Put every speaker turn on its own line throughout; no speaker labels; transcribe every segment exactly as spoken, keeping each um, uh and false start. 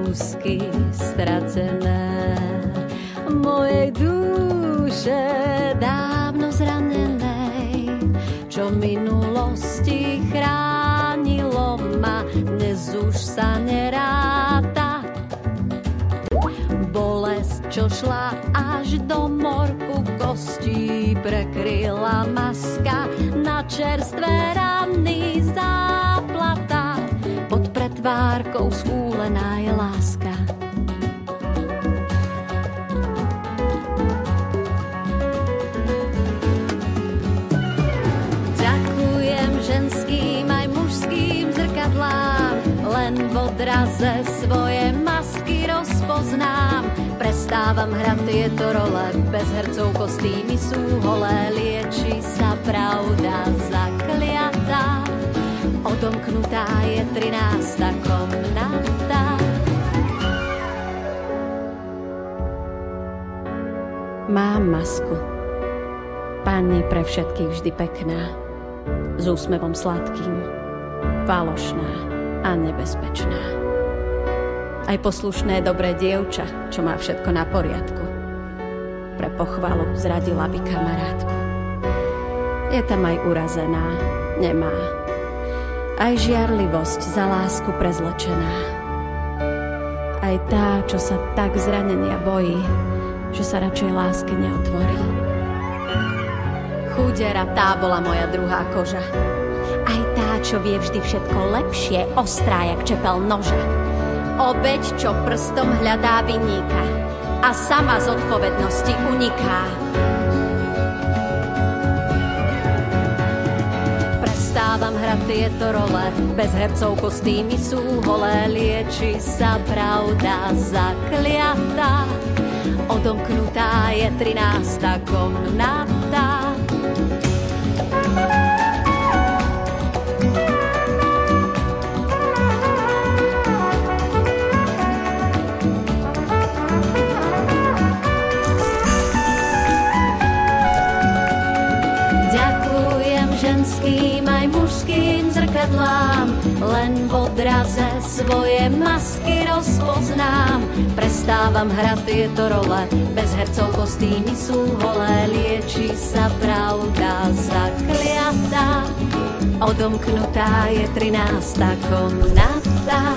kúsky stratené mojej duše dávno zranenej, čo minulosti chránilo ma, dnes už sa neráta. Bolesť, čo šla až do morku kostí, prekryla maska na čerstvé rany záplata. Pod pretvárkou schúlená je láska. Ďakujem ženským aj mužským zrkadlám, len v odraze svoje masky rozpoznám. Prestávam hrať tieto role, bez hercov kostýmy sú holé, lieči sa pravda zakliatá. Odomknutá je trinásta komnata. Mám masku, pani pre všetkých vždy pekná, s úsmevom sladkým, falošná a nebezpečná. Aj poslušné dobré dievča, čo má všetko na poriadku, pre pochvalu zradila by kamarátku. Je tam aj urazená, nemá, aj žiarlivosť za lásku prezlečená. Aj tá, čo sa tak zranenia bojí, že sa radšej láske neotvorí. Chudera, tá bola moja druhá koža. Aj tá, čo vie vždy všetko lepšie, ostrá jak čepel noža. Obeť, čo prstom hľadá vinníka a sama z odpovednosti uniká. Prestávam hrať tieto role, bez hercov kostýmy sú holé, lieči sa pravda zakliatá. Odomknutá je trinásta komnata. Ženským aj mužským zrkadlám, len v odraze svoje masky rozpoznám. Prestávam hrať tieto role, bez hercov kostýmy sú holé, lieči sa pravda zakliatá. Odomknutá je trinásta komnata.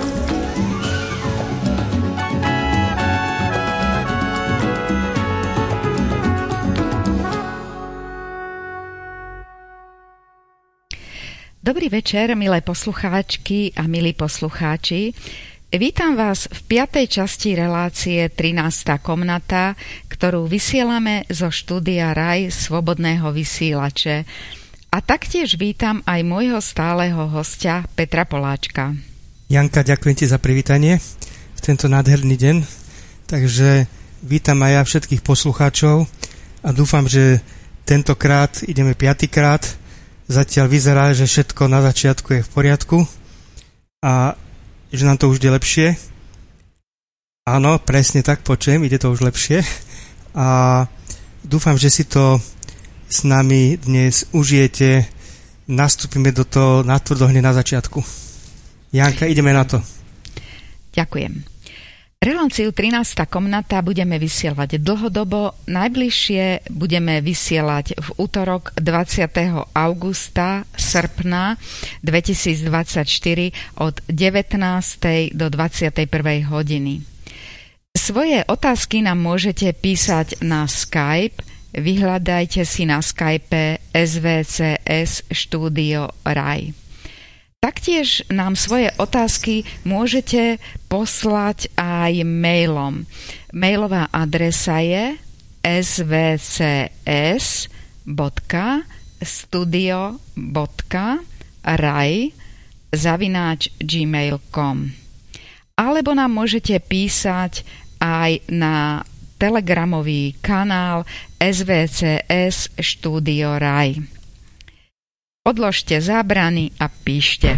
Dobrý večer, milé poslucháčky a milí poslucháči. Vítam vás v piatej časti relácie trinásta komnata, ktorú vysielame zo štúdia Raj Slobodného vysielače. A taktiež vítam aj môjho stáleho hostia Petra Poláčka.
Janka, ďakujem ti za privítanie v tento nádherný deň. Takže vítam aj ja všetkých poslucháčov a dúfam, že tentokrát ideme piatykrát. Zatiaľ vyzerá, že všetko na začiatku je v poriadku a že nám to už ide lepšie. Áno, presne tak, počujem, ide to už lepšie. A dúfam, že si to s nami dnes užijete. Nastúpime do toho natvrdo hneď na začiatku. Janka, ideme na to.
Ďakujem. Reláciu trinásta komnata budeme vysielať dlhodobo. Najbližšie budeme vysielať v útorok dvadsiateho augusta srpna dvetisícdvadsaťštyri od devätnástej do dvadsiatej prvej hodiny. Svoje otázky nám môžete písať na Skype. Vyhľadajte si na Skype es vé cé es Štúdio Raj. Taktiež nám svoje otázky môžete poslať aj mailom. Mailová adresa je es vé cé es bodka studio bodka raj zavináč gmail bodka com. Alebo nám môžete písať aj na telegramový kanál es vé cé es Štúdio Raj. Odložte zábrany a píšte.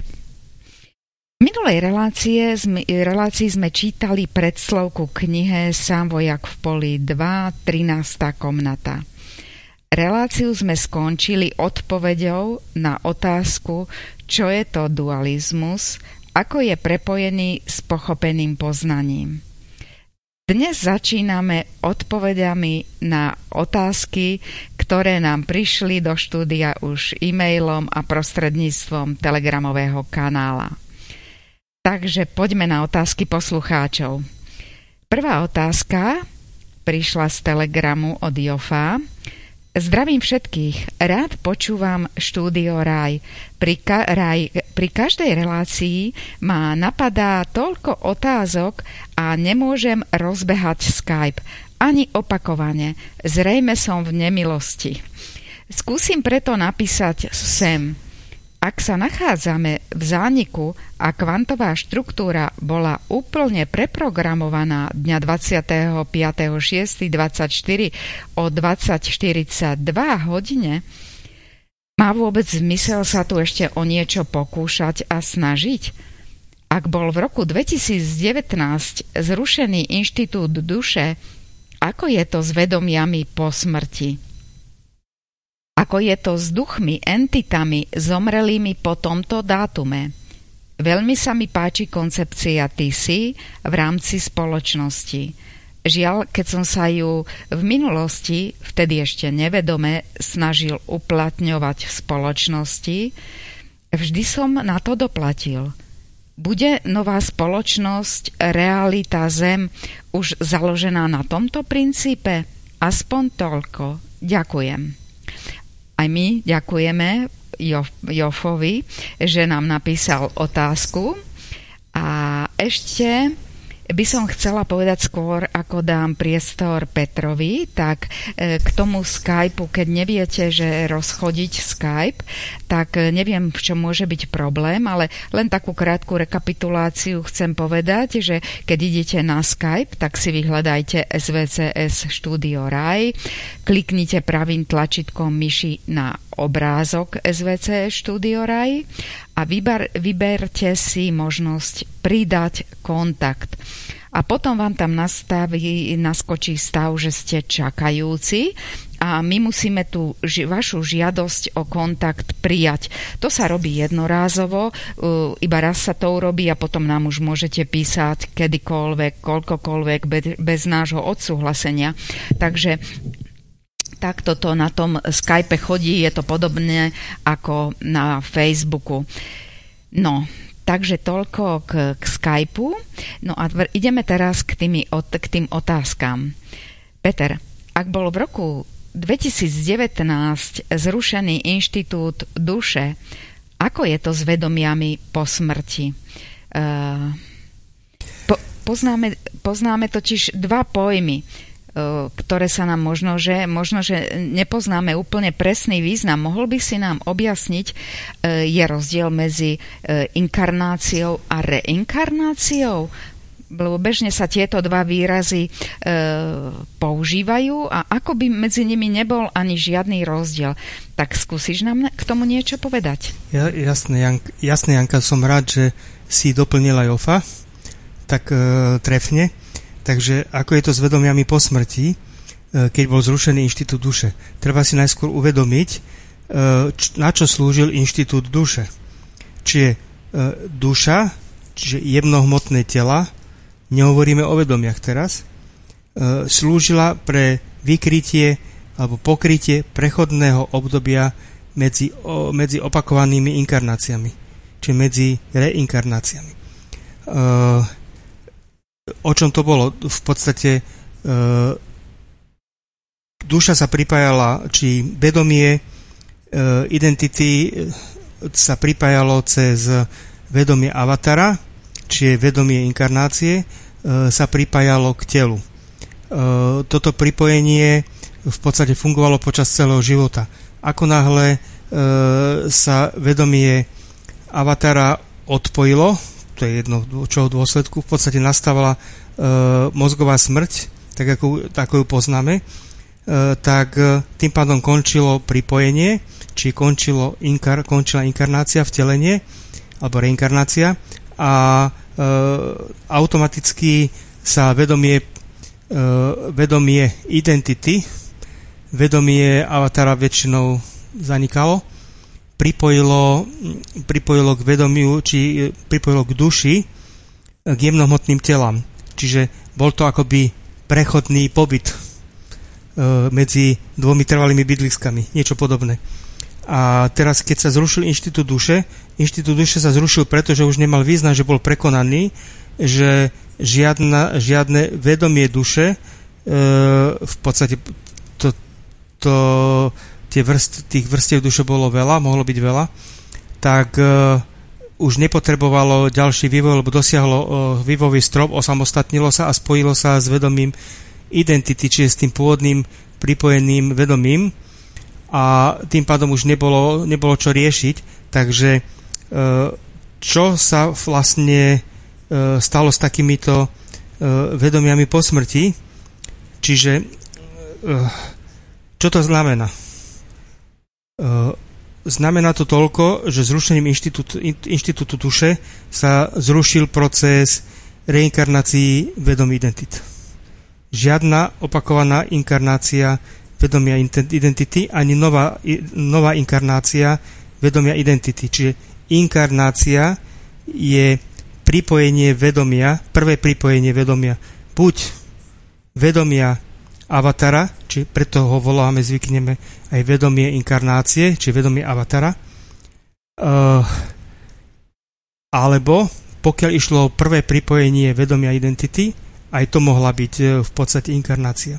V minulej relácie sme, relácii sme čítali predslovku knihe Sám vojak v poli dva, trinásta komnata. Reláciu sme skončili odpoveďou na otázku, čo je to dualizmus ako je prepojený s pochopeným poznaním. Dnes začíname odpoveďami na otázky, ktoré nám prišli do štúdia už e-mailom a prostredníctvom telegramového kanála. Takže poďme na otázky poslucháčov. Prvá otázka prišla z telegramu od Jofa. Zdravím všetkých, rád počúvam Štúdio Raj. Pri, ka- Raj. Pri každej relácii ma napadá toľko otázok a nemôžem rozbehať Skype, ani opakovane. Zrejme som v nemilosti. Skúsim preto napísať sem. Ak sa nachádzame v zániku a kvantová štruktúra bola úplne preprogramovaná dňa dvadsiateho piateho šiesteho dvadsaťštyri o dvadsať štyridsaťdva hodine, má vôbec zmysel sa tu ešte o niečo pokúšať a snažiť? Ak bol v roku dvetisícdevätnásť zrušený Inštitút duše, ako je to s vedomiami po smrti? Ako je to s duchmi, entitami, zomrelými po tomto dátume? Veľmi sa mi páči koncepcia ty si v rámci spoločnosti. Žiaľ, keď som sa ju v minulosti, vtedy ešte nevedome, snažil uplatňovať v spoločnosti, vždy som na to doplatil. Bude nová spoločnosť, realita Zem, už založená na tomto princípe? Aspoň toľko. Ďakujem. Aj my ďakujeme Jof, Jofovi, že nám napísal otázku. A ešte by som chcela povedať skôr, ako dám priestor Petrovi, tak k tomu Skypeu, keď neviete, že rozchodiť Skype, tak neviem, v čom môže byť problém, ale len takú krátku rekapituláciu chcem povedať, že keď idete na Skype, tak si vyhľadajte es vé cé es Štúdio Raj, kliknite pravým tlačítkom myši na obrázok es vé cé es Štúdio Raj a vyber, vyberte si možnosť pridať kontakt. A potom vám tam nastaví, naskočí stav, že ste čakajúci a my musíme tú ži- vašu žiadosť o kontakt prijať. To sa robí jednorázovo, uh, iba raz sa to urobí a potom nám už môžete písať kedykoľvek, koľkokoľvek, bez, bez nášho odsúhlasenia. Takže takto to na tom Skype chodí, je to podobné ako na Facebooku. No, takže toľko k, k Skypeu. No a dv- ideme teraz k, tými, od, k tým otázkam. Peter, ak bol v roku dvetisícdevätnásť zrušený Inštitút duše, ako je to s vedomiami po smrti? Uh, po, poznáme, poznáme totiž dva pojmy, ktoré sa nám možno, že možno, že nepoznáme úplne presný význam. Mohol by si nám objasniť, je rozdiel medzi inkarnáciou a reinkarnáciou? Lebo bežne sa tieto dva výrazy e, používajú a ako by medzi nimi nebol ani žiadny rozdiel. Tak skúsiš nám k tomu niečo povedať?
Ja, jasné, Jank, jasné, Janka, som rád, že si doplnila Jofa tak e, trefne. Takže ako je to s vedomiami po smrti, keď bol zrušený Inštitút duše? Treba si najskôr uvedomiť, na čo slúžil Inštitút duše. Čiže duša, čiže jemnohmotné tela, nehovoríme o vedomiach teraz, slúžila pre vykrytie alebo pokrytie prechodného obdobia medzi, medzi opakovanými inkarnáciami, čiže medzi reinkarnáciami. O čom to bolo? V podstate e, duša sa pripájala, či vedomie e, identity sa pripájalo cez vedomie avatara, či vedomie inkarnácie, e, sa pripájalo k telu. E, toto pripojenie v podstate fungovalo počas celého života. Ako náhle e, sa vedomie avatara odpojilo, to je jedno, čoho dôsledku, v podstate nastávala e, mozgová smrť, tak ako, ako ju poznáme, e, tak e, tým pádom končilo pripojenie, či končilo inkar, končila inkarnácia, vtelenie, alebo reinkarnácia a e, automaticky sa vedomie, e, vedomie identity, vedomie avatara väčšinou zanikalo, pripojilo, pripojilo k vedomiu, či pripojilo k duši, k jemnohmotným telám. Čiže bol to akoby prechodný pobyt e, medzi dvomi trvalými bydliskami, niečo podobné. A teraz, keď sa zrušil inštitút duše, inštitút duše sa zrušil, pretože už nemal význam, že bol prekonaný, že žiadna, žiadne vedomie duše, e, v podstate to, to, tie vrst, tých vrstiev duše bolo veľa, mohlo byť veľa, tak e, už nepotrebovalo ďalší vývoj, lebo dosiahlo e, vývojový strop, osamostatnilo sa a spojilo sa s vedomím identity, čiže s tým pôvodným pripojeným vedomím, a tým pádom už nebolo, nebolo čo riešiť. Takže e, čo sa vlastne e, stalo s takýmito e, vedomiami po smrti? Čiže e, čo to znamená? E, Znamená to toľko, že zrušením inštitútu, inštitútu duše sa zrušil proces reinkarnácií vedomí identit. Žiadna opakovaná inkarnácia vedomia identity, ani nová, nová inkarnácia vedomia identity. Čiže inkarnácia je pripojenie vedomia, prvé pripojenie vedomia, buď vedomia avatara, či preto ho voláme, zvykneme aj vedomie inkarnácie, či vedomie avatara, uh, alebo pokiaľ išlo prvé pripojenie vedomia identity, aj to mohla byť uh, v podstate inkarnácia.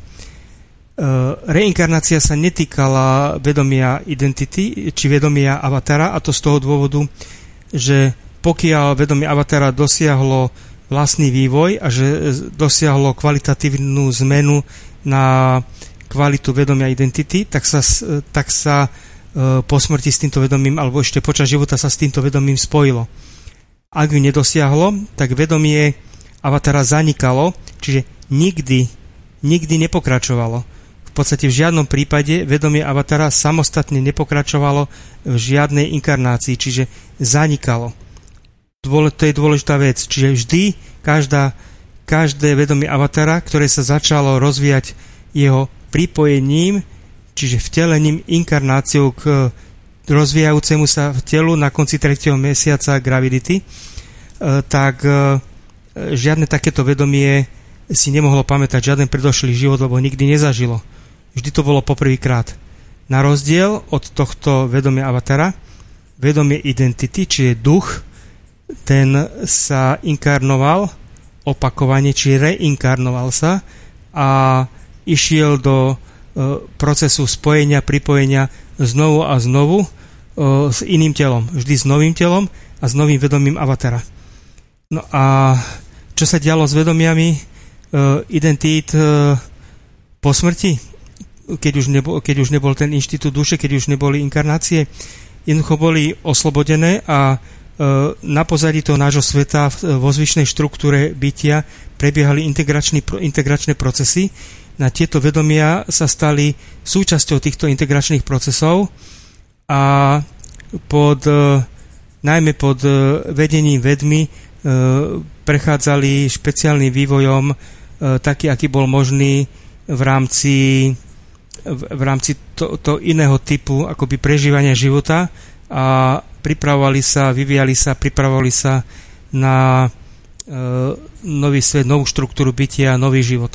Uh, reinkarnácia sa netýkala vedomia identity, či vedomia avatara, a to z toho dôvodu, že pokiaľ vedomie avatara dosiahlo vlastný vývoj a že dosiahlo kvalitatívnu zmenu na kvalitu vedomia identity, tak sa, tak sa e, po smrti s týmto vedomím, alebo ešte počas života sa s týmto vedomím spojilo. Ak ju nedosiahlo, tak vedomie avatara zanikalo, čiže nikdy, nikdy nepokračovalo. V podstate v žiadnom prípade vedomie avatara samostatne nepokračovalo v žiadnej inkarnácii, čiže zanikalo. Dôle, to je dôležitá vec. Čiže vždy, každá každé vedomie avatara, ktoré sa začalo rozvíjať jeho pripojením, čiže vtelením, inkarnáciou k rozvíjajúcemu sa v telu na konci tretieho mesiaca gravidity, tak žiadne takéto vedomie si nemohlo pamätať, žiaden predošlý život, lebo nikdy nezažilo. Vždy to bolo poprvýkrát. Na rozdiel od tohto vedomia avatara, vedomie identity, čiže duch, ten sa inkarnoval opakovane, či reinkarnoval sa a išiel do e, procesu spojenia, pripojenia znovu a znovu e, s iným telom. Vždy s novým telom a s novým vedomím avatara. No a čo sa dialo s vedomiami e, identít e, po smrti, keď už, nebol, keď už nebol ten inštitút duše, keď už neboli inkarnácie? Jednoducho boli oslobodené a na pozadí toho nášho sveta vo zvyšnej štruktúre bytia prebiehali integračné procesy. Na tieto vedomia sa stali súčasťou týchto integračných procesov a pod, najmä pod vedením vedmy prechádzali špeciálnym vývojom taký, aký bol možný v rámci, v rámci to, to iného typu akoby prežívania života a pripravovali sa, vyvíjali sa, pripravovali sa na e, nový svet, novú štruktúru bytia, nový život.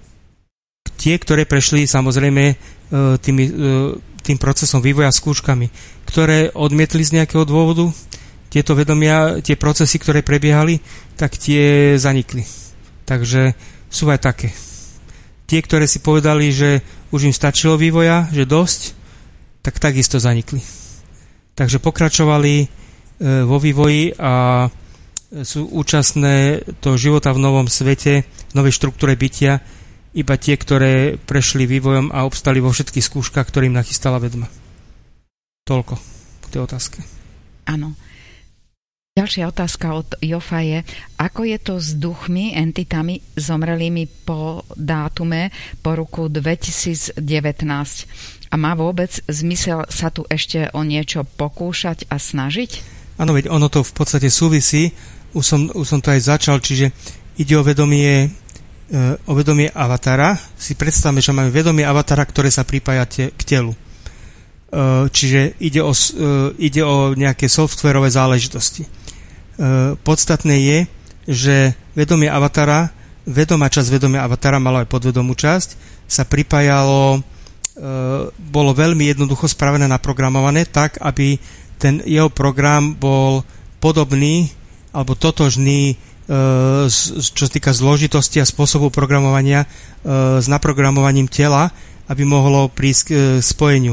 Tie, ktoré prešli samozrejme e, tými, e, tým procesom vývoja skúškami, ktoré odmietli z nejakého dôvodu tieto vedomia, tie procesy, ktoré prebiehali, tak tie zanikli. Takže sú aj také. Tie, ktoré si povedali, že už im stačilo vývoja, že dosť, tak takisto zanikli. Takže pokračovali e, vo vývoji a sú účastné toho života v novom svete, v novej štruktúre bytia, iba tie, ktoré prešli vývojom a obstali vo všetkých skúškach, ktorým nachystala vedma. Toľko k tej otázke.
Áno. Ďalšia otázka od Jofa je, ako je to s duchmi, entitami zomrelými po dátume po roku dvetisícdevätnásť? A má vôbec zmysel sa tu ešte o niečo pokúšať a snažiť?
Áno, veď ono to v podstate súvisí. Už som, už som to aj začal, čiže ide o vedomie, e, o vedomie avatara. Si predstavme, že máme vedomie avatara, ktoré sa pripája te, k telu. čiže ide o, ide o nejaké softverové záležitosti. Podstatné je, že vedomie avatara, vedomá časť vedomia avatara, malo aj podvedomú časť, sa pripájalo, bolo veľmi jednoducho spravené, naprogramované tak, aby ten jeho program bol podobný alebo totožný, čo sa týka zložitosti a spôsobu programovania s naprogramovaním tela, aby mohlo prísť k spojeniu,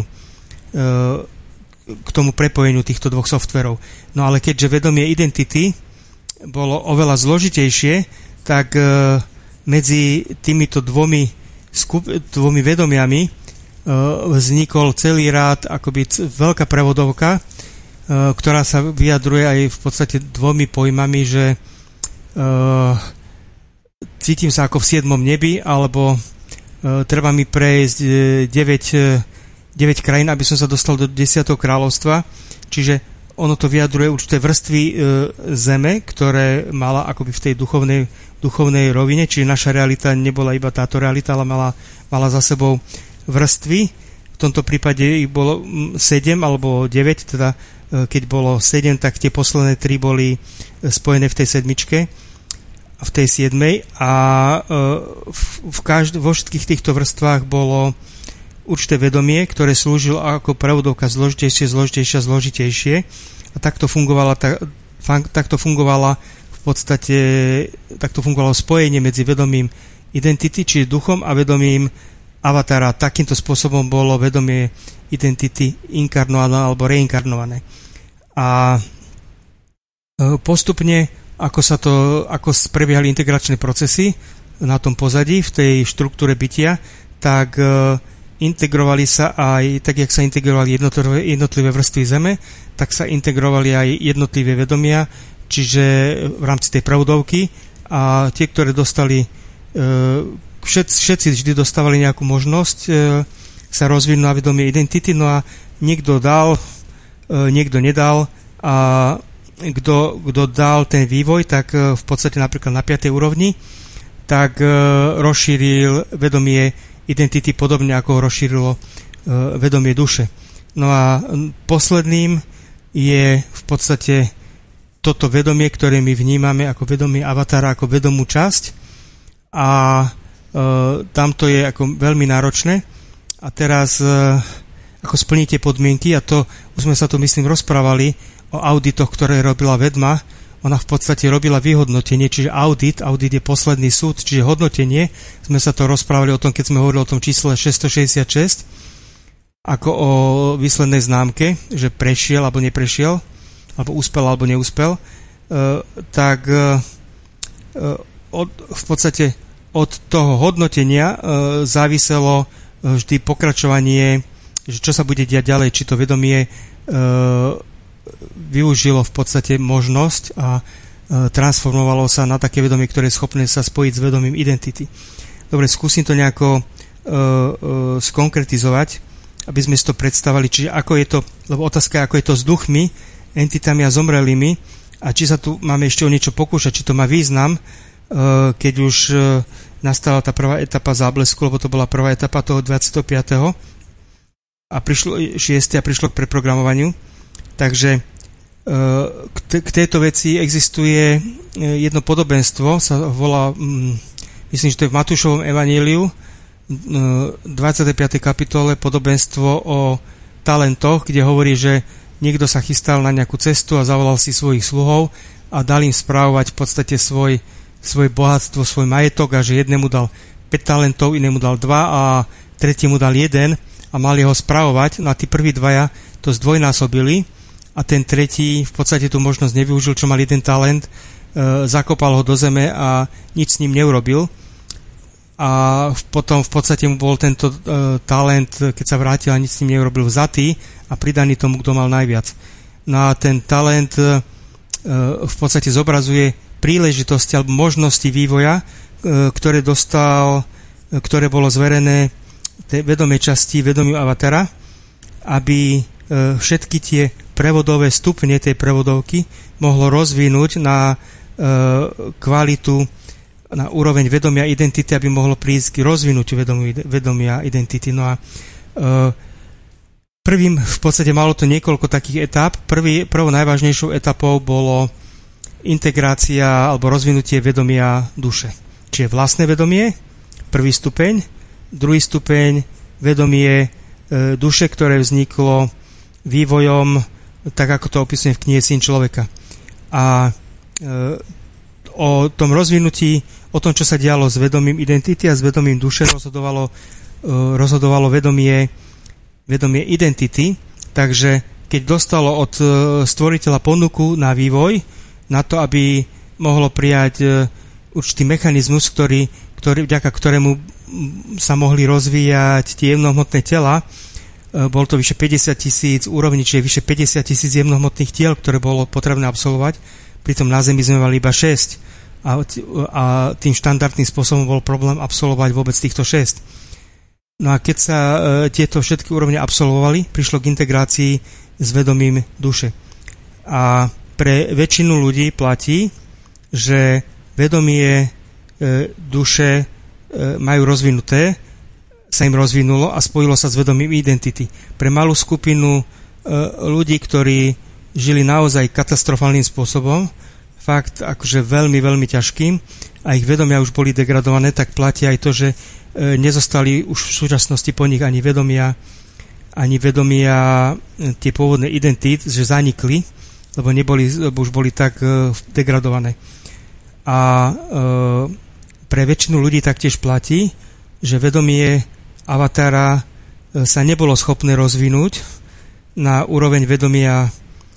k tomu prepojeniu týchto dvoch softverov. No ale keďže vedomie identity bolo oveľa zložitejšie, tak medzi týmito dvomi, skup, dvomi vedomiami vznikol celý rád, akoby veľká prevodovka, ktorá sa vyjadruje aj v podstate dvomi pojmami, že cítim sa ako v siedmom nebi, alebo treba mi prejsť deväť, deväť krajín, aby som sa dostal do desiateho kráľovstva. Čiže ono to vyjadruje určité vrstvy zeme, ktoré mala akoby v tej duchovnej, duchovnej rovine, čiže naša realita nebola iba táto realita, ale mala, mala za sebou vrstvy. V tomto prípade ich bolo sedem alebo deväť, teda keď bolo sedem, tak tie posledné tri boli spojené v tej sedmičke, v tej siedmej, a v každ- vo všetkých týchto vrstvách bolo určité vedomie, ktoré slúžilo ako prevodovka zložitejšie, zložitejšie, zložitejšie, a takto fungovala, ta, takto fungovala v podstate takto fungovalo spojenie medzi vedomím identity, čiže duchom, a vedomím avatara. Takýmto spôsobom bolo vedomie identity inkarnované alebo reinkarnované. A postupne, ako sa to, ako prebiehali integračné procesy na tom pozadí, v tej štruktúre bytia, tak integrovali sa aj, tak jak sa integrovali jednotlivé, jednotlivé vrstvy zeme, tak sa integrovali aj jednotlivé vedomia, čiže v rámci tej prevodovky, a tie, ktoré dostali, všetci, všetci vždy dostávali nejakú možnosť sa rozvinúť na vedomie identity, no a niekto dal, niekto nedal, a kto, kto dal ten vývoj, tak v podstate napríklad na piatej úrovni, tak rozšíril vedomie identity podobne, ako ho rozšírilo vedomie duše. No a posledným je v podstate toto vedomie, ktoré my vnímame ako vedomie avatara, ako vedomú časť, a e, tamto je ako veľmi náročné. A teraz e, ako splníte podmienky, a to už sme sa tu myslím rozprávali o auditoch, ktoré robila vedma. Ona v podstate robila vyhodnotenie, čiže audit, audit je posledný súd, čiže hodnotenie. Sme sa to rozprávali o tom, keď sme hovorili o tom čísle šesťstošesťdesiatšesť, ako o výslednej známke, že prešiel alebo neprešiel, alebo úspel alebo neúspel, e, tak e, od, v podstate od toho hodnotenia e, záviselo vždy pokračovanie, že čo sa bude diať ďalej, či to vedomie e, využilo v podstate možnosť a e, transformovalo sa na také vedomie, ktoré je schopné sa spojiť s vedomím identity. Dobre, skúsim to nejako e, e, skonkretizovať, aby sme si to predstavili, čiže ako je to, lebo otázka je, ako je to s duchmi, entitami a zomrelými, a či sa tu máme ešte o niečo pokúšať, či to má význam, e, keď už e, nastala tá prvá etapa záblesku, lebo to bola prvá etapa toho dvadsiateho piateho a prišlo šieste a prišlo k preprogramovaniu. Takže k, t- k tejto veci existuje jedno podobenstvo, sa volá, myslím, že to je v Matúšovom evaníliu, dvadsiatej piatej kapitole, podobenstvo o talentoch, kde hovorí, že niekto sa chystal na nejakú cestu a zavolal si svojich sluhov a dal im správovať v podstate svoj, svoje bohatstvo, svoj majetok, a že jednému dal päť talentov, inému dal dva a tretiemu dal jeden a mali ho správovať. No a tí prví dvaja to zdvojnásobili a ten tretí v podstate tú možnosť nevyužil, čo mal jeden talent, e, zakopal ho do zeme a nič s ním neurobil. A potom v podstate mu bol tento e, talent, keď sa vrátil a nič s ním neurobil, vzatý a pridaný tomu, kto mal najviac. No a ten talent e, v podstate zobrazuje príležitosti alebo možnosti vývoja, e, ktoré dostal, e, ktoré bolo zverené tej vedomej časti, vedomiu avatara, aby e, všetky tie prevodové stupne tej prevodovky mohlo rozvinúť na e, kvalitu, na úroveň vedomia identity, aby mohlo prísť k rozvinutiu vedomia identity. No a e, prvým, v podstate malo to niekoľko takých etáp. Prvý, prvou najvážnejšou etapou bolo integrácia alebo rozvinutie vedomia duše. Čiže vlastné vedomie, prvý stupeň, druhý stupeň vedomie e, duše, ktoré vzniklo vývojom, tak ako to opisuje v knihe Syn človeka. A e, o tom rozvinutí, o tom, čo sa dialo s vedomím identity a s vedomím duše, rozhodovalo, e, rozhodovalo vedomie, vedomie identity. Takže keď dostalo od e, stvoriteľa ponuku na vývoj, na to, aby mohlo prijať e, určitý mechanizmus, ktorý, ktorý, vďaka ktorému sa mohli rozvíjať tie jemnohmotné tela. Bol to vyše päťdesiat tisíc úrovní, čiže vyše päťdesiat tisíc jemnohmotných tiel, ktoré bolo potrebné absolvovať. Pritom na Zemi sme mali iba šesť. A, a tým štandardným spôsobom bol problém absolvovať vôbec týchto šesť. No a keď sa e, tieto všetky úrovne absolvovali, prišlo k integrácii s vedomím duše. A pre väčšinu ľudí platí, že vedomie e, duše e, majú rozvinuté, sa im rozvinulo a spojilo sa s vedomím identity. Pre malú skupinu e, ľudí, ktorí žili naozaj katastrofálnym spôsobom, fakt akože veľmi, veľmi ťažkým a ich vedomia už boli degradované, tak platí aj to, že e, nezostali už v súčasnosti po nich ani vedomia, ani vedomia e, tie pôvodné identity, že zanikli, lebo, neboli, lebo už boli tak e, degradované. A e, pre väčšinu ľudí taktiež platí, že vedomie avatara sa nebolo schopné rozvinúť na úroveň vedomia e,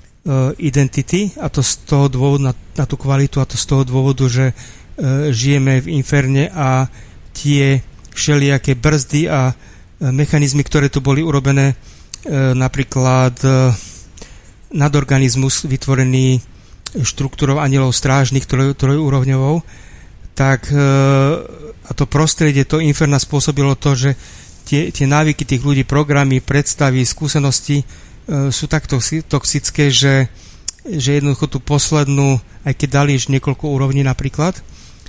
identity, a to z toho dôvodu, na, na tú kvalitu, a to z toho dôvodu, že e, žijeme v inferne a tie všelijaké brzdy a e, mechanizmy, ktoré tu boli urobené, e, napríklad e, nadorganizmus vytvorený štruktúrou anielov strážnych troj, trojúrovňovou, tak e, a to prostredie, to inferna spôsobilo to, že tie, tie návyky tých ľudí, programy, predstavy, skúsenosti e, sú tak toxické, že, že jednoducho tú poslednú, aj keď dali ešte niekoľko úrovní napríklad e,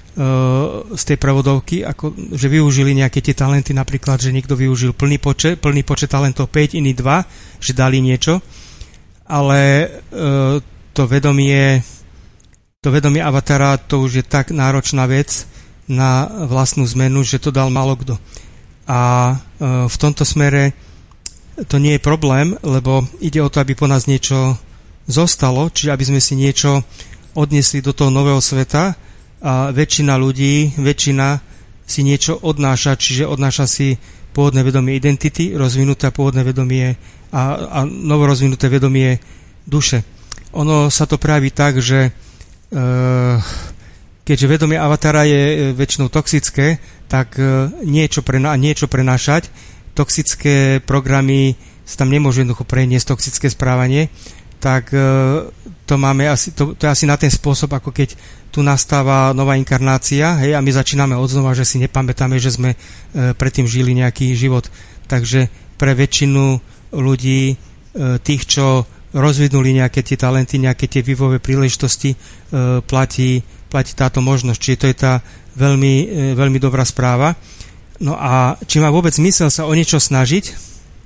z tej prevodovky, ako, že využili nejaké tie talenty, napríklad, že niekto využil plný počet, plný počet talentov päť, iný dva, že dali niečo, ale e, to vedomie to vedomie avatara, to už je tak náročná vec na vlastnú zmenu, že to dal málo kto. A v tomto smere to nie je problém, lebo ide o to, aby po nás niečo zostalo, čiže aby sme si niečo odnesli do toho nového sveta, a väčšina ľudí, väčšina si niečo odnáša, čiže odnáša si pôvodné vedomie identity, rozvinuté pôvodné vedomie a, a novorozvinuté vedomie duše. Ono sa to praví tak, že e, keďže vedomie avatara je väčšinou toxické, tak niečo, prená, niečo prenášať. Toxické programy sa tam nemôžu jednoducho preniesť, toxické správanie, tak to máme asi, to, to je asi na ten spôsob, ako keď tu nastáva nová inkarnácia, hej, a my začíname odznova, že si nepamätáme, že sme predtým žili nejaký život. Takže pre väčšinu ľudí, tých, čo rozvinuli nejaké tie talenty, nejaké tie vývojové príležitosti, platí platí táto možnosť. Čiže to je tá veľmi, veľmi dobrá správa. No a či má vôbec zmysel sa o niečo snažiť? E,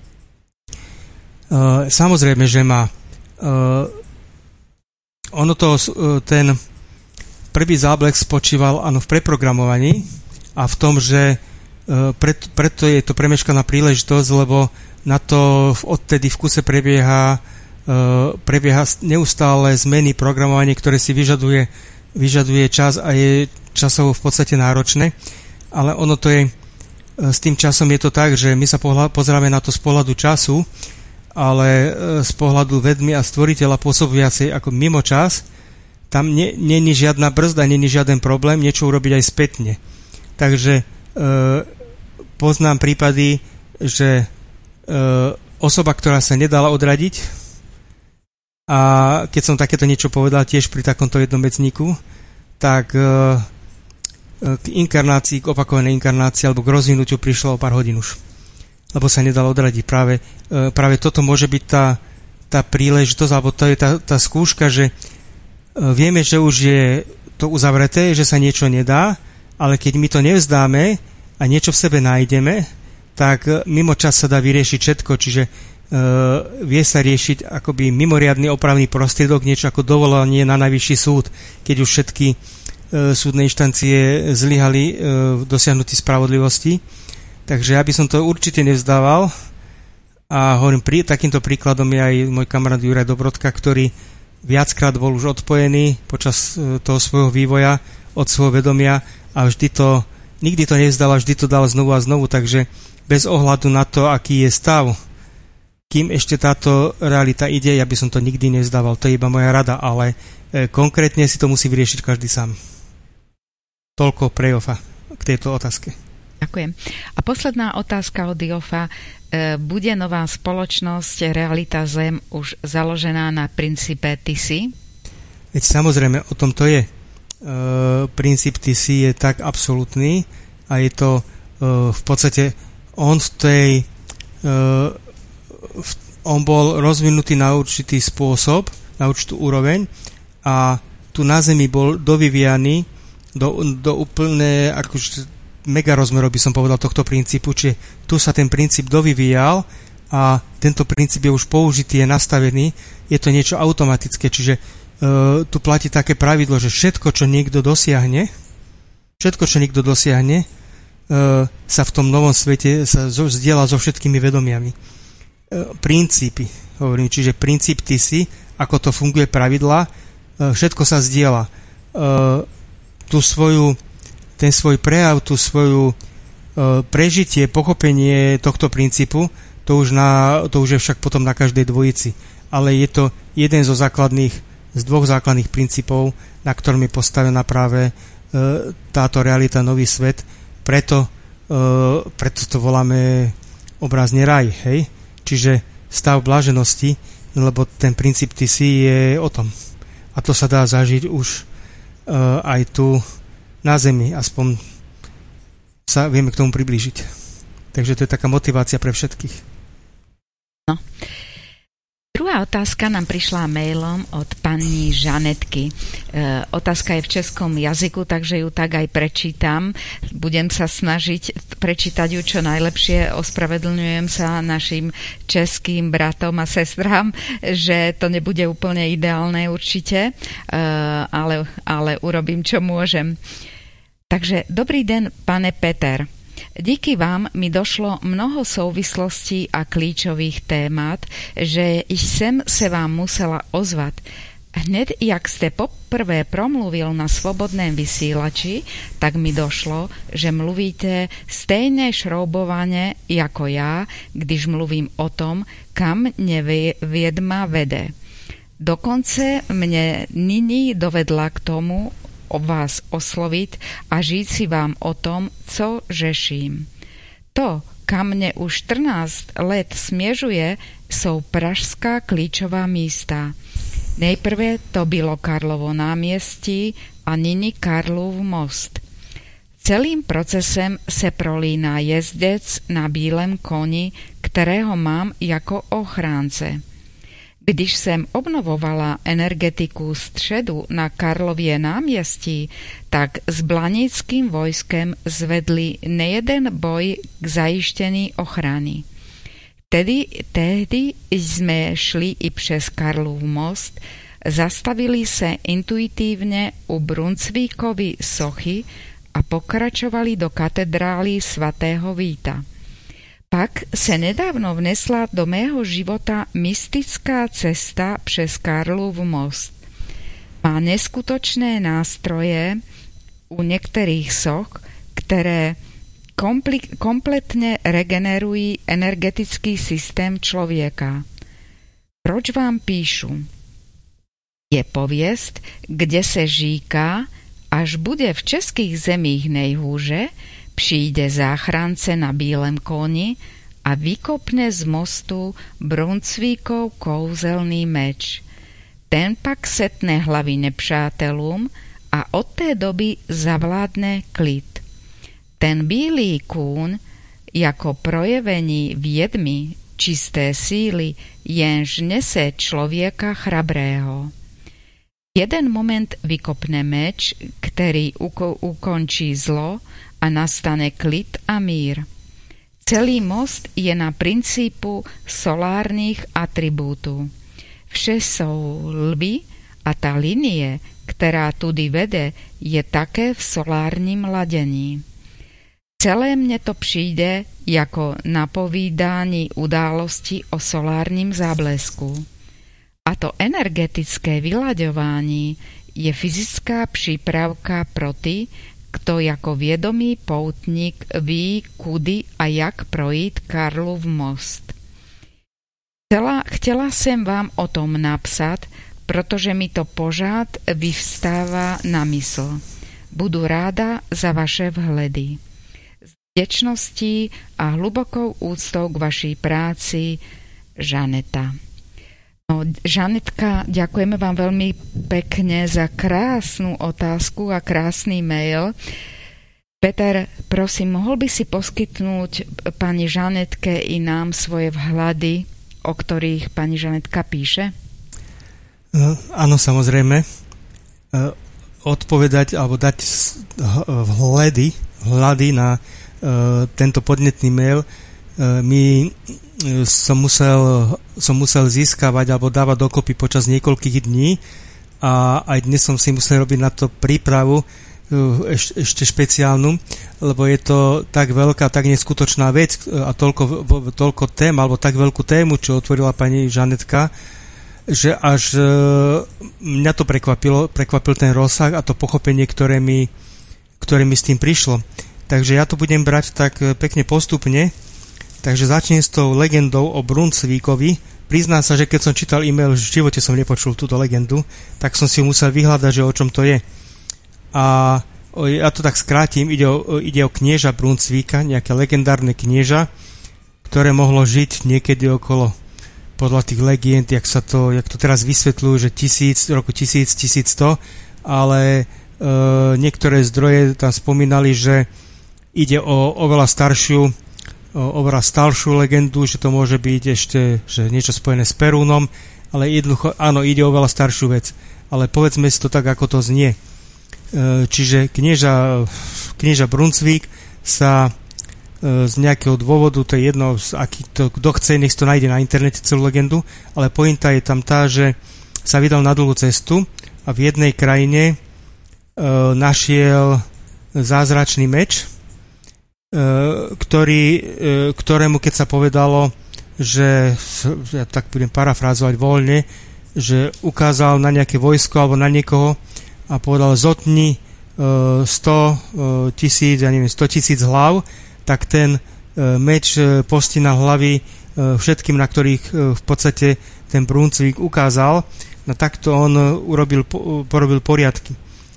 samozrejme, že má. E, ono to, ten prvý záblek spočíval áno, v preprogramovaní a v tom, že e, pret, preto je to premeškaná príležitosť, lebo na to odtedy v kuse prebieha, e, prebieha neustále zmeny programovanie, ktoré si vyžaduje vyžaduje čas a je časovo v podstate náročné, ale ono to je, s tým časom je to tak, že my sa pozeráme na to z pohľadu času, ale z pohľadu vedmy a stvoriteľa pôsobí viacej ako mimo čas, tam nie je žiadna brzda, nie je žiaden problém niečo urobiť aj spätne. Takže e, poznám prípady, že e, osoba, ktorá sa nedala odradiť, a keď som takéto niečo povedal tiež pri takomto jednom vecníku, tak e, k inkarnácii, k opakovanej inkarnácii alebo k rozvinutiu prišlo o pár hodín už, lebo sa nedalo odradiť. Práve, e, práve toto môže byť tá, tá príležitosť, alebo to je tá, tá skúška, že e, vieme, že už je to uzavreté, že sa niečo nedá, ale keď my to nevzdáme a niečo v sebe nájdeme, tak e, mimo čas sa dá vyriešiť všetko, čiže vie sa riešiť akoby mimoriadny opravný prostriedok, niečo ako dovolanie na najvyšší súd, keď už všetky e, súdne inštancie zlyhali e, v dosiahnutí spravodlivosti. Takže ja by som to určite nevzdával a hovorím, pri, takýmto príkladom je aj môj kamarát Juraj Dobrodka, ktorý viackrát bol už odpojený počas e, toho svojho vývoja od svojho vedomia a vždy to, nikdy to nevzdal a vždy to dal znovu a znovu, takže bez ohľadu na to, aký je stav, kým ešte táto realita ide, ja by som to nikdy nevzdával. To je iba moja rada, ale e, konkrétne si to musí vyriešiť každý sám. Toľko pre Jofa k tejto otázke.
Ďakujem. A posledná otázka od Jofa. E, bude nová spoločnosť Realita Zem už založená na princípe Ty si?
Veď samozrejme, o tom to je. E, princíp Ty si je tak absolútny a je to e, v podstate on v tej e, on bol rozvinutý na určitý spôsob, na určitú úroveň a tu na Zemi bol dovyvíjaný do, do úplne akože mega rozmerov, by som povedal, tohto princípu, čiže tu sa ten princíp dovyvíjal a tento princíp je už použitý, je nastavený, je to niečo automatické, čiže e, tu platí také pravidlo, že všetko, čo niekto dosiahne, všetko, čo niekto dosiahne, e, sa v tom novom svete sa zdieľa so všetkými vedomiami. Princípy, hovorím, čiže princíp Ty si, ako to funguje, pravidlá, všetko sa zdieľa. Tú svoju, ten svoj prejav, tú svoju prežitie, pochopenie tohto princípu, to už, na, to už je však potom na každej dvojici. Ale je to jeden zo základných, z dvoch základných princípov, na ktorom je postavená práve táto realita, nový svet. Preto, preto to voláme obrazne raj, hej? Čiže stav blaženosti, lebo ten princíp Ty si je o tom. A to sa dá zažiť už uh, aj tu na Zemi, aspoň sa vieme k tomu priblížiť. Takže to je taká motivácia pre všetkých.
No. Druhá otázka nám prišla mailom od pani Žanetky. E, otázka je v českom jazyku, takže ju tak aj prečítam. Budem sa snažiť prečítať ju čo najlepšie. Ospravedlňujem sa našim českým bratom a sestrám, že to nebude úplne ideálne určite, e, ale, ale urobím, čo môžem. Takže dobrý den, pane Peter. Díky vám mi došlo mnoho souvislostí a klíčových témat, že jsem se vám musela ozvat. Hned jak jste poprvé promluvil na svobodném vysílači, tak mi došlo, že mluvíte stejné šroubovaně jako já, když mluvím o tom, kam mě vědma vede. Dokonce mě nyní dovedla k tomu o vás oslovit a říct si vám o tom, co řeším. To, kam mě už čtrnáct let směřuje, jsou pražská klíčová místa. Nejprve to bylo Karlovo náměstí a nyní Karlov most. Celým procesem se prolíná jezdec na bílém koni, kterého mám jako ochránce. Když jsem obnovovala energetiku středu na Karlově náměstí, tak s blanickým vojskem zvedli nejeden boj k zajištění ochrany. Tedy, tehdy jsme šli i přes Karlov most, zastavili se intuitivně u Brunsvíkovy sochy a pokračovali do katedrály svatého Víta. Pak se nedávno vnesla do mého života mystická cesta přes Karlov most. Má neskutočné nástroje u některých soch, které kompli- kompletně regenerují energetický systém člověka. Proč vám píšu? Je pověst, kde se říká, až bude v českých zemích nejhůře, přijde záchránce na bílém koni a vykopne z mostu Brunsvíkov kouzelný meč. Ten pak setne hlavy nepřátelům a od té doby zavládne klid. Ten bílý kůň jako projevení vědmy čisté síly jenž nese člověka chrabrého. Jeden moment vykopne meč, který uko- ukončí zlo a nastane klid a mír. Celý most je na princípu solárnych atribútov. Vše sú lvy a tá linie, ktorá tudy vede, je také v solárním ladení. Celé mne to přijde jako napovídání události o solárním záblesku. A to energetické vylaďování je fyzická přípravka pro ty, kto jako vědomý poutník ví, kudy a jak projít Karlov most. Chcela, chtěla jsem vám o tom napsat, protože mi to pořád vyvstává na mysl. Budu ráda za vaše vhledy. S vděčností a hlubokou úctou k vaší práci, Žaneta. No, Žanetka, ďakujeme vám veľmi pekne za krásnu otázku a krásny mail. Peter, prosím, mohol by si poskytnúť pani Žanetke i nám svoje vhľady, o ktorých pani Žanetka píše?
Uh, áno, samozrejme. Uh, odpovedať alebo dať vhľady, vhľady na uh, tento podnetný mail uh, mi som musel, som musel získavať alebo dávať dokopy počas niekoľkých dní a aj dnes som si musel robiť na to prípravu eš, ešte špeciálnu, lebo je to tak veľká, tak neskutočná vec a toľko, toľko tém, alebo tak veľkú tému, čo otvorila pani Žanetka, že až mňa to prekvapilo, prekvapil ten rozsah a to pochopenie, ktoré mi, ktoré mi s tým prišlo. Takže ja to budem brať tak pekne postupne. Takže začnem s tou legendou o Brunsvíkovi. Priznám sa, že keď som čítal e-mail, v živote som nepočul túto legendu, tak som si musel vyhľadať, že o čom to je. A ja to tak skrátim, ide o, ide o knieža Brunsvíka, nejaké legendárne knieža, ktoré mohlo žiť niekedy okolo, podľa tých legend, jak sa to, jak to teraz vysvetľujú, že tisíc, roku tisíc, tisícsto, ale e, niektoré zdroje tam spomínali, že ide o oveľa staršiu oveľa staršiu legendu, že to môže byť ešte že niečo spojené s Perúnom, ale jednoducho, áno, ide o oveľa staršiu vec. Ale povedzme si to tak, ako to znie. Čiže knieža, knieža Brunsvík sa z nejakého dôvodu, to je jedno, aký to, kto chce, nech to nájde na internete celú legendu, ale pointa je tam tá, že sa vydal na dlhú cestu a v jednej krajine e, našiel zázračný meč, Ktorý, ktorému keď sa povedalo, že ja tak budem parafrázovať voľne, že ukázal na nejaké vojsko alebo na niekoho a povedal zotni sto tisíc, ja neviem, sto tisíc hlav, tak ten meč postínal hlavy všetkým, na ktorých v podstate ten Brunsvík ukázal. No takto on urobil, porobil poriadky.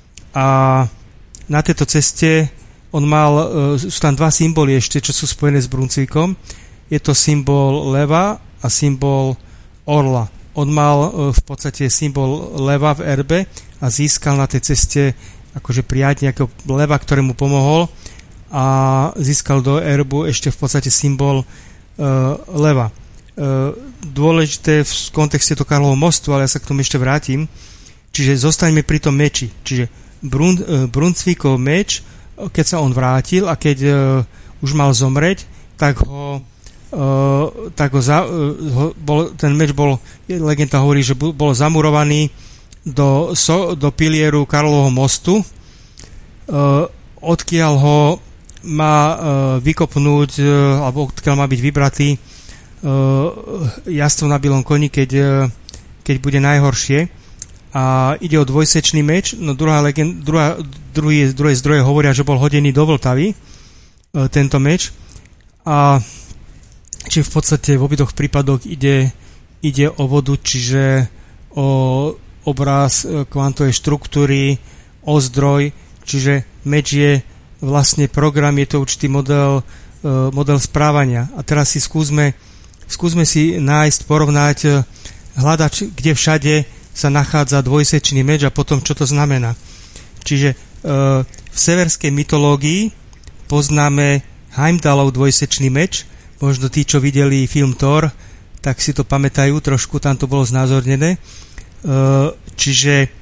A na tejto ceste on mal, sú tam dva symboly ešte, čo sú spojené s Brunsvíkom. Je to symbol leva a symbol orla. On mal v podstate symbol leva v erbe a získal na tej ceste akože prijať nejakého leva, ktorému pomohol a získal do erbu ešte v podstate symbol uh, leva. Uh, dôležité v kontexte to Karlovho mostu, ale ja sa k tomu ešte vrátim. Čiže zostaňme pri tom meči. Čiže Brun, uh, Brunsvíkov meč, keď sa on vrátil a keď uh, už mal zomreť, tak ho, uh, tak ho, za, uh, ho bol, ten meč bol, legenda hovorí, že bol zamurovaný do, so, do pilieru Karlovho mostu, uh, odkiaľ ho má uh, vykopnúť, uh, alebo odkiaľ má byť vybratý uh, jazdcov na bielom koni, keď, uh, keď bude najhoršie. A ide o dvojsečný meč, no druhá legend, druhá, druhý, druhé zdroje hovoria, že bol hodený do Vltavy, e, tento meč. A či v podstate v obidvoch prípadoch ide, ide o vodu, čiže o obraz e, kvantovej štruktúry, o zdroj, čiže meč je vlastne program, je to určitý model, e, model správania. A teraz si skúsme, skúsme si nájsť, porovnať, e, hľadať, kde všade sa nachádza dvojsečný meč a potom, čo to znamená. Čiže e, v severskej mytológii poznáme Heimdallov dvojsečný meč. Možno tí, čo videli film Thor, tak si to pamätajú, trošku tam to bolo znázornené. E, čiže e,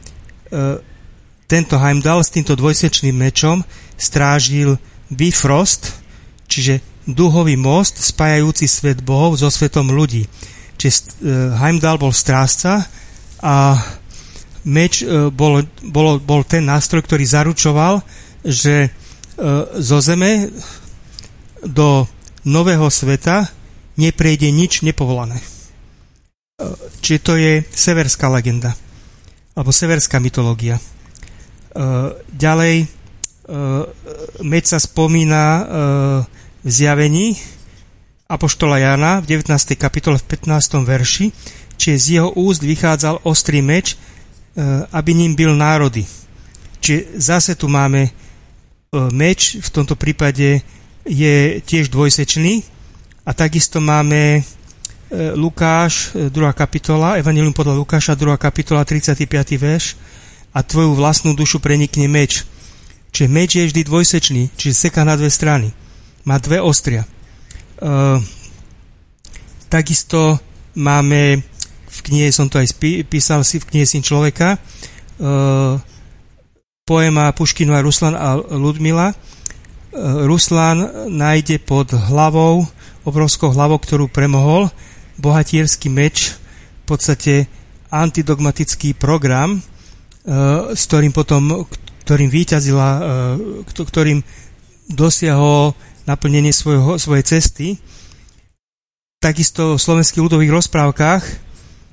tento Heimdall s týmto dvojsečným mečom strážil Bifrost, čiže duhový most spájajúci svet bohov so svetom ľudí. Čiže Heimdall bol strážca a meč bol, bol, bol ten nástroj, ktorý zaručoval, že zo zeme do nového sveta neprejde nič nepovolané. Čiže to je severská legenda alebo severská mytológia. Ďalej meč sa spomína v Zjavení apoštola Jána v devätnástej kapitole v pätnástom verši, čiže z jeho úst vychádzal ostrý meč, aby ním bil národy. Čiže zase tu máme meč, v tomto prípade je tiež dvojsečný a takisto máme Lukáš, druhá kapitola, Evangelium podľa Lukáša, druhá kapitola, tridsiaty piaty verš, a tvoju vlastnú dušu prenikne meč. Čiže meč je vždy dvojsečný, čiže seká na dve strany. Má dve ostria. Uh, takisto máme v knihe, som to aj spí, písal si v knihe Syn človeka, uh, poema Puškinu a Ruslan a Ludmila. Uh, Ruslan nájde pod hlavou, obrovskou hlavou, ktorú premohol, bohatierský meč, v podstate antidogmatický program, uh, s ktorým potom, ktorým víťazila, uh, ktorým dosiahol naplnenie svojho, svojej cesty. Takisto v slovenských ľudových rozprávkach e,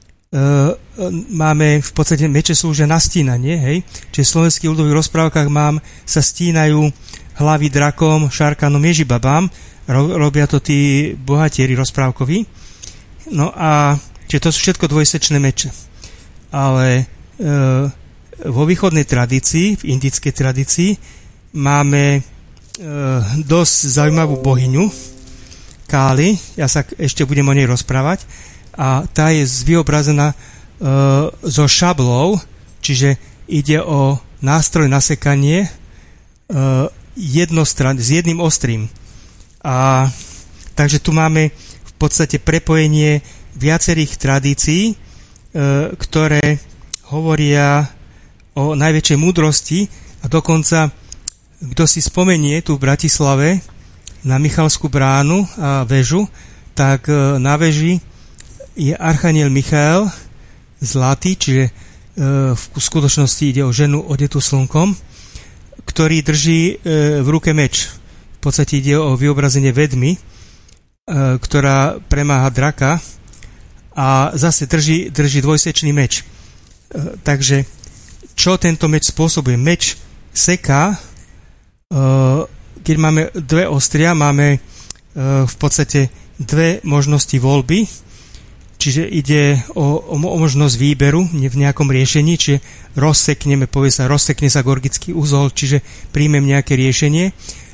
máme v podstate meče slúžia na stínanie, hej? Čiže v slovenských ľudových rozprávkach mám, sa stínajú hlavy drakom, šarkanom, ježibabám, ro, robia to tí bohatieri rozprávkoví. No a čiže to sú všetko dvojsečné meče. Ale e, vo východnej tradícii, v indickej tradícii máme dosť zaujímavú bohyňu Káli, ja sa ešte budem o nej rozprávať, a tá je vyobrazená e, so šablou, čiže ide o nástroj na sekanie e, jednostranný, s jedným ostrým. A takže tu máme v podstate prepojenie viacerých tradícií, e, ktoré hovoria o najväčšej múdrosti, a dokonca kto si spomenie tu v Bratislave na Michalskú bránu a väžu, tak na väži je archaniel Michael zlatý, čiže v skutočnosti ide o ženu odetú slnkom, ktorý drží v ruke meč. V podstate ide o vyobrazenie vedmy, ktorá premáha draka a zase drží, drží dvojsečný meč. Takže čo tento meč spôsobuje? Meč seká. Keď máme dve ostria, máme v podstate dve možnosti voľby, čiže ide o, o, o možnosť výberu v nejakom riešení, čiže rozsekneme, povie sa, rozsekne sa gorgický úzol, čiže príjmem nejaké riešenie.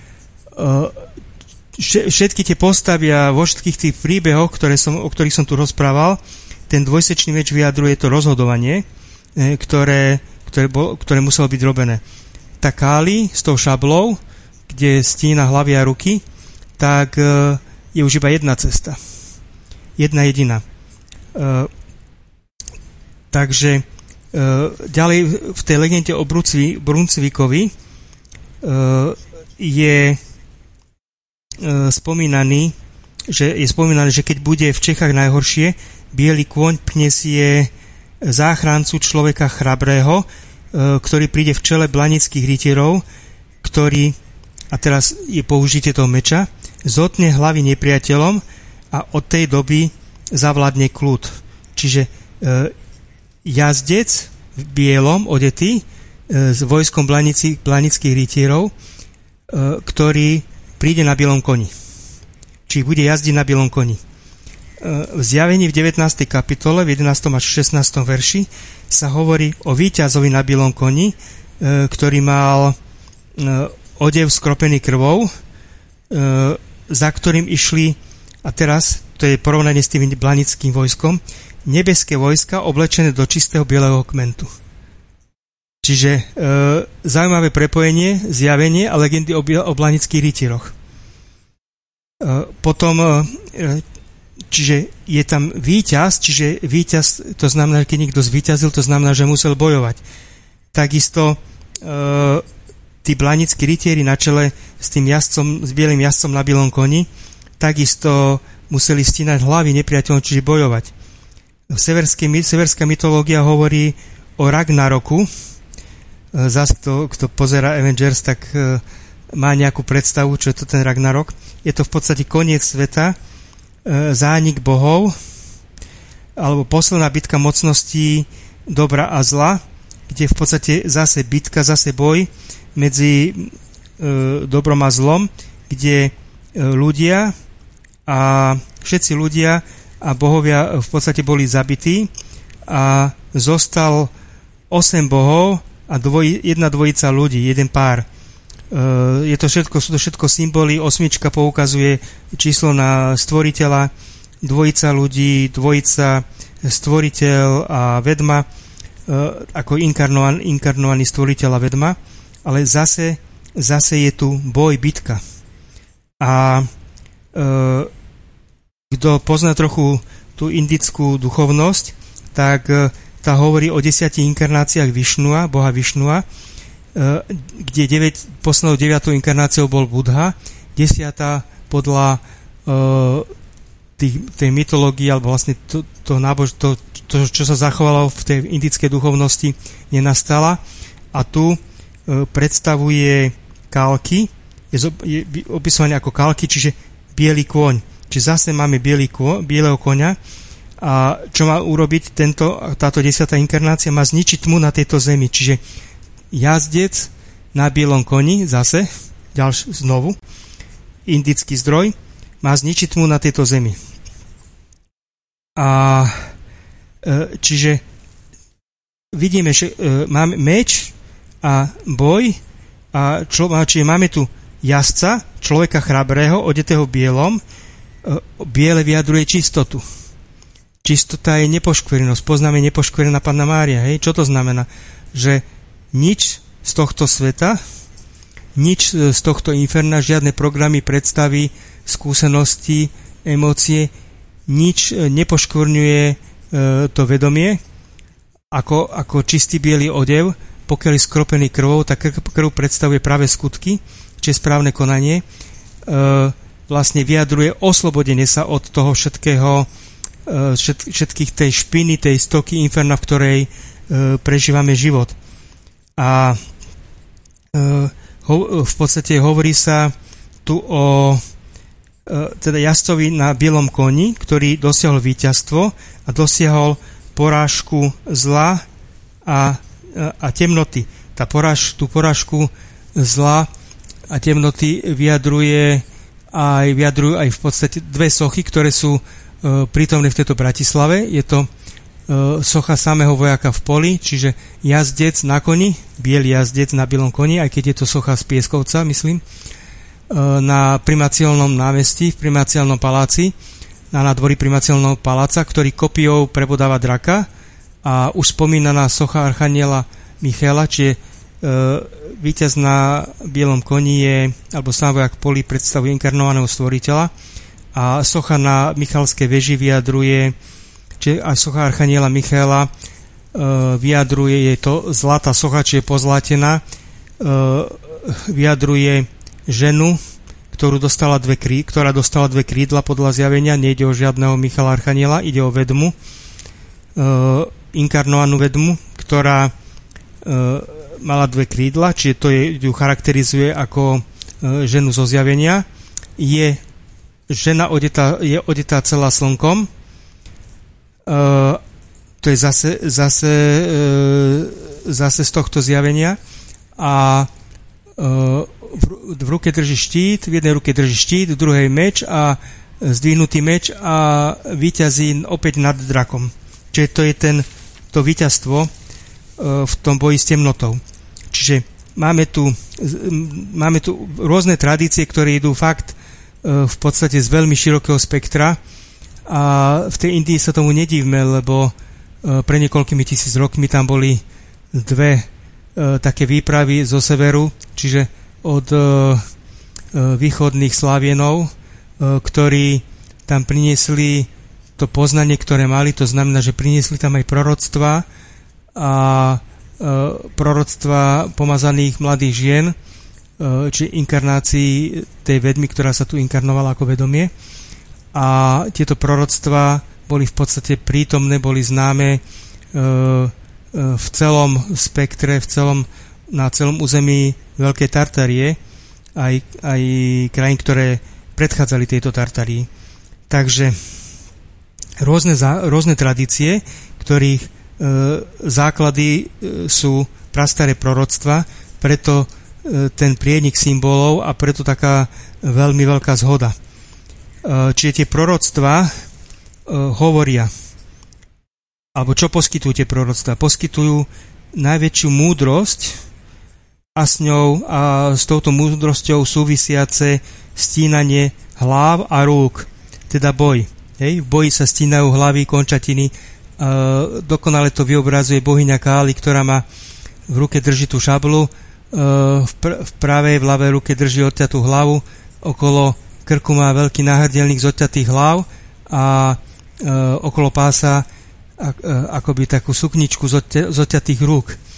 Všetky tie postavy a vo všetkých tých príbehoch, ktoré som, o ktorých som tu rozprával, ten dvojsečný meč vyjadruje to rozhodovanie, ktoré, ktoré, bol, ktoré muselo byť robené. Tá Káli s tou šablou, kde stína hlavy a ruky, tak je už iba jedna cesta. Jedna jediná. Uh, takže uh, ďalej v tej legende o Bruncvi, Bruncvikovi uh, je uh, spomínaný, že je spomínané, že keď bude v Čechách najhoršie, biely kôň pnesie záchrancu človeka chrabrého, ktorý príde v čele blanických rytierov, ktorý, a teraz je použitie toho meča, zotne hlavy nepriateľom a od tej doby zavládne kľud. Čiže e, jazdec v bielom odetý e, s vojskom blanici, blanických rytierov, e, ktorý príde na bielom koni. Čiže bude jazdiť na bielom koni. E, v Zjavení v devätnástej kapitole, v jedenástom až šestnástom verši sa hovorí o víťazovi na bielom koni, e, ktorý mal e, odev skropený krvou, e, za ktorým išli, a teraz to je porovnanie s tým blanickým vojskom, nebeské vojska oblečené do čistého bieleho kmentu. Čiže e, zaujímavé prepojenie, zjavenie a legendy o, o blanických rytieroch. E, potom e, čiže je tam víťaz, čiže víťaz, to znamená, že keď niekto zvíťazil, to znamená, že musel bojovať. Takisto e, tí blanickí rytieri na čele s tým jazdcom, s bielým jazdcom na bielom koni, takisto museli stínať hlavy nepriateľom, čiže bojovať. Severská mytológia hovorí o Ragnaroku. Zas, kto, kto pozerá Avengers, tak e, má nejakú predstavu, čo je to ten Ragnarok. Je to v podstate koniec sveta, e, zánik bohov, alebo posledná bitka mocností dobra a zla, kde v podstate zase bitka, zase boj medzi e, dobrom a zlom, kde e, ľudia a všetci ľudia a bohovia v podstate boli zabití a zostal osem bohov a dvoj, jedna dvojica ľudí, jeden pár. E, je to všetko, sú to všetko symboly, osmička poukazuje číslo na stvoriteľa, dvojica ľudí, dvojica stvoriteľ a vedma, e, ako inkarnovan, inkarnovaný stvoriteľ a vedma, ale zase, zase je tu boj, bitka. A e, kto pozná trochu tú indickú duchovnosť, tak e, tá hovorí o desiatich inkarnáciách Višnua, boha Višnua, e, kde deväť, poslednou deviatou inkarnáciou bol Buddha, desiatá podľa e, tých, tej mytológie, alebo vlastne to, to, nábož, to, to, čo sa zachovalo v tej indickej duchovnosti, nenastala. A tu predstavuje Kalki, je, je opisovaný ako Kalki, čiže biely kôň. Čiže zase máme biely kô, bieleho koňa. A čo má urobiť tento, táto desiatá inkarnácia? Má zničiť tmu na tejto zemi. Čiže jazdec na bielom koni, zase, ďalš, znovu, indický zdroj, má zničiť tmu na tejto zemi. A čiže vidíme, že máme meč a boj, a člo, čiže máme tu jazdca, človeka chrabrého, odetého bielom. Biele vyjadruje čistotu. Čistota je nepoškvrnenosť. Poznáme nepoškvrnená Panna Mária. Hej? Čo to znamená? Že nič z tohto sveta, nič z tohto inferna, žiadne programy, predstavy, skúsenosti, emócie, nič nepoškvrňuje e, to vedomie, ako, ako čistý biely odev. Pokiaľ je skropený krvou, tak krv predstavuje práve skutky, čiže správne konanie, e, vlastne vyjadruje oslobodenie sa od toho všetkého, e, všet, všetkých tej špiny, tej stoky inferna, v ktorej e, prežívame život. A e, ho, v podstate hovorí sa tu o e, teda jazdcovi na bielom koni, ktorý dosiahol víťazstvo a dosiahol porážku zla a a temnoty. Tá poráž, tú porážku zla a temnoty vyjadruje aj, vyjadrujú aj v podstate dve sochy, ktoré sú e, prítomné v tejto Bratislave. Je to e, socha samého vojaka v poli, čiže jazdec na koni, biely jazdec na bielom koni, aj keď je to socha z Pieskovca, myslím, e, na primaciálnom námestí, v primaciálnom paláci, na nádvorí primaciálneho paláca, ktorý kopiou prebodáva draka. A už spomínaná socha archaniela Michaela, čiže e, víťaz na bielom koni je, alebo sám vojak poli predstavuje inkarnovaného stvoriteľa, a socha na Michalskej veži vyjadruje, čiže aj socha archaniela Michaela e, vyjadruje, je to zlatá socha, čiže pozlatená, e, vyjadruje ženu, ktorú dostala dve krí, ktorá dostala dve krídla podľa zjavenia. Nejde o žiadneho Michala archaniela, ide o vedmu, e, inkarnovanú vedmu, ktorá e, mala dve krídla, čiže to je, ju charakterizuje ako e, ženu zo zjavenia. Je žena odetá, je odetá celá slnkom. E, to je zase, zase, e, zase z tohto zjavenia. A e, v, v ruke drží štít, v jednej ruke drží štít, v druhej meč a zdvihnutý meč a víťazí opäť nad drakom. Čiže to je ten to víťazstvo e, v tom boji s temnotou. Čiže máme tu, máme tu rôzne tradície, ktoré idú fakt e, v podstate z veľmi širokého spektra, a v tej Indii sa tomu nedívme, lebo e, pre niekoľkými tisíc rokmi tam boli dve e, také výpravy zo severu, čiže od e, e, východných Slavienov, e, ktorí tam priniesli to poznanie, ktoré mali, to znamená, že priniesli tam aj proroctva a e, proroctva pomazaných mladých žien, či inkarnácii tej vedmy, ktorá sa tu inkarnovala ako vedomie. A tieto proroctvá boli v podstate prítomné, boli známe v celom spektre, v celom, na celom území Veľkej Tartarie, aj, aj krajín, ktoré predchádzali tejto Tartarii. Takže rôzne, rôzne tradície, ktorých e, základy e, sú prastaré proroctva, preto e, ten prienik symbolov a preto taká veľmi veľká zhoda. E, čiže tie proroctvá e, hovoria, alebo čo poskytujú tie proroctvá? Poskytujú najväčšiu múdrosť a s ňou a s touto múdrosťou súvisiace stínanie hlav a rúk, teda boj. Hej? V boji sa stínajú hlavy, končatiny. E, dokonale to vyobrazuje bohyňa Káli, ktorá má v ruke drží tú šablu, e, v, pr- v pravej, v ľavej ruke drží odťatú hlavu, okolo krku má veľký náhrdelník z odťatých hlav a e, okolo pása akoby takú sukničku z odťatých rúk. E,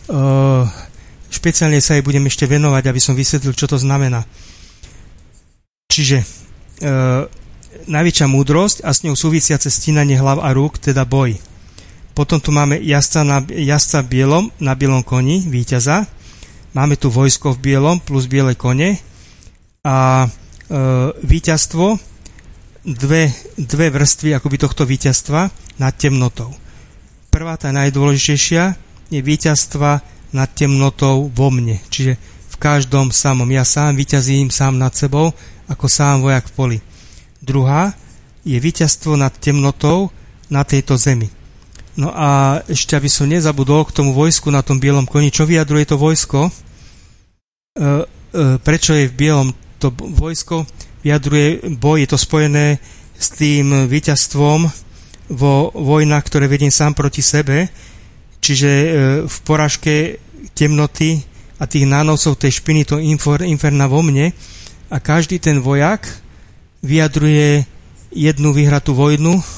špeciálne sa jej budem ešte venovať, aby som vysvetlil, čo to znamená. Čiže e, najväčšia múdrosť a s ňou súvisiace stínanie hlav a rúk, teda boj. Potom tu máme jazdca, na, jazdca bielom, na bielom koni, víťaza. Máme tu vojsko v bielom plus biele kone a e, víťazstvo, dve, dve vrstvy akoby tohto víťazstva nad temnotou. Prvá, tá najdôležitejšia, je víťazstva nad temnotou vo mne, čiže v každom samom. Ja sám víťazím sám nad sebou, ako sám vojak v poli. Druhá je víťazstvo nad temnotou na tejto zemi. No a ešte, aby som nezabudol k tomu vojsku na tom bielom koni, čo vyjadruje to vojsko? E, e, prečo je v bielom to vojsko? Vyjadruje boj, je to spojené s tým víťazstvom vo vojnách, ktoré vediem sám proti sebe, čiže e, v porážke temnoty a tých nánosov tej špiny, to infor, inferna vo mne, a každý ten vojak vyjadruje jednu vyhratú vojnu, e,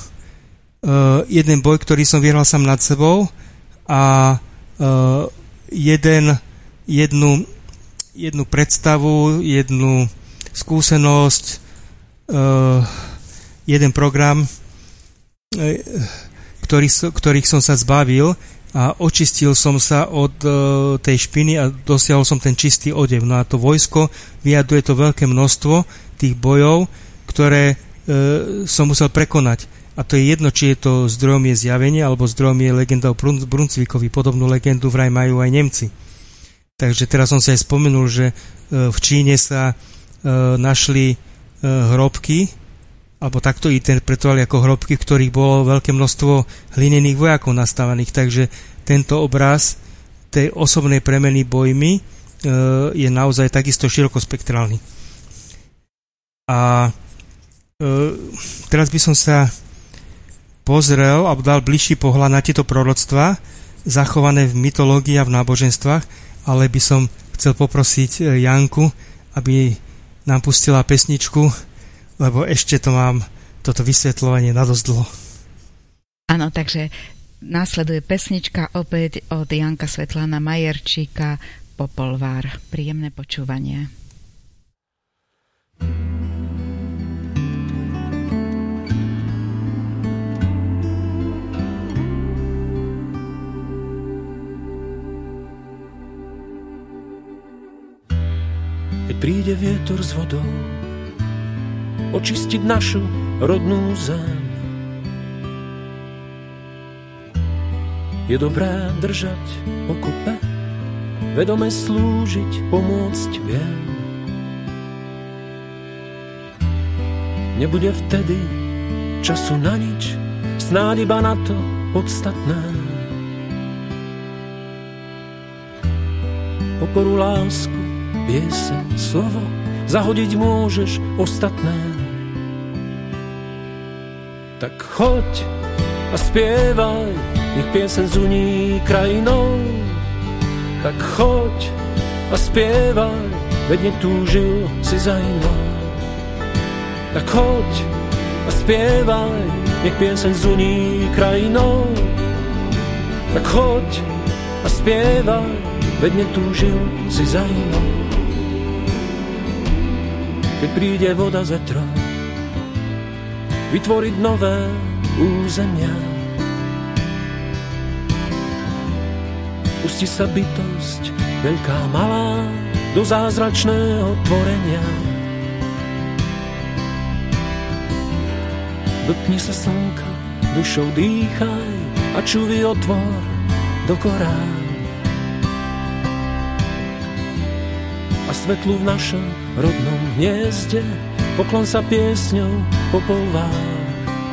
jeden boj, ktorý som vyhral sám nad sebou a e, jeden, jednu, jednu predstavu, jednu skúsenosť, e, jeden program, e, ktorý, ktorých som sa zbavil a očistil som sa od e, tej špiny a dosiahol som ten čistý odev. No a to vojsko vyjadruje to veľké množstvo tých bojov, ktoré e, som musel prekonať. A to je jedno, či je to zdrojom je zjavenie, alebo zdrojom je legenda o Brunswickovi. Podobnú legendu vraj majú aj Nemci. Takže teraz som sa aj spomenul, že e, v Číne sa e, našli e, hrobky, alebo takto interpretovali ako hrobky, v ktorých bolo veľké množstvo hlinených vojakov nastávaných. Takže tento obraz tej osobnej premeny bojmi e, je naozaj takisto širokospektrálny. A e, teraz by som sa pozrel a dal bližší pohľad na tieto proroctvá zachované v mytológii a v náboženstvách, ale by som chcel poprosiť Janku, aby nám pustila pesničku, lebo ešte to mám, toto vysvetľovanie na dosť dlho.
Áno, takže následuje pesnička opäť od Janka Svetlana Majerčíka, Popolvár. Príjemné počúvanie.
Keď príde vietor s vodou očistiť našu rodnú zem, je dobré držať pokope, vedome slúžiť, pomôcť viem. Nebude vtedy času na nič, snáď iba na to podstatné. Pokoru, lásku, pieseň, slovo, zahodiť môžeš ostatné. Tak choď a spievaj, nech pieseň zuní krajinou. Tak choď a spievaj, veď netúžil si za inou. Tak choď a spievaj, nech pieseň zuní krajinou. Tak choď a spievaj, veď netúžil si za inou. keď príde voda z vetra, vytvoriť nové územia. Pustí sa bytosť, veľká, malá, do zázračného tvorenia. Dotkni sa slnka, dušou dýchaj a čuvy otvor do korán. A svetlu v našom rodnom hniezde poklon sa piesňou po polvách.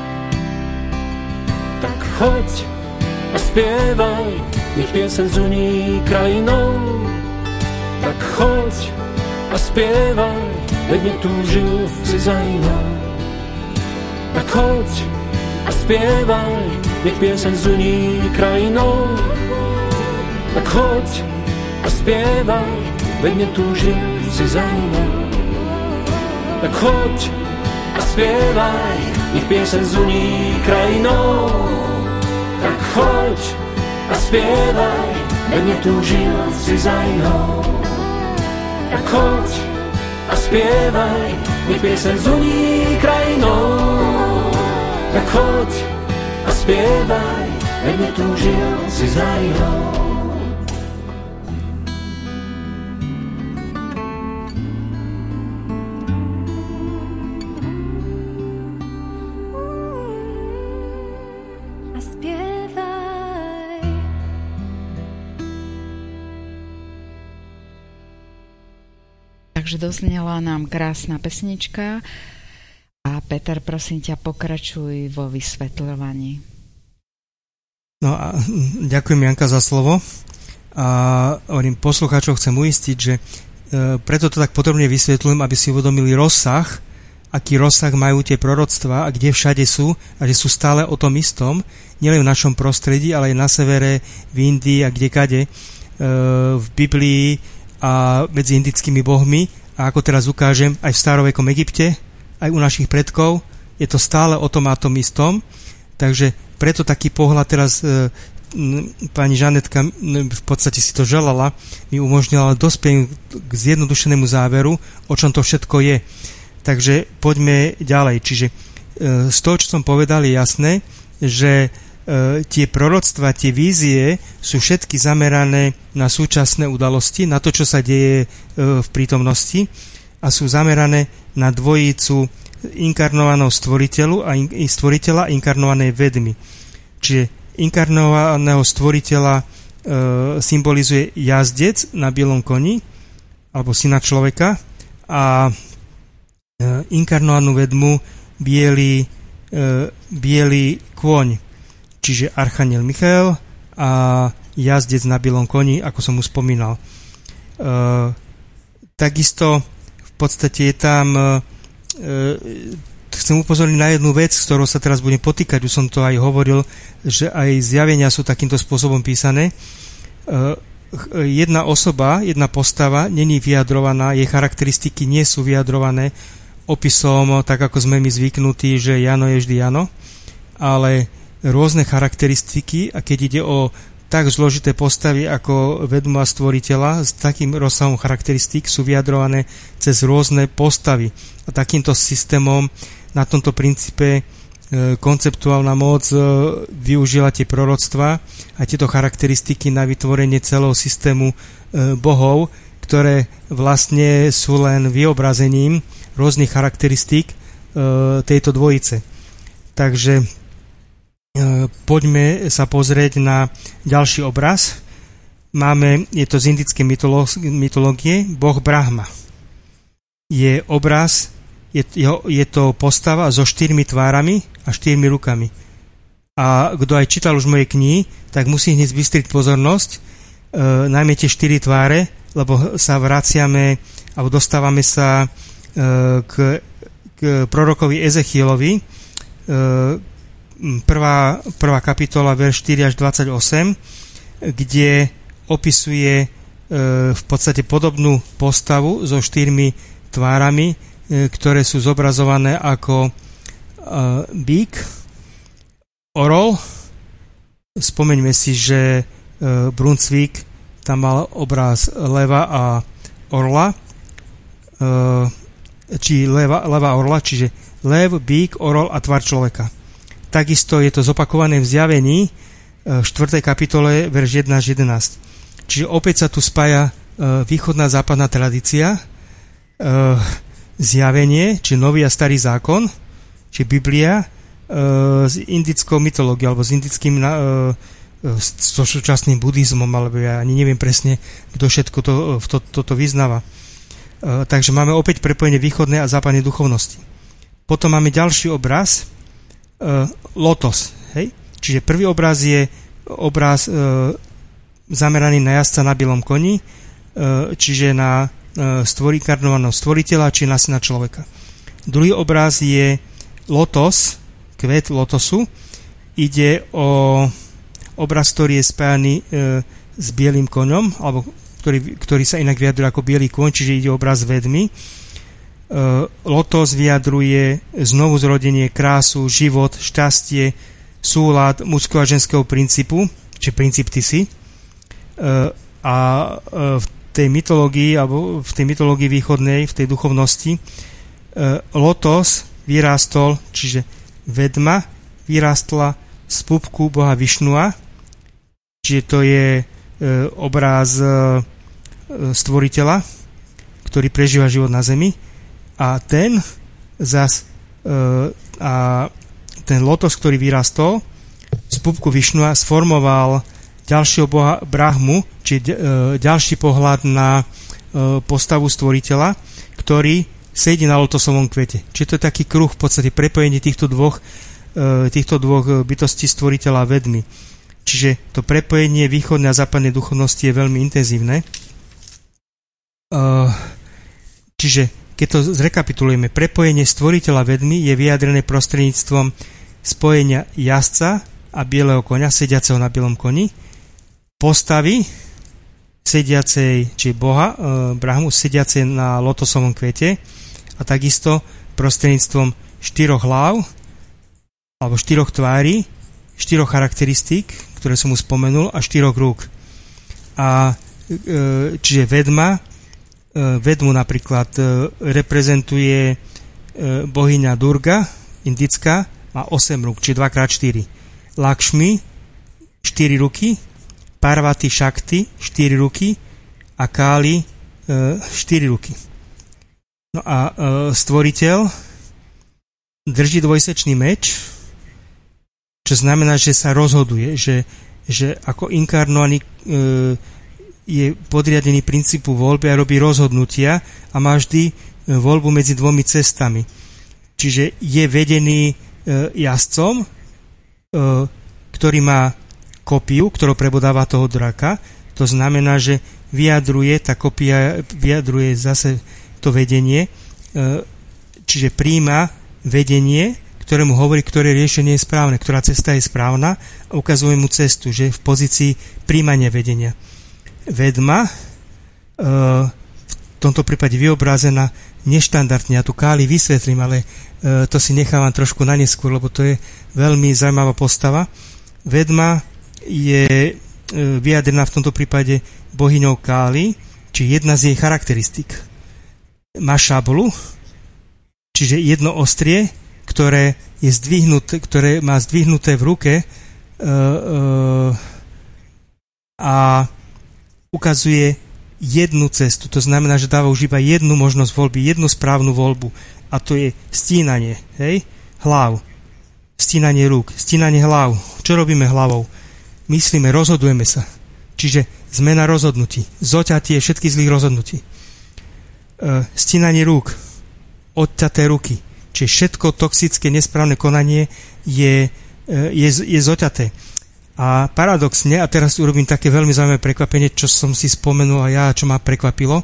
Tak choď a spievaj, nech pieseň zuní krajinou. Tak choď a spievaj, veď netúžil si za inou. Tak choď a spievaj, nech pieseň zuní krajinou. Tak choď a spievaj, veď netúžil si za inou. Tak choď a spievaj, nech pieseň zuní krajinou. Tak choď a spievaj, veď netúžil si za inou. Tak choď a spievaj, nech pieseň zuní krajinou. Tak choď a spievaj, veď netúžil si za inou.
Takže doznela nám krásna pesnička a Peter, prosím ťa, pokračuj vo vysvetľovaní.
No a ďakujem, Janka, za slovo. A hovorím, poslucháčov chcem uistiť, že e, preto to tak podrobne vysvetľujem, aby si uvedomili rozsah, aký rozsah majú tie proroctvá a kde všade sú a že sú stále o tom istom, nielen v našom prostredí, ale aj na severe, v Indii a kdekade, e, v Biblii a medzi indickými bohmi a ako teraz ukážem aj v starovekom Egypte, aj u našich predkov, je to stále o tom a tom istom. Takže preto taký pohľad teraz e, pani Žanetka v podstate si to želala, mi umožnila dospieť k zjednodušenému záveru, o čom to všetko je. Takže poďme ďalej. Čiže e, z toho, čo som povedal, je jasné, že tie proroctva, tie vízie sú všetky zamerané na súčasné udalosti, na to, čo sa deje v prítomnosti a sú zamerané na dvojicu inkarnovaného stvoriteľu a in, stvoriteľa inkarnovanej vedmy. Čiže inkarnovaného stvoriteľa e, symbolizuje jazdec na bielom koni alebo syna človeka a e, inkarnovanú vedmu biely, e, biely kôň, čiže archaniel Michael a jazdec na bielom koni, ako som už spomínal. E, takisto v podstate je tam e, chcem upozorniť na jednu vec, s ktorou sa teraz budem potýkať, už som to aj hovoril, že aj zjavenia sú takýmto spôsobom písané. E, jedna osoba, jedna postava není vyjadrovaná, jej charakteristiky nie sú vyjadrované opisom, tak ako sme my zvyknutí, že Jano je vždy Jano, ale rôzne charakteristiky, a keď ide o tak zložité postavy ako vedmu a stvoriteľa s takým rozsahom charakteristík sú vyjadrované cez rôzne postavy. A takýmto systémom na tomto princípe e, konceptuálna moc e, využila tie proroctva a tieto charakteristiky na vytvorenie celého systému e, bohov, ktoré vlastne sú len vyobrazením rôznych charakteristík e, tejto dvojice. Takže poďme sa pozrieť na ďalší obraz. Máme, je to z indickej mytológie, boh Brahma. Je obraz, je, je to postava so štyrmi tvárami a štyrmi rukami. A kto aj čítal už moje knihy, tak musí hneď vystriť pozornosť, e, najmä tie štyri tváre, lebo sa vraciame, alebo dostávame sa e, k, k prorokovi Ezechielovi, e, Prvá, prvá kapitola, verš štyri až dvadsaťosem, kde opisuje e, v podstate podobnú postavu so štyrmi tvárami, e, ktoré sú zobrazované ako e, bík, orol. Spomeňme si, že e, Brunsvík tam mal obraz leva a orla. E, či leva, leva orla, čiže lev, bík, orol a tvar človeka. Takisto je to zopakované v Zjavení v štvrtej kapitole, verš jeden až jedenásť. Čiže opäť sa tu spája východná západná tradícia, Zjavenie, či nový a starý zákon, či Biblia, s indickou mytológiou, alebo s indickým so súčasným buddhizmom, alebo ja ani neviem presne, kto všetko to, to, toto vyznáva. Takže máme opäť prepojenie východnej a západnej duchovnosti. Potom máme ďalší obraz, lotos. Hej? Čiže prvý obraz je obraz zameraný na jazdca na bielom koni, čiže na stvorí karnovaného stvoriteľa, či na syna človeka. Druhý obraz je lotos, kvet lotosu. Ide o obraz, ktorý je spájaný e, s bielým koňom, alebo ktorý, ktorý sa inak vyjadruje ako bielý koň, čiže ide o obraz vedmy. E, lotos vyjadruje znovu zrodenie, krásu, život, šťastie, súlad mužského a ženského princípu, či princíp ty si. E, a e, v tej mytológii, alebo v tej mytológii východnej, v tej duchovnosti, e, lotos vyrástol, čiže vedma vyrástla z pupku boha Višnua, čiže to je e, obraz e, stvoriteľa, ktorý prežíva život na zemi, a ten zas e, a ten lotos, ktorý vyrastol z pupku Višnua, sformoval ďalšieho boha Brahmu, čiže e, ďalší pohľad na e, postavu stvoriteľa, ktorý sedí na lotosovom kvete. Čiže to je taký kruh, v podstate prepojenie týchto dvoch e, týchto dvoch bytostí stvoriteľa a vedmy. Čiže to prepojenie východnej a západnej duchovnosti je veľmi intenzívne. Čiže keď to zrekapitulujeme, prepojenie stvoriteľa vedmy je vyjadrené prostredníctvom spojenia jazdca a bieleho koňa, sediaceho na bielom koni, postavy sediacej, či boha, Brahmu, sediacej na lotosovom kvete, a takisto prostredníctvom štyroch hlav alebo štyroch tvári, štyroch charakteristík, ktoré som mu spomenul, a štyroch rúk. A e, čiže vedma, e, vedmu napríklad e, reprezentuje e, bohyňa Durga, indická, má osem rúk, čiže dva krát štyri. Lakšmi, štyri ruky, Parvati Shakti, štyri ruky, a Káli, e, štyri ruky. No a e, stvoriteľ drží dvojsečný meč, čo znamená, že sa rozhoduje, že, že ako inkarnovaný e, je podriadený princípu voľby a robí rozhodnutia a má vždy voľbu medzi dvomi cestami. Čiže je vedený e, jazdcom, e, ktorý má kopiu, ktorou prebodáva toho draka. To znamená, že vyjadruje, tá kopia vyjadruje zase to vedenie, e, čiže príjma vedenie, ktorému hovorí, ktoré riešenie je správne, ktorá cesta je správna, a ukazuje mu cestu, že je v pozícii príjmania vedenia. Vedma e, v tomto prípade vyobrazená neštandardne, ja tu Káli vysvetlím, ale e, to si nechávam trošku na neskôr, lebo to je veľmi zaujímavá postava. Vedma je e, vyjadrená v tomto prípade bohyňou Káli, či jedna z jej charakteristík. Má šablu, čiže jedno ostrie, ktoré je zdvihnuté, ktoré má zdvihnuté v ruke e, e, a ukazuje jednu cestu. To znamená, že dáva už iba jednu možnosť voľby, jednu správnu voľbu, a to je stínanie, hej, hlav, stínanie rúk, stínanie hlav. Čo robíme hlavou? Myslíme, rozhodujeme sa. Čiže zmena rozhodnutí, zoťatie všetkých zlých rozhodnutí. E, stínanie rúk, odťaté ruky. Čiže všetko toxické, nesprávne konanie je, je, je zoťaté. A paradoxne, a teraz urobím také veľmi zaujímavé prekvapenie, čo som si spomenul a ja, čo ma prekvapilo. E,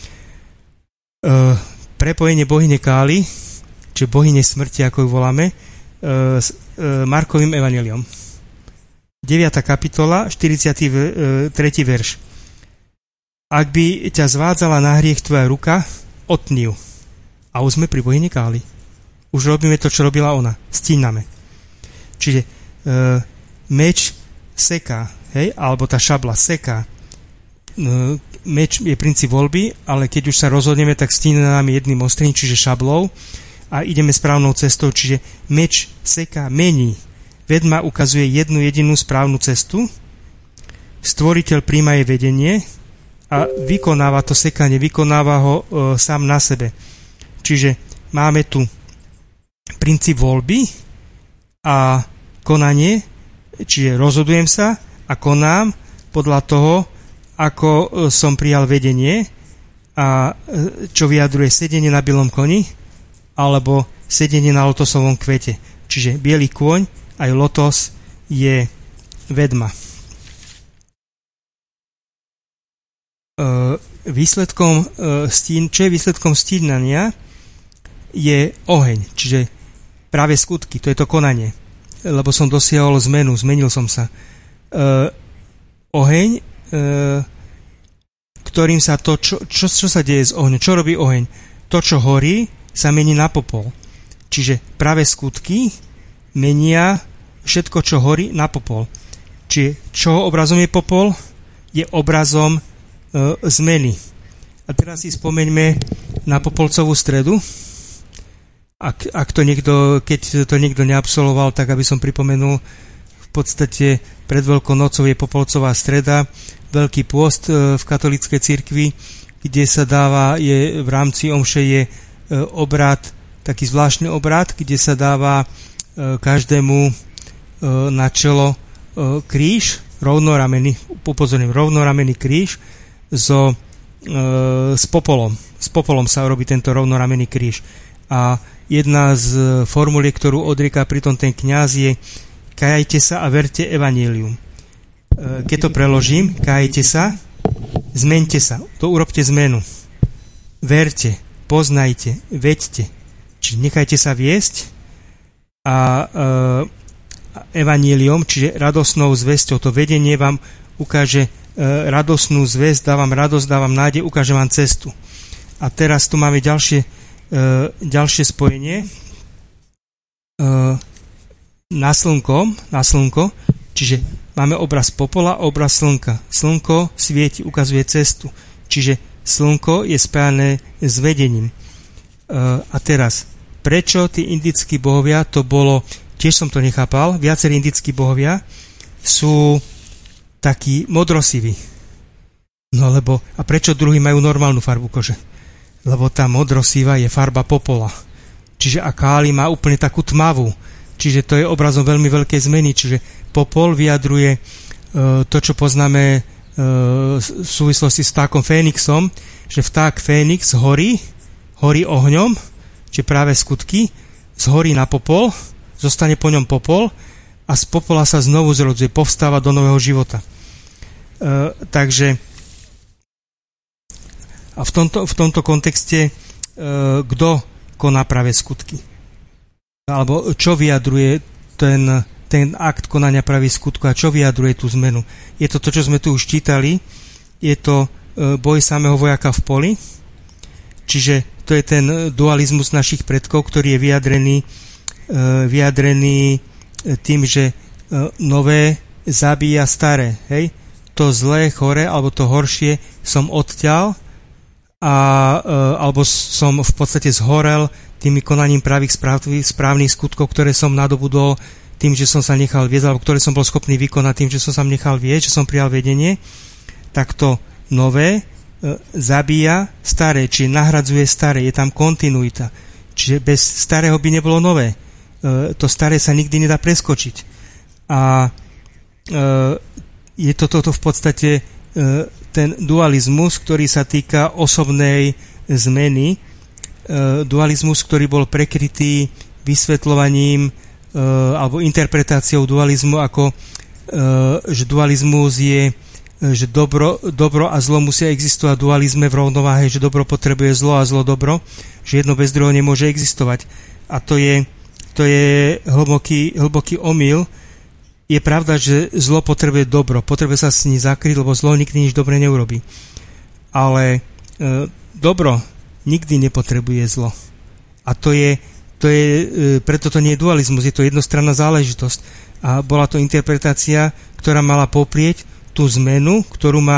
prepojenie bohyne Káli, čiže bohyne smrti, ako ju voláme, e, s e, Markovým evanjeliom. deviata kapitola, štyridsiaty tretí verš. Ak by ťa zvádzala na hriech tvoja ruka, otni ju. A už sme pri bohyni Káli. Už robíme to, čo robila ona. Stíname. Čiže e, meč seká, hej, alebo tá šabla seká. E, meč je princíp voľby, ale keď už sa rozhodneme, tak stína nám jedným ostrým, čiže šablou a ideme správnou cestou, čiže meč seká, mení. Vedma ukazuje jednu jedinú správnu cestu, stvoriteľ príjma jej vedenie a vykonáva to sekanie, vykonáva ho e, sám na sebe. Čiže máme tu princíp voľby a konanie, čiže rozhodujem sa a konám podľa toho, ako som prijal vedenie a čo vyjadruje sedenie na bielom koni alebo sedenie na lotosovom kvete. Čiže biely kôň aj lotos je vedma. Výsledkom stín, čo je výsledkom stínania je oheň, čiže práve skutky, to je to konanie, lebo som dosiahol zmenu, zmenil som sa. Oheň, ktorým sa to, čo, čo, čo sa deje z ohňu, čo robí oheň? To, čo horí, sa mení na popol. Čiže práve skutky menia všetko, čo horí, na popol. Čiže čo obrazom je popol? Je obrazom e, zmeny. A teraz si spomeňme na popolcovú stredu. Ak, ak to niekto, keď to niekto neabsolvoval, tak aby som pripomenul, v podstate pred Veľkou nocou je popolcová streda, Veľký pôst v katolíckej cirkvi, kde sa dáva, je v rámci omše je obrad, taký zvláštny obrad, kde sa dáva každému na čelo kríž, rovnoramený, upozorním, rovnoramený kríž so, s popolom. S popolom sa robí tento rovnoramený kríž. A jedna z formuliek, ktorú odrieka pritom ten kňaz je: kajajte sa a verte evanjelium. Keď to preložím, kajajte sa, zmente sa, to urobte zmenu. Verte, poznajte, veďte. Čiže nechajte sa viesť a e, evanjelium, čiže radosnou zvesťou, to vedenie vám ukáže e, radosnú zvesť, dávam radosť, dávam nádej, ukáže vám cestu. A teraz tu máme ďalšie, e, ďalšie spojenie e, na slnko, na slnko, čiže máme obraz popola, obraz slnka. Slnko svieti, ukazuje cestu. Čiže slnko je spájané s vedením. E, a teraz, prečo tí indickí bohovia, to bolo, tiež som to nechápal, viacerí indickí bohovia sú takí modrosiví. No lebo, a prečo druhí majú normálnu farbu kože? Lebo tá modrosivá je farba popola. Čiže a Káli má úplne takú tmavú. Čiže to je obrazom veľmi veľkej zmeny. Čiže popol vyjadruje e, to, čo poznáme e, v súvislosti s vtákom Fénixom, že vták Fénix horí, horí ohňom, čiže práve skutky, zhorí na popol, zostane po ňom popol a z popola sa znovu zrodzuje, povstáva do nového života. E, takže a v tomto, v tomto kontexte e, kto koná práve skutky? Alebo čo vyjadruje ten, ten akt konania pravých skutkov a čo vyjadruje tú zmenu? Je to to, čo sme tu už čítali, je to boj samého vojaka v poli, čiže to je ten dualizmus našich predkov, ktorý je vyjadrený, vyjadrený tým, že nové zabíja staré. Hej? To zlé, chore, alebo to horšie som odťal a, alebo som v podstate zhorel tými konaním pravých správnych skutkov, ktoré som nadobudol tým, že som sa nechal viesť, alebo ktoré som bol schopný vykonať tým, že som sa nechal viesť, že som prijal vedenie, tak to nové e, zabíja staré, čiže nahradzuje staré, je tam kontinuita. Čiže bez starého by nebolo nové. E, to staré sa nikdy nedá preskočiť. A e, je to toto v podstate e, ten dualizmus, ktorý sa týka osobnej zmeny, dualizmus, ktorý bol prekrytý vysvetľovaním e, alebo interpretáciou dualizmu ako e, že dualizmus je, že dobro, dobro a zlo musia existovať v dualizme v rovnováhe, že dobro potrebuje zlo a zlo dobro, že jedno bez druhého nemôže existovať. A to je, to je hlboký, hlboký omyl. Je pravda, že zlo potrebuje dobro, potrebuje sa s ní zakryť, lebo zlo nikdy nič dobre neurobí. Ale e, dobro nikdy nepotrebuje zlo. A to je, to je, preto to nie je dualizmus, je to jednostranná záležitosť. A bola to interpretácia, ktorá mala poprieť tú zmenu, ktorú má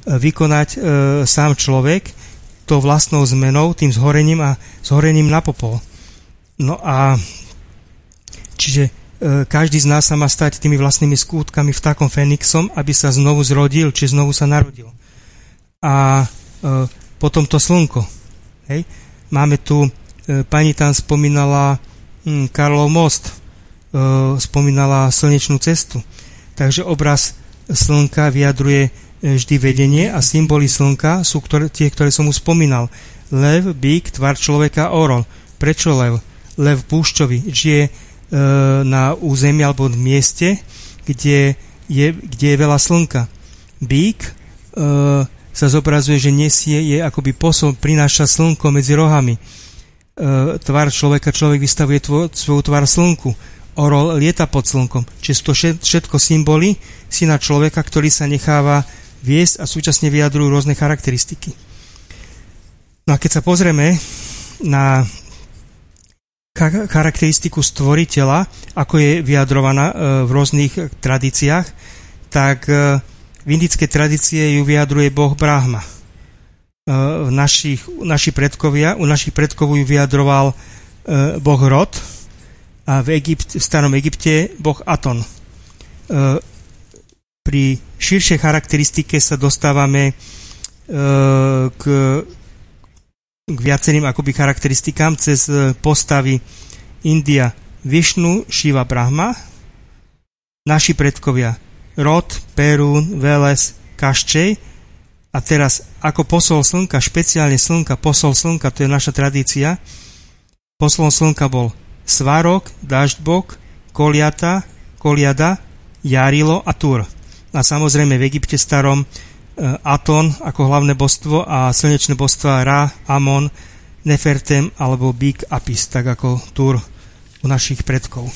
vykonať e, sám človek tou vlastnou zmenou, tým zhorením a zhorením na popol. No a čiže e, každý z nás sa má stať tými vlastnými skútkami vtákom Fénixom, aby sa znovu zrodil, či znovu sa narodil. A e, potom to slnko. Hej? Máme tu, e, pani tam spomínala hm, Karlov most, e, spomínala slnečnú cestu. Takže obraz slnka vyjadruje vždy vedenie a symboly slnka sú ktoré, tie, ktoré som už spomínal. Lev, bík, tvar človeka, orol. Prečo lev? Lev púšťový žije e, na území alebo v mieste, kde je, kde je veľa slnka. Bík e, sa zobrazuje, že nesie, je akoby posol, prináša slnko medzi rohami. E, tvar človeka, človek vystavuje tvo, svoju tvár slnku. Orol lieta pod slnkom. Čiže to všetko symboly syna človeka, ktorý sa necháva viesť a súčasne vyjadrujú rôzne charakteristiky. No a keď sa pozrieme na charakteristiku stvoriteľa, ako je vyjadrovaná v rôznych tradíciách, tak v indickej tradície ju vyjadruje boh Brahma. V našich, naši predkovia, u našich predkov ju vyjadroval boh Rod a v, Egypt, v starom Egypte boh Aton. Pri širšej charakteristike sa dostávame e, k, k viacerým akoby charakteristikám cez postavy India, Višnu, Šiva, Brahma, naši predkovia Rod, Perún, Veles, Kaščej a teraz ako posol slnka, špeciálne slnka, posol slnka, to je naša tradícia, poslom slnka bol Svarok, Daždbok, Koliata, Koliada, Jarilo a Tur. A samozrejme v Egypte starom Aton ako hlavné božstvo a slnečné božstva Ra, Amon, Nefertem alebo Bík, Apis, tak ako Tur u našich predkov.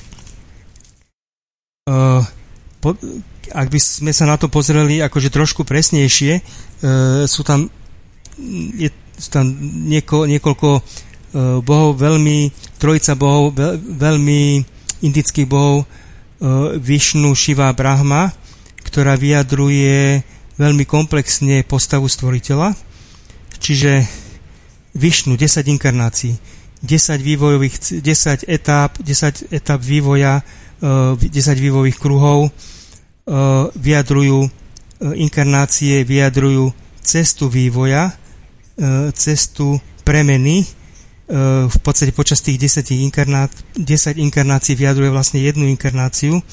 Uh, po, ak by sme sa na to pozreli akože trošku presnejšie, uh, sú tam, je, sú tam nieko, niekoľko uh, bohov, veľmi, trojica bohov, veľ, veľmi indických bohov, uh, Višnu, Šiva, Brahma, ktorá vyjadruje veľmi komplexne postavu stvoriteľa. Čiže Višnu, desať inkarnácií, desať vývojových, desať etáp, desať etáp vývoja, desať vývojových kruhov vyjadrujú inkarnácie, vyjadrujú cestu vývoja, cestu premeny. V podstate počas tých desať inkarnácií, desať inkarnácií vyjadruje vlastne jednu inkarnáciu,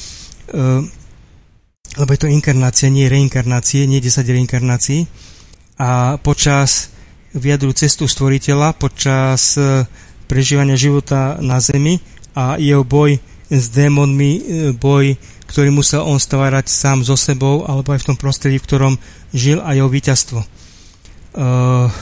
lebo je to inkarnácia, nie reinkarnácie, nie desať reinkarnácií. A počas vyjadrujú cestu stvoriteľa, počas prežívania života na zemi a jeho boj s démonmi, boj, ktorý musel on stvárať sám so sebou, alebo aj v tom prostredí, v ktorom žil, a jeho víťazstvo. Uh,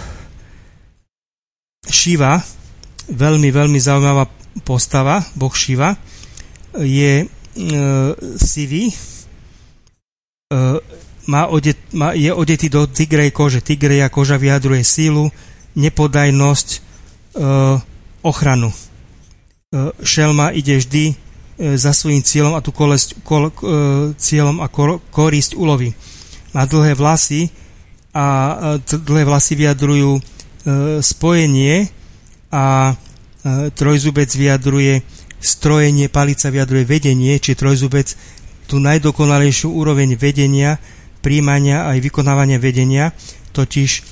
Šiva, veľmi, veľmi zaujímavá postava, boh Šiva, je uh, sivý, Uh, má odet, má, je odetý do tigrej kože. Tigreja koža vyjadruje sílu, nepodajnosť, uh, ochranu. Uh, šelma ide vždy uh, za svojím cieľom a tú kolesť, kol, uh, cieľom a kol, korisť uloví. Má dlhé vlasy a uh, dlhé vlasy vyjadrujú uh, spojenie a uh, trojzubec vyjadruje strojenie, palica vyjadruje vedenie, či trojzubec tú najdokonalejšiu úroveň vedenia, príjmania aj vykonávania vedenia, totiž e,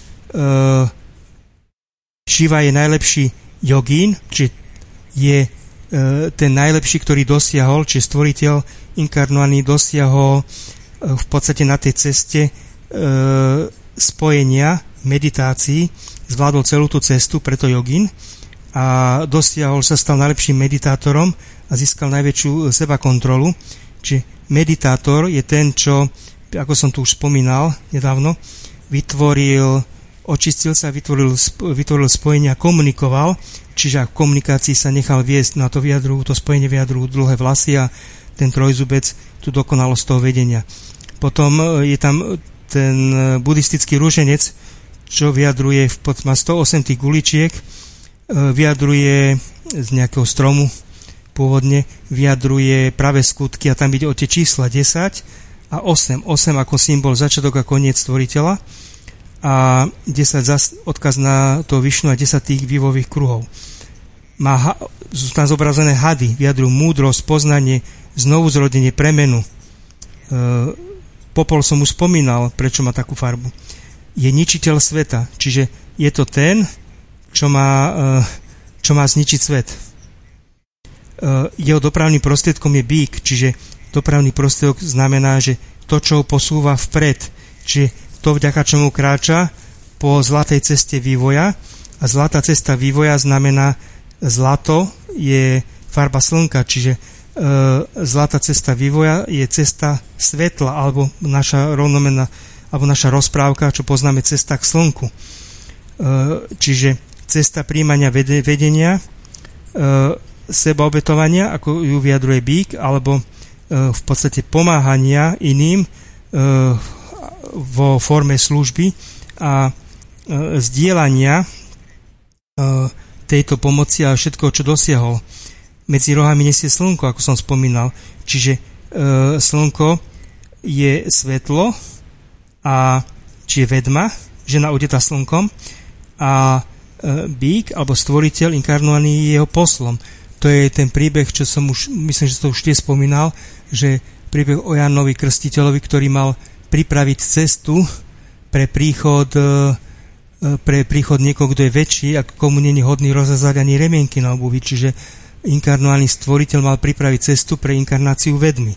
Šiva je najlepší jogín, či je e, ten najlepší, ktorý dosiahol, či stvoriteľ inkarnovaný dosiahol e, v podstate na tej ceste e, spojenia, meditácií, zvládol celú tú cestu, preto jogín, a dosiahol, sa stal najlepším meditátorom a získal najväčšiu seba kontrolu. Čiže meditátor je ten, čo, ako som tu už spomínal nedávno, vytvoril, očistil sa, vytvoril, vytvoril spojenie a komunikoval, čiže v komunikácii sa nechal viesť, na to vyjadrujú, to spojenie vyjadrujú dlhé vlasy a ten trojzubec tú dokonalosť toho vedenia. Potom je tam ten buddhistický rúženec, čo vyjadruje, má sto osem tých guličiek, vyjadruje z nejakého stromu, pôvodne vyjadruje pravé skutky a tam ide o tie čísla desať a osem. osem ako symbol začiatok a koniec stvoriteľa a desať zas odkaz na to Višnu a desať tých vývojových kruhov. Má, sú tam zobrazené hady, vyjadrujú múdrosť, poznanie, znovu zrodenie, premenu. E, popol som už spomínal, prečo má takú farbu. Je ničiteľ sveta, čiže je to ten, čo má, e, čo má zničiť svet. E, jeho dopravným prostriedkom je bík, čiže dopravný prostriedok znamená, že to, čo ho posúva vpred, čiže to, vďaka čomu kráča po zlatej ceste vývoja. A zlatá cesta vývoja znamená, zlato je farba slnka, čiže e, zlatá cesta vývoja je cesta svetla, alebo naša rovnomenná, alebo naša rozprávka, čo poznáme, cesta k slnku. E, čiže cesta príjmania vede, vedenia, e, sebaobetovania, ako ju vyjadruje bík, alebo e, v podstate pomáhania iným e, vo forme služby a e, zdieľania e, tejto pomoci a všetko, čo dosiahol. Medzi rohami nesie slnko, ako som spomínal. Čiže e, slnko je svetlo a či je vedma, žena odetá slnkom a e, bík, alebo stvoriteľ inkarnovaný je jeho poslom. To je ten príbeh, čo som už, myslím, že som už tiež spomínal, že príbeh o Jánovi Krstiteľovi, ktorý mal pripraviť cestu pre príchod pre príchod niekoho, kto je väčší, ako komu nie je hodný rozrezať ani remienky na obuvi, čiže inkarnovaný stvoriteľ mal pripraviť cestu pre inkarnáciu vedmy.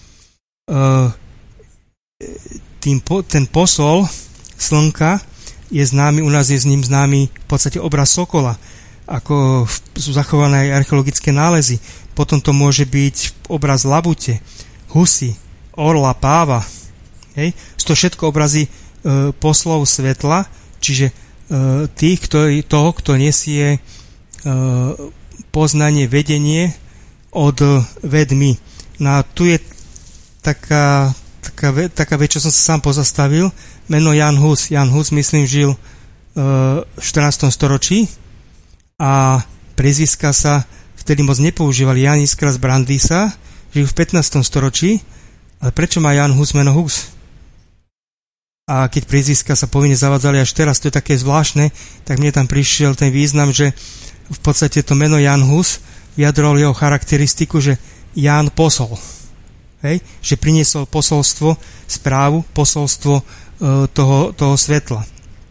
Tým, ten posol slnka je známy, u nás je s ním známy v podstate obraz sokola, ako sú zachované aj archeologické nálezy. Potom to môže byť obraz labute, husy, orla, páva. Hej. Sú to všetko obrazy e, poslov svetla, čiže e, tých, ktorý, toho, kto nesie e, poznanie, vedenie od vedmy. No a tu je taká, taká, taká vec, čo som sa sám pozastavil, meno Jan Hus. Jan Hus, myslím, žil e, v štrnástom storočí a prezviska sa vtedy moc nepoužívali. Jan Iskra z Brandýsa žil v pätnástom storočí, ale prečo má Jan Hus meno Hus? A keď priezviska sa povinne zavádzali až teraz, to je také zvláštne, tak mne tam prišiel ten význam, že v podstate to meno Jan Hus vyjadroval jeho charakteristiku, že Ján posol. Hej? Že priniesol posolstvo, správu, posolstvo e, toho, toho svetla. E,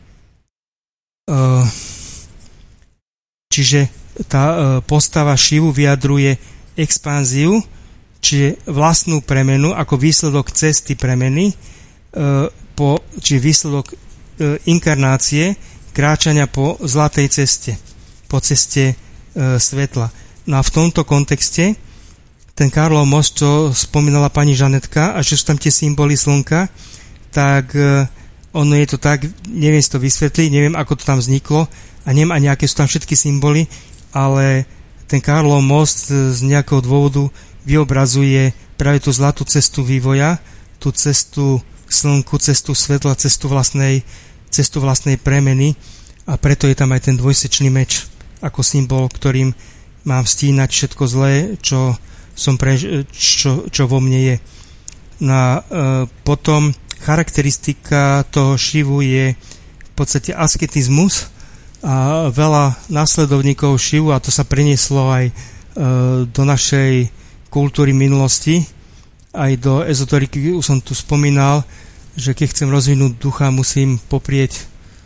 čiže tá e, postava Šivu vyjadruje expanziu, čiže vlastnú premenu ako výsledok cesty premeny, e, po, či výsledok e, inkarnácie, kráčania po zlatej ceste, po ceste e, svetla. No a v tomto kontexte ten Karlov most, čo spomínala pani Žanetka, a že sú tam tie symboly slnka, tak e, ono je to tak, neviem si to vysvetliť, neviem, ako to tam vzniklo a neviem ani, aké sú tam všetky symboly, ale ten Karlov most z nejakého dôvodu vyobrazuje práve tú zlatú cestu vývoja, tú cestu slnku, cestu svetla, cestu vlastnej, cestu vlastnej premeny a preto je tam aj ten dvojsečný meč ako symbol, ktorým mám stínať všetko zlé, čo, som prež- čo, čo vo mne je. No a e, potom charakteristika toho Šivu je v podstate asketizmus a veľa následovníkov Šivu, a to sa prenieslo aj e, do našej kultúry minulosti, aj do ezoteriky, už som tu spomínal, že keď chcem rozvinúť ducha, musím poprieť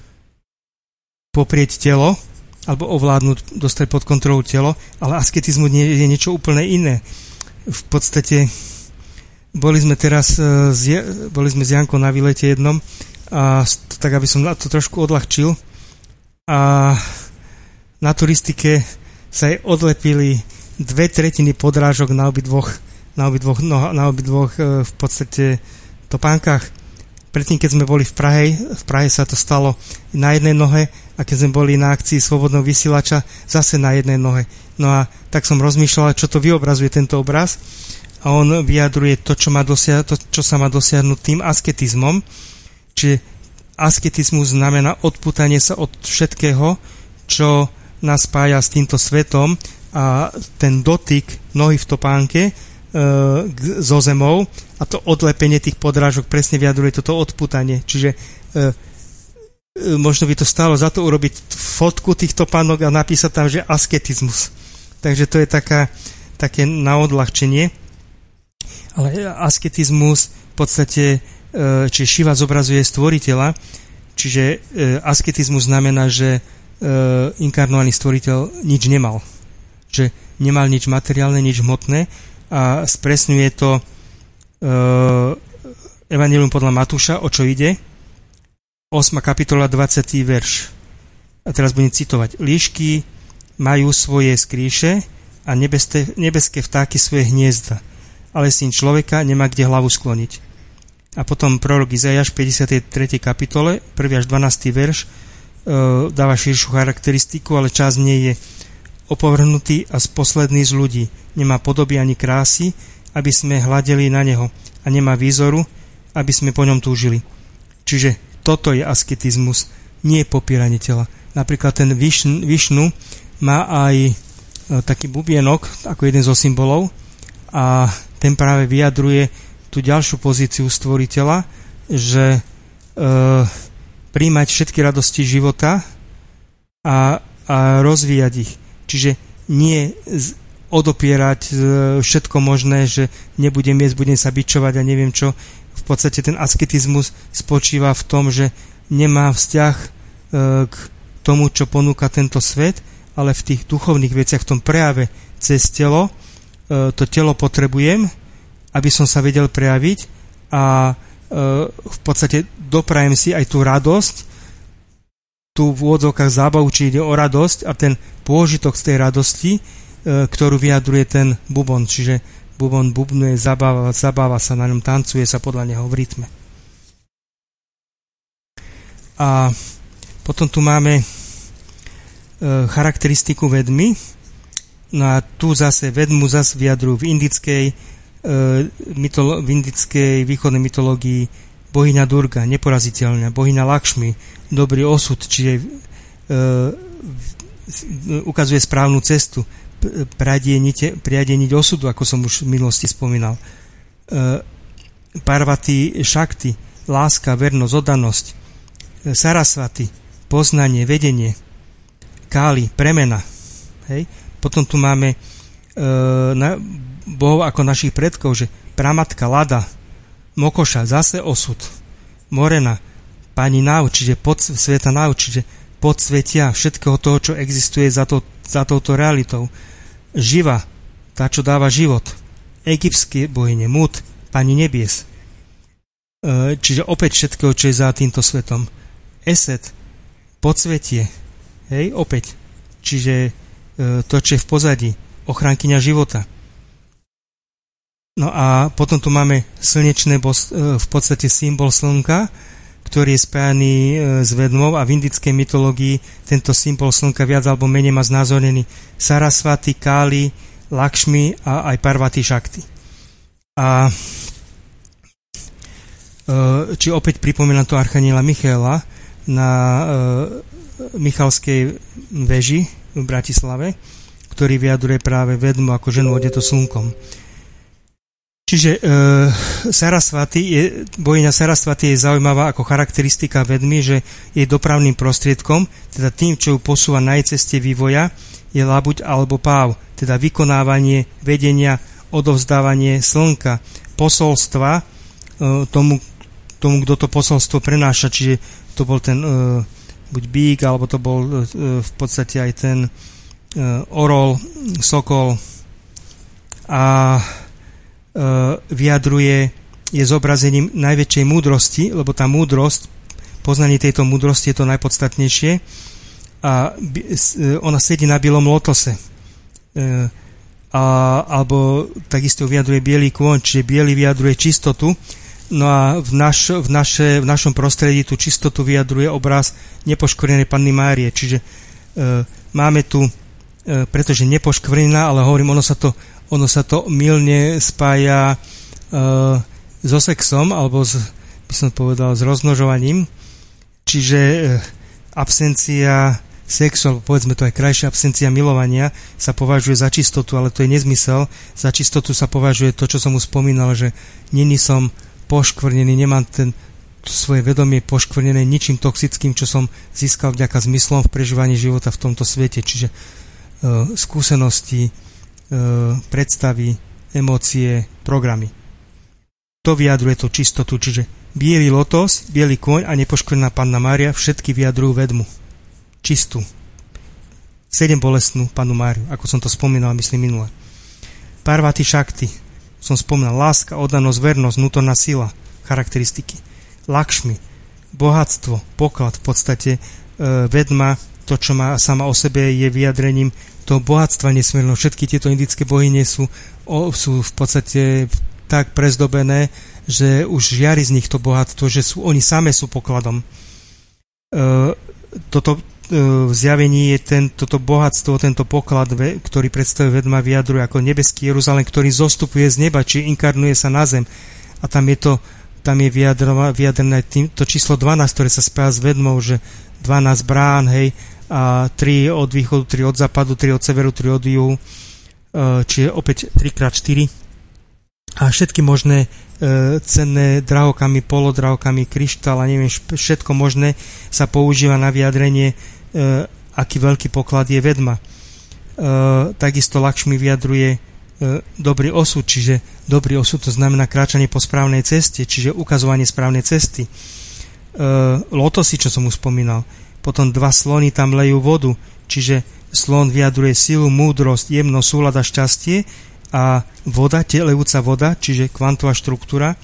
poprieť telo, alebo ovládnuť, dostať pod kontrolu telo, ale asketizmus nie, je niečo úplne iné. V podstate boli sme teraz boli sme s Jankou na výlete jednom a tak, aby som to trošku odľahčil, a na turistike sa aj odlepili dve tretiny podrážok na obidvoch na obidvoch, no, na obidvoch e, v podstate topánkach. Predtým, keď sme boli v Prahe, v Prahe sa to stalo na jednej nohe, a keď sme boli na akcii Slobodného vysielača, zase na jednej nohe. No a tak som rozmýšľal, čo to vyobrazuje tento obraz, a on vyjadruje to, čo, má dosia- to, čo sa má dosiahnuť tým asketizmom. Čiže asketizmus znamená odpútanie sa od všetkého, čo nás spája s týmto svetom, a ten dotyk nohy v topánke zo zemou a to odlepenie tých podrážok presne vyjadruje toto odputanie. Čiže e, e, možno by to stálo za to urobiť fotku týchto pánok a napísať tam, že asketizmus. Takže to je taká, také na odľahčenie. Ale asketizmus v podstate, e, čiže Šiva zobrazuje stvoriteľa, čiže e, asketizmus znamená, že e, inkarnovaný stvoriteľ nič nemal. Že nemal nič materiálne, nič hmotné a spresňuje to e, Evangelium podľa Matúša, o čo ide. ôsma kapitola, dvadsiaty verš. A teraz budem citovať. Líšky majú svoje skríše a nebeské, nebeské vtáky svoje hniezda, ale syn človeka nemá kde hlavu skloniť. A potom prorok Izaiáš v päťdesiatej tretej kapitole, prvý až dvanásty verš, e, dáva širšiu charakteristiku, ale čas nie je opovrhnutý a posledný z ľudí. Nemá podoby ani krásy, aby sme hľadeli na neho. A nemá výzoru, aby sme po ňom túžili. Čiže toto je asketizmus, nie je popieranie tela. Napríklad ten Višn, Višnu má aj e, taký bubienok, ako jeden zo symbolov, a ten práve vyjadruje tú ďalšiu pozíciu stvoriteľa, že e, príjmať všetky radosti života a, a rozvíjať ich. Čiže nie odopierať všetko možné, že nebudem jesť, budem sa bičovať a neviem čo. V podstate ten asketizmus spočíva v tom, že nemá vzťah k tomu, čo ponúka tento svet, ale v tých duchovných veciach, v tom prejave cez telo, to telo potrebujem, aby som sa vedel prejaviť a v podstate doprajem si aj tú radosť, tu v úvodzovkách zábavu, či ide o radosť a ten pôžitok z tej radosti, e, ktorú vyjadruje ten bubon. Čiže bubon bubnuje, zabáva, zabáva sa na ňom, tancuje sa podľa neho v rytme. A potom tu máme e, charakteristiku vedmy. No a tu zase vedmu zase vyjadrujú v indickej, e, mytolo- v indickej východnej mytológii bohyňa Durga, neporaziteľná, bohyňa Lakšmi, dobrý osud, čiže e, ukazuje správnu cestu, priadeniť osudu, ako som už v minulosti spomínal. E, Parvati Šakti, láska, vernosť, oddanosť. E, Sarasvati, poznanie, vedenie. Káli, premena. Hej? Potom tu máme e, na, bohov ako našich predkov, že Pramatka, Lada, Mokoša, zase osud. Morena, Pani Nau, čiže pod sveta Nau, čiže podsvetia všetkého toho, čo existuje za, to, za touto realitou. Živa, tá, čo dáva život. Egyptské bohyne, Mut, Pani nebies. E, čiže opäť všetkého, čo je za týmto svetom. Eset, podsvetie, hej, opäť. Čiže e, to, čo je v pozadí, ochránkyňa života. No a potom tu máme slnečné, bos, e, v podstate symbol slnka, ktorý je spájaný e, s vedmou a v indickej mytológii tento symbol slnka viac alebo menej má znázornený Sarasvati, Káli, Lakšmi a aj Parvati Šakti. A e, či opäť pripomínam to archaniela Michaela na e, Michalskej veži v Bratislave, ktorý vyjadruje práve vedmu ako ženu odeto slnkom. Čiže e, Sarasvati je, bohyňa Sarasvati je zaujímavá ako charakteristika vedmy, že je dopravným prostriedkom, teda tým, čo ju posúva na jej ceste vývoja, je labuť alebo páv, teda vykonávanie, vedenia, odovzdávanie slnka, posolstva e, tomu, tomu, kto to posolstvo prenáša, čiže to bol ten e, buď bík, alebo to bol e, v podstate aj ten e, orol, sokol a vyjadruje, je zobrazením najväčšej múdrosti, lebo tá múdrosť, poznanie tejto múdrosti je to najpodstatnejšie a ona sedí na bielom lotose. A, alebo takisto vyjadruje bielý kôň, čiže biely vyjadruje čistotu, no a v, naš, v, naše, v našom prostredí tú čistotu vyjadruje obraz nepoškvrnenej Panny Márie, čiže e, máme tu, e, pretože nepoškvrnená, ale hovorím, ono sa to ono sa to mylne spája e, so sexom, alebo s, by som povedal, s rozmnožovaním. Čiže e, absencia sexu, alebo povedzme to aj krajšia absencia milovania sa považuje za čistotu, ale to je nezmysel. Za čistotu sa považuje to, čo som už spomínal, že není som poškvrnený, nemám ten svoje vedomie poškvrnené ničím toxickým, čo som získal vďaka zmyslom v prežívaní života v tomto svete. Čiže e, skúsenosti, e, predstavy, emócie, programy. To vyjadruje tú čistotu, čiže biely lotos, biely kôň a nepoškvrnená Panna Mária všetky vyjadrujú vedmu. Čistú. Sedem bolestnú Pannu Máriu, ako som to spomínal, myslím minule. Parvati Shakti, som spomínal, láska, oddanosť, vernosť, vnútorná sila, charakteristiky. Lakšmi, bohatstvo, poklad, v podstate e, vedma, to, čo má sama o sebe, je vyjadrením toho bohatstva nesmierneho. Všetky tieto indické bohyne sú, o, sú v podstate tak prezdobené, že už žiari z nich to bohatstvo, že sú, oni same sú pokladom. E, toto v zjavení je ten, toto bohatstvo, tento poklad, ktorý predstavuje vedma, vyjadruje ako nebeský Jeruzalém, ktorý zostupuje z neba, či inkarnuje sa na zem. A tam je to, tam je vyjadrené to číslo dvanásť, ktoré sa spája s vedmou, že dvanásť brán, hej, a tri od východu, tri od západu, tri od severu, tri od juhu, čiže opäť tri krát štyri. A všetky možné e, cenné drahokamy, polodrahokamy, kryštál a neviem, všetko možné sa používa na vyjadrenie, e, aký veľký poklad je vedma. E, takisto Lakšmi vyjadruje e, dobrý osud, čiže dobrý osud to znamená kráčanie po správnej ceste, čiže ukazovanie správnej cesty. E, lotosy, čo som už spomínal. Potom dva slony tam lejú vodu, čiže slon vyjadruje silu, múdrosť, jemnosť, súlad a šťastie. A voda, telejúca voda, čiže kvantová štruktúra, e,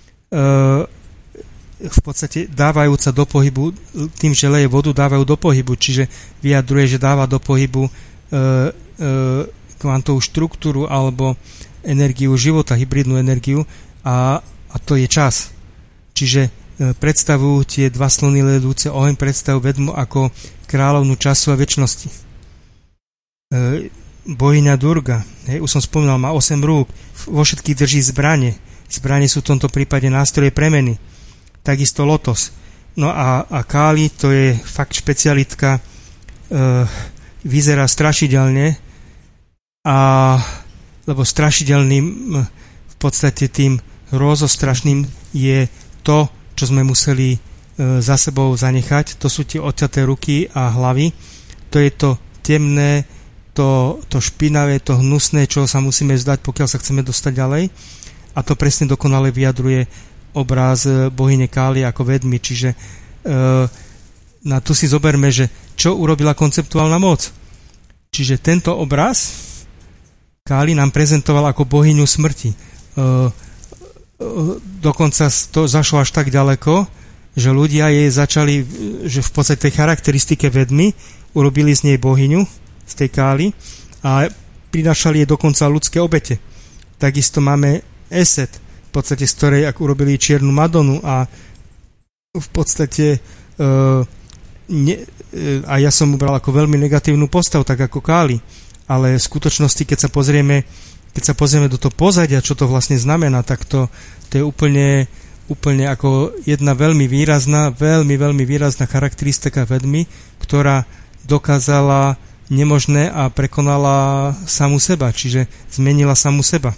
v podstate dávajúca do pohybu, tým, že leje vodu, dávajú do pohybu, čiže vyjadruje, že dáva do pohybu e, e, kvantovú štruktúru alebo energiu života, hybridnú energiu a, a to je čas. Čiže e, predstavujú tie dva slony lejúce oheň, predstavujú vedmu ako kráľovnú času a večnosti. E, Bohyňa Durga, hej, už som spomínal, má osem rúk, vo všetkých drží zbrane. Zbrane sú v tomto prípade nástroje premeny. Takisto lotos. No a, a Káli, to je fakt špecialitka, e, vyzerá strašidelne, a, lebo strašidelným, v podstate tým hrozostrašným je to, čo sme museli e, za sebou zanechať. To sú tie odťaté ruky a hlavy. To je to temné, To, to špinavé, to hnusné, čo sa musíme vzdať, pokiaľ sa chceme dostať ďalej. A to presne dokonale vyjadruje obraz bohyne Káli ako vedmy. Čiže e, na tu si zoberme, že čo urobila konceptuálna moc. Čiže tento obraz Káli nám prezentoval ako bohyňu smrti. E, e, dokonca to zašlo až tak ďaleko, že ľudia jej začali, že v podstate tej charakteristike vedmy urobili z nej bohyňu, z tej Káli, a prinášali jej dokonca ľudské obete. Takisto máme Eset, v podstate z ktorej ak urobili čiernu Madonu a v podstate e, ne, e, a ja som ubral ako veľmi negatívnu postavu, tak ako Káli, ale v skutočnosti, keď sa pozrieme keď sa pozrieme do toho pozadia, čo to vlastne znamená, tak to, to je úplne, úplne ako jedna veľmi výrazná, veľmi, veľmi výrazná charakteristika vedmy, ktorá dokázala nemožné a prekonala samu seba, čiže zmenila samu seba.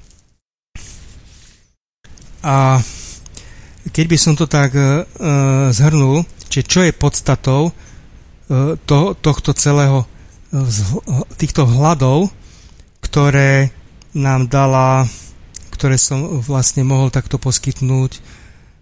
A keď by som to tak uh, zhrnul, čiže čo je podstatou uh, to, tohto celého, uh, týchto hľadov, ktoré nám dala, ktoré som vlastne mohol takto poskytnúť uh,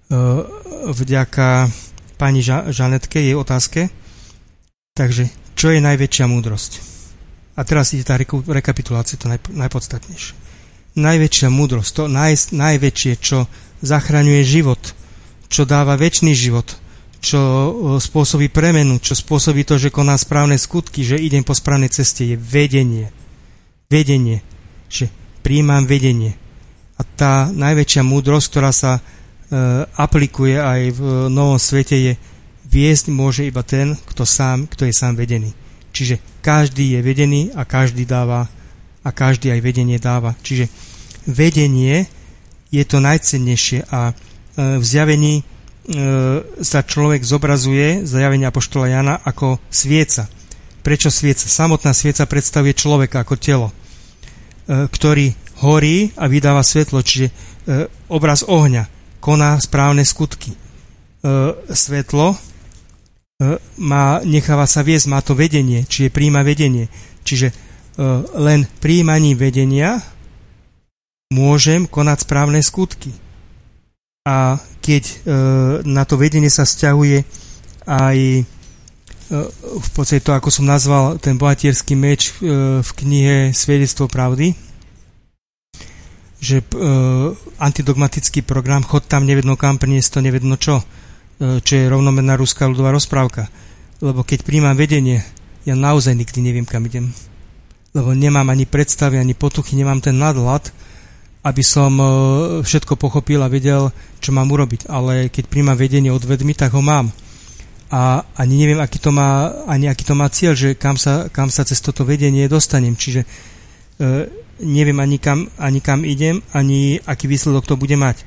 vďaka pani Ža- Žanetke, jej otázke. Takže čo je najväčšia múdrosť? A teraz ide tá rekapitulácia, to najp- najpodstatnejšie. Najväčšia múdrosť, to naj- najväčšie, čo zachraňuje život, čo dáva večný život, čo spôsobí premenu, čo spôsobí to, že koná správne skutky, že idem po správnej ceste, je vedenie. Vedenie. Že prijímam vedenie. A tá najväčšia múdrosť, ktorá sa e, aplikuje aj v novom svete, je viesť môže iba ten, kto, sám, kto je sám vedený. Čiže každý je vedený a každý dáva a každý aj vedenie dáva. Čiže vedenie je to najcennejšie a v zjavení sa človek zobrazuje, zjavenie apoštola Jana, ako svieca. Prečo svieca? Samotná svieca predstavuje človeka ako telo, ktorý horí a vydáva svetlo, čiže obraz ohňa koná správne skutky. Svetlo má, necháva sa viesť, má to vedenie, čiže príjma vedenie. Čiže len príjmaním vedenia môžem konať správne skutky. A keď na to vedenie sa vzťahuje aj v podstate to, ako som nazval ten bohatierský meč v knihe Svedectvo pravdy, že antidogmatický program chod tam nevedno kam, priniesť to nevedno čo, čo je rovnomerná ruská ľudová rozprávka. Lebo keď príjmam vedenie, ja naozaj nikdy neviem, kam idem. Lebo nemám ani predstavy, ani potuchy, nemám ten nadhľad, aby som všetko pochopil a vedel, čo mám urobiť. Ale keď príjmam vedenie od vedmy, tak ho mám. A ani neviem, aký to má, ani aký to má cieľ, že kam sa, kam sa cez toto vedenie dostanem. Čiže e, neviem ani kam, ani kam idem, ani aký výsledok to bude mať.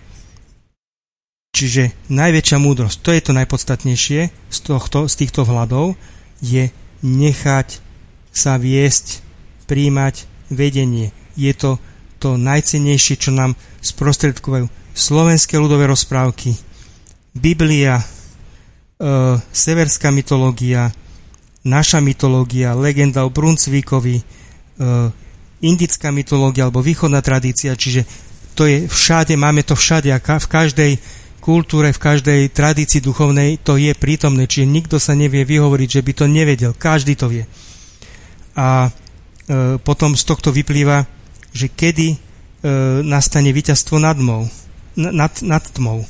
Čiže najväčšia múdrosť, to je to najpodstatnejšie z, tohto, z týchto vhľadov, je nechať sa viesť, príjmať vedenie. Je to to najcennejšie, čo nám sprostredkovajú slovenské ľudové rozprávky, Biblia, Uh, severská mytológia, naša mytológia, legenda o Brunsvíkovi, uh, indická mytológia alebo východná tradícia, čiže to je všade, máme to všade a ka- v každej kultúre, v každej tradícii duchovnej to je prítomné, čiže nikto sa nevie vyhovoriť, že by to nevedel, každý to vie. A uh, potom z tohto vyplýva, že kedy uh, nastane víťazstvo nad tmou, nad, nad tmou.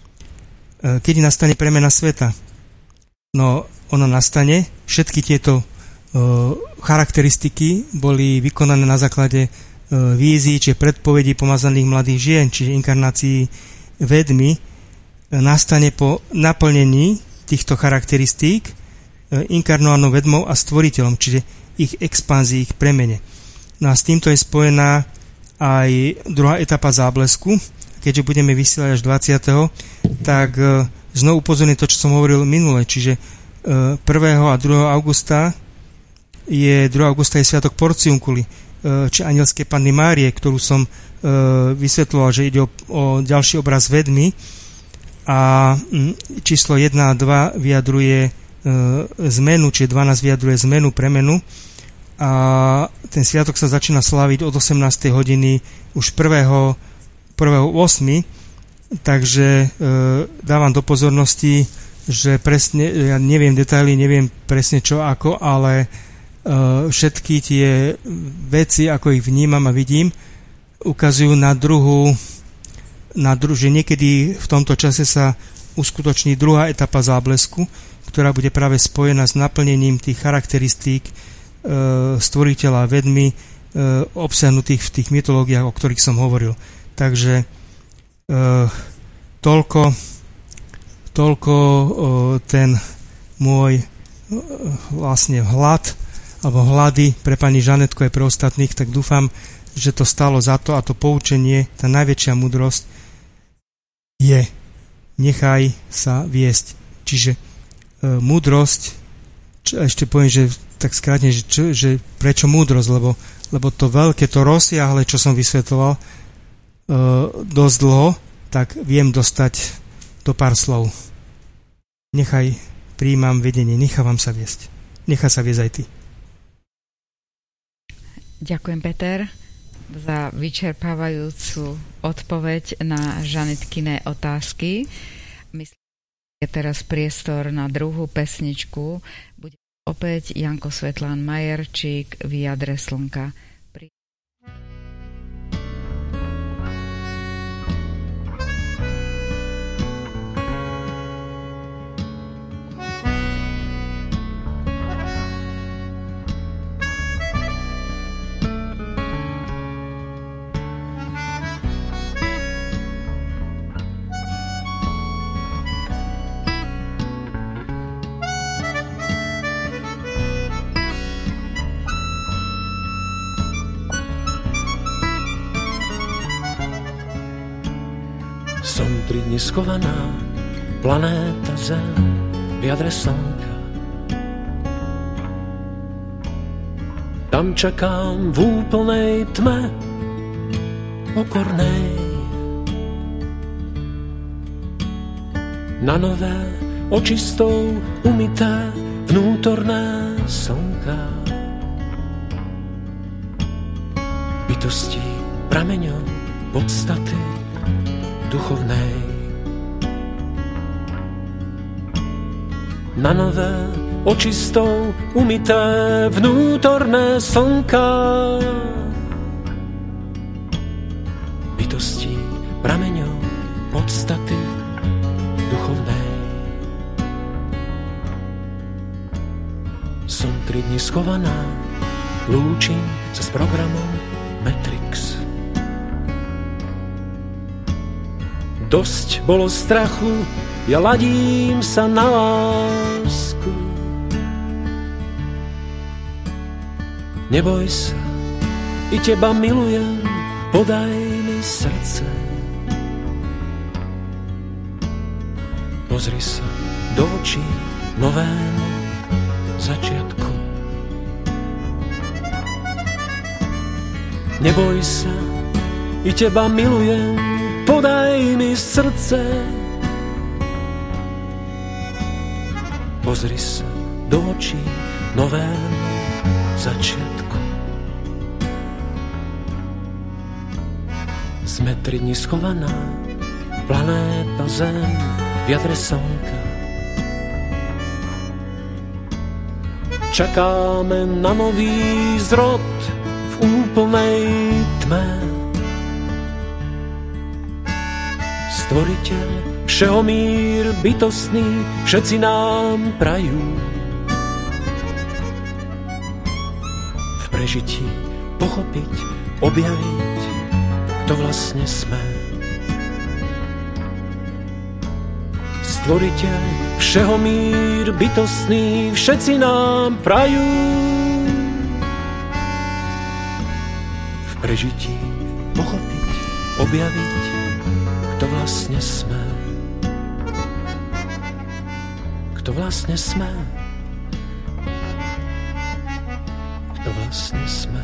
Kedy nastane premena sveta? No, ono nastane. Všetky tieto uh, charakteristiky boli vykonané na základe uh, vízií, čiže predpovedí pomazaných mladých žien, čiže inkarnácií vedmy. Nastane po naplnení týchto charakteristík uh, inkarnovanou vedmou a stvoriteľom, čiže ich expanzii, ich premene. No a s týmto je spojená aj druhá etapa záblesku. Keďže budeme vysielať až dvadsiateho tak e, znovu upozorním to, čo som hovoril minule, čiže e, prvého a druhého augusta je druhého augusta je sviatok Porciunkuli, e, či Anielskej Panny Márie, ktorú som e, vysvetľoval, že ide o, o ďalší obraz vedmy a m, číslo jedna a dva vyjadruje e, zmenu, čiže dvanásť vyjadruje zmenu, premenu a ten sviatok sa začína sláviť od osemnástej hodiny už prvého prvého ôsmeho takže e, dávam do pozornosti, že presne, ja neviem detaily, neviem presne čo ako, ale e, všetky tie veci, ako ich vnímam a vidím, ukazujú na druhú, na dru, že niekedy v tomto čase sa uskutoční druhá etapa záblesku, ktorá bude práve spojená s naplnením tých charakteristík e, stvoriteľa vedmy e, obsiahnutých v tých mytológiách, o ktorých som hovoril. Takže uh, toľko, toľko uh, ten môj uh, vlastne vhľad alebo hľady pre pani Žanetku aj pre ostatných, tak dúfam, že to stalo za to a to poučenie, tá najväčšia múdrosť je nechaj sa viesť. Čiže uh, múdrosť, čo, ešte poviem, že tak skrátne, že, čo, že prečo múdrosť, lebo, lebo to veľké, to rozsiahle, čo som vysvetloval, dosť dlho, tak viem dostať do pár slov. Nechaj, prijímam vedenie, nechávam sa viesť. Nechaj sa viesť aj ty.
Ďakujem, Peter, za vyčerpávajúcu odpoveď na Žanetkyné otázky. Myslím, že je teraz priestor na druhú pesničku. Bude opäť Janko Svetlán Majerčík v Jadre slnka.
Som tri dni schovaná planéta Zem v jadre slnka. Tam čakám v úplnej tme pokornej na nové očistou umyté vnútorné slnka. Bytostí prameňom podstaty duchovnej. Na nové očistou umyté vnútorné slnka. Bytostí prameňom podstaty duchovnej. Som tri dni schovaná, lúčim sa s programom Matrix. Dosť bolo strachu, ja ladím sa na lásku. Neboj sa, i teba milujem, podaj mi srdce. Pozri sa do očí novému začiatku. Neboj sa, i teba milujem, podaj mi srdce. Pozri sa do očí novému začiatku. Sme tri dni schovaná, planéta Zem v jadre slnka. Čakáme na nový zrod v úplnej tme. Stvoriteľ, všehomír bytostný, všetci nám prajú v prežití pochopiť, objaviť, kto vlastne sme. Stvoriteľ, všehomír bytostný, všetci nám prajú v prežití pochopiť, objaviť, kto vlastne sme. Kto vlastne sme. Kto vlastne sme.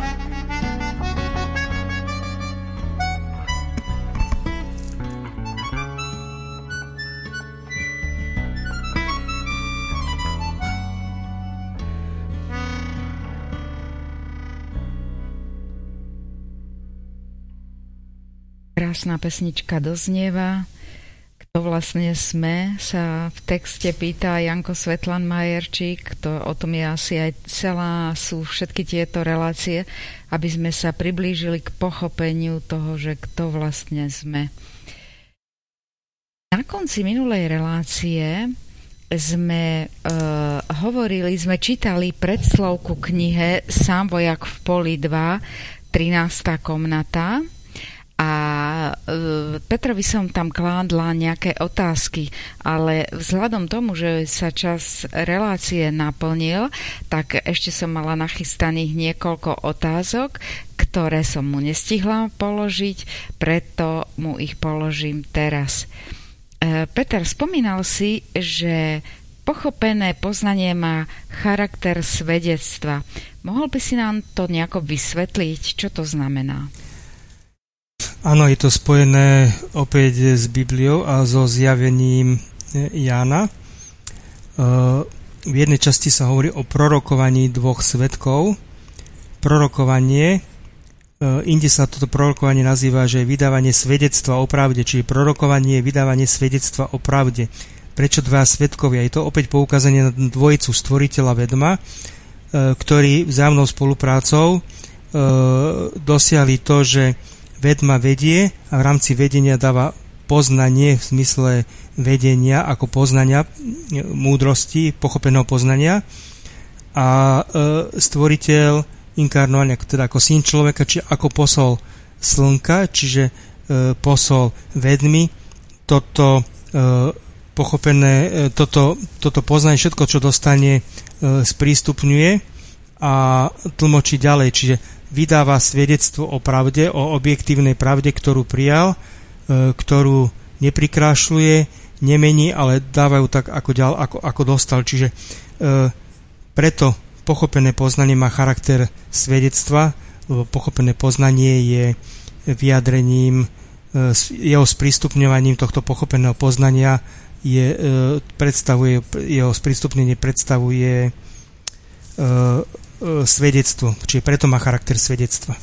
Krásna pesnička doznieva. Kto vlastne sme, sa v texte pýta Janko Svetlan Majerčík. To, o tom je asi aj celá, sú všetky tieto relácie, aby sme sa priblížili k pochopeniu toho, že kto vlastne sme. Na konci minulej relácie sme e, hovorili, sme čítali predslovku knihe Sám vojak v poli dva, trinásta komnata. A e, Petrovi som tam kládla nejaké otázky, ale vzhľadom tomu, že sa čas relácie naplnil, tak ešte som mala nachystaných niekoľko otázok, ktoré som mu nestihla položiť, preto mu ich položím teraz. E, Peter, spomínal si, že pochopené poznanie má charakter svedectva. Mohol by si nám to nejako vysvetliť, čo to znamená?
Áno, je to spojené opäť s Bibliou a so zjavením Jána. V jednej časti sa hovorí o prorokovaní dvoch svedkov. Prorokovanie, inde sa toto prorokovanie nazýva, že je vydávanie svedectva o pravde, čiže prorokovanie je vydávanie svedectva o pravde. Prečo dvaja svedkovia? Je to opäť poukázanie na dvojicu stvoriteľa vedma, ktorí vzájomnou spoluprácou dosiahli to, že vedma vedie a v rámci vedenia dáva poznanie v zmysle vedenia ako poznania, múdrosti, pochopeného poznania a e, stvoriteľ inkarnovaný teda ako syn človeka, čiže ako posol slnka, čiže e, posol vedmy, toto e, pochopené, e, toto, toto poznanie, všetko, čo dostane, e, sprístupňuje a tlmočí ďalej, čiže vydáva svedectvo o pravde, o objektívnej pravde, ktorú prijal, ktorú neprikrášľuje, nemení, ale dávajú tak, ako, ďal, ako, ako dostal. Čiže e, preto pochopené poznanie má charakter svedectva, lebo pochopené poznanie je vyjadrením, e, jeho sprístupňovaním tohto pochopeného poznania je, e, predstavuje, jeho sprístupnenie predstavuje e, e, svedectvo, čiže preto má charakter svedectva.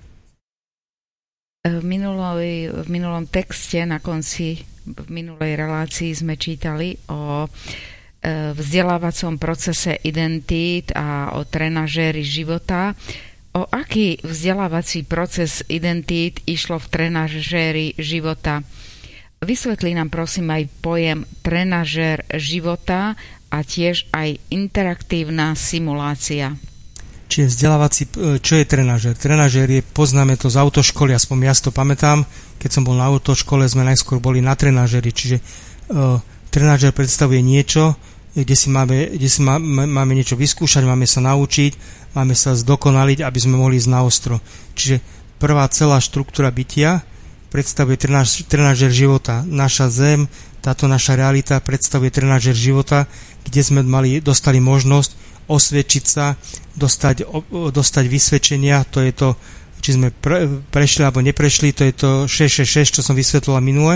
V, minuloj, v minulom texte na konci, v minulej relácii sme čítali o vzdelávacom procese identít a o trenažéri života. O aký vzdelávací proces identít išlo v trenažéri života? Vysvetlí nám prosím aj pojem trenažér života a tiež aj interaktívna simulácia.
Čiže vzdelávací, čo je trenažér? Trenažér je, poznáme to z autoškoly, aspoň ja si to pamätám, keď som bol na autoškole, sme najskôr boli na trenažéri, čiže uh, trenažér predstavuje niečo, kde si, máme, kde si má, máme niečo vyskúšať, máme sa naučiť, máme sa zdokonaliť, aby sme mohli ísť na ostro. Čiže prvá celá štruktúra bytia predstavuje trenaž, trenažér života. Naša zem, táto naša realita predstavuje trenažér života, kde sme mali, dostali možnosť osvedčiť sa, dostať, dostať vysvedčenia, to je to, či sme pre, prešli alebo neprešli, to je to šesť šesť šesť, čo som vysvetlila minule.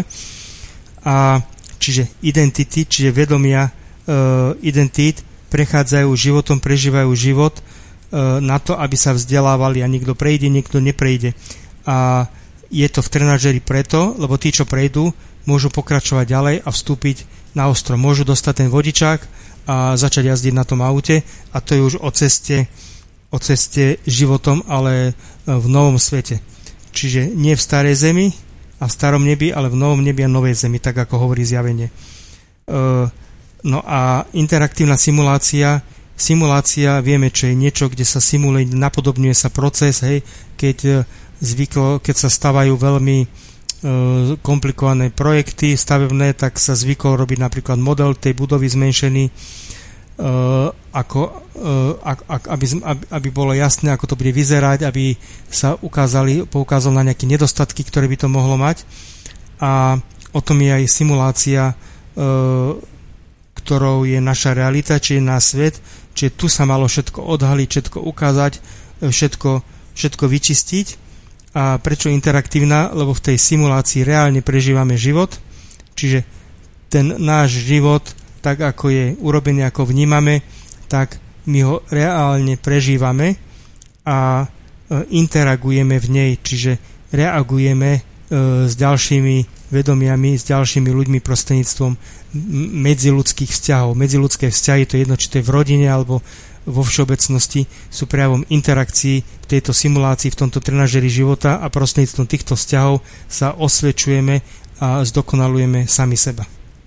A čiže identity, čiže vedomia uh, identít prechádzajú životom, prežívajú život uh, na to, aby sa vzdelávali a niekto prejde, niekto neprejde. A je to v trenažéri preto, lebo tí, čo prejdú, môžu pokračovať ďalej a vstúpiť na ostro. Môžu dostať ten vodičák a začať jazdiť na tom aute a to je už o ceste, o ceste životom, ale v novom svete. Čiže nie v starej zemi a v starom nebi, ale v novom nebi a novej zemi, tak ako hovorí zjavenie. No a interaktívna simulácia, simulácia, vieme, čo je niečo, kde sa simuluje, napodobňuje sa proces, hej, keď zvyklo, keď sa stavajú veľmi komplikované projekty stavebné, tak sa zvykol robiť napríklad model tej budovy zmenšený, ako, aby, aby bolo jasné, ako to bude vyzerať, aby sa ukázali, poukázal na nejaké nedostatky, ktoré by to mohlo mať. A o tom je aj simulácia, ktorou je naša realita, či je náš svet, čiže tu sa malo všetko odhaliť, všetko ukázať, všetko, všetko vyčistiť. A prečo interaktívna? Lebo v tej simulácii reálne prežívame život, čiže ten náš život, tak ako je urobený, ako vnímame, tak my ho reálne prežívame a interagujeme v nej, čiže reagujeme s ďalšími vedomiami, s ďalšími ľuďmi prostredníctvom medziľudských vzťahov. Medziľudské vzťahy, to je jedno, či to je v rodine alebo vo všeobecnosti, sú prejavom interakcií v tejto simulácii, v tomto trenažéri života a prostredníctvom týchto vzťahov sa osvedčujeme a zdokonalujeme sami seba.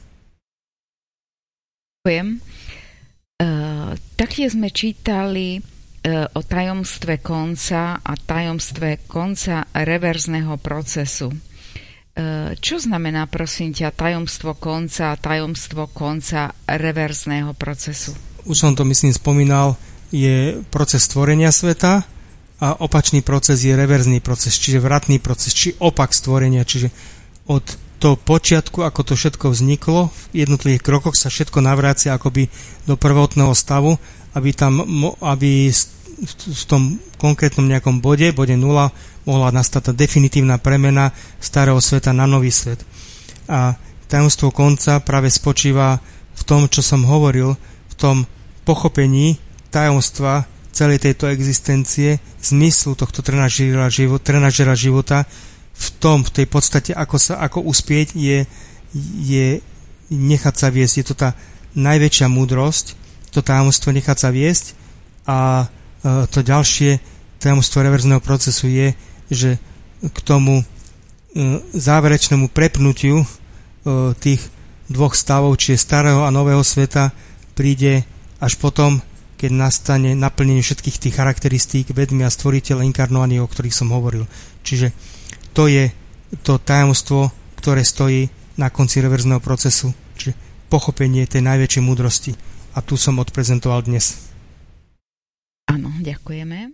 Ďakujem. Uh, taktiež sme čítali uh, o tajomstve konca a tajomstve konca reverzného procesu. Uh, čo znamená, prosím ťa, tajomstvo konca a tajomstvo konca reverzného procesu?
Už som to, myslím, spomínal, je proces stvorenia sveta a opačný proces je reverzný proces, čiže vratný proces, či opak stvorenia, čiže od toho počiatku, ako to všetko vzniklo, v jednotlivých krokoch sa všetko navrácia akoby do prvotného stavu, aby tam, aby v tom konkrétnom nejakom bode, bode nula, mohla nastať tá definitívna premena starého sveta na nový svet. A tajomstvo konca práve spočíva v tom, čo som hovoril, v tom pochopení tajomstva celej tejto existencie, zmyslu tohto trenažera života, trenažera života, v tom, v tej podstate, ako sa, ako uspieť, je, je nechať sa viesť. Je to tá najväčšia múdrosť, to tajomstvo nechať sa viesť a e, to ďalšie tajomstvo reverzného procesu je, že k tomu e, záverečnému prepnutiu e, tých dvoch stavov, čiže starého a nového sveta, príde až potom, keď nastane naplnenie všetkých tých charakteristík vedmi a stvoriteľa inkarnovaných, o ktorých som hovoril. Čiže to je to tajomstvo, ktoré stojí na konci reverzného procesu, čiže pochopenie tej najväčšej múdrosti. A tu som odprezentoval dnes.
Áno, ďakujeme.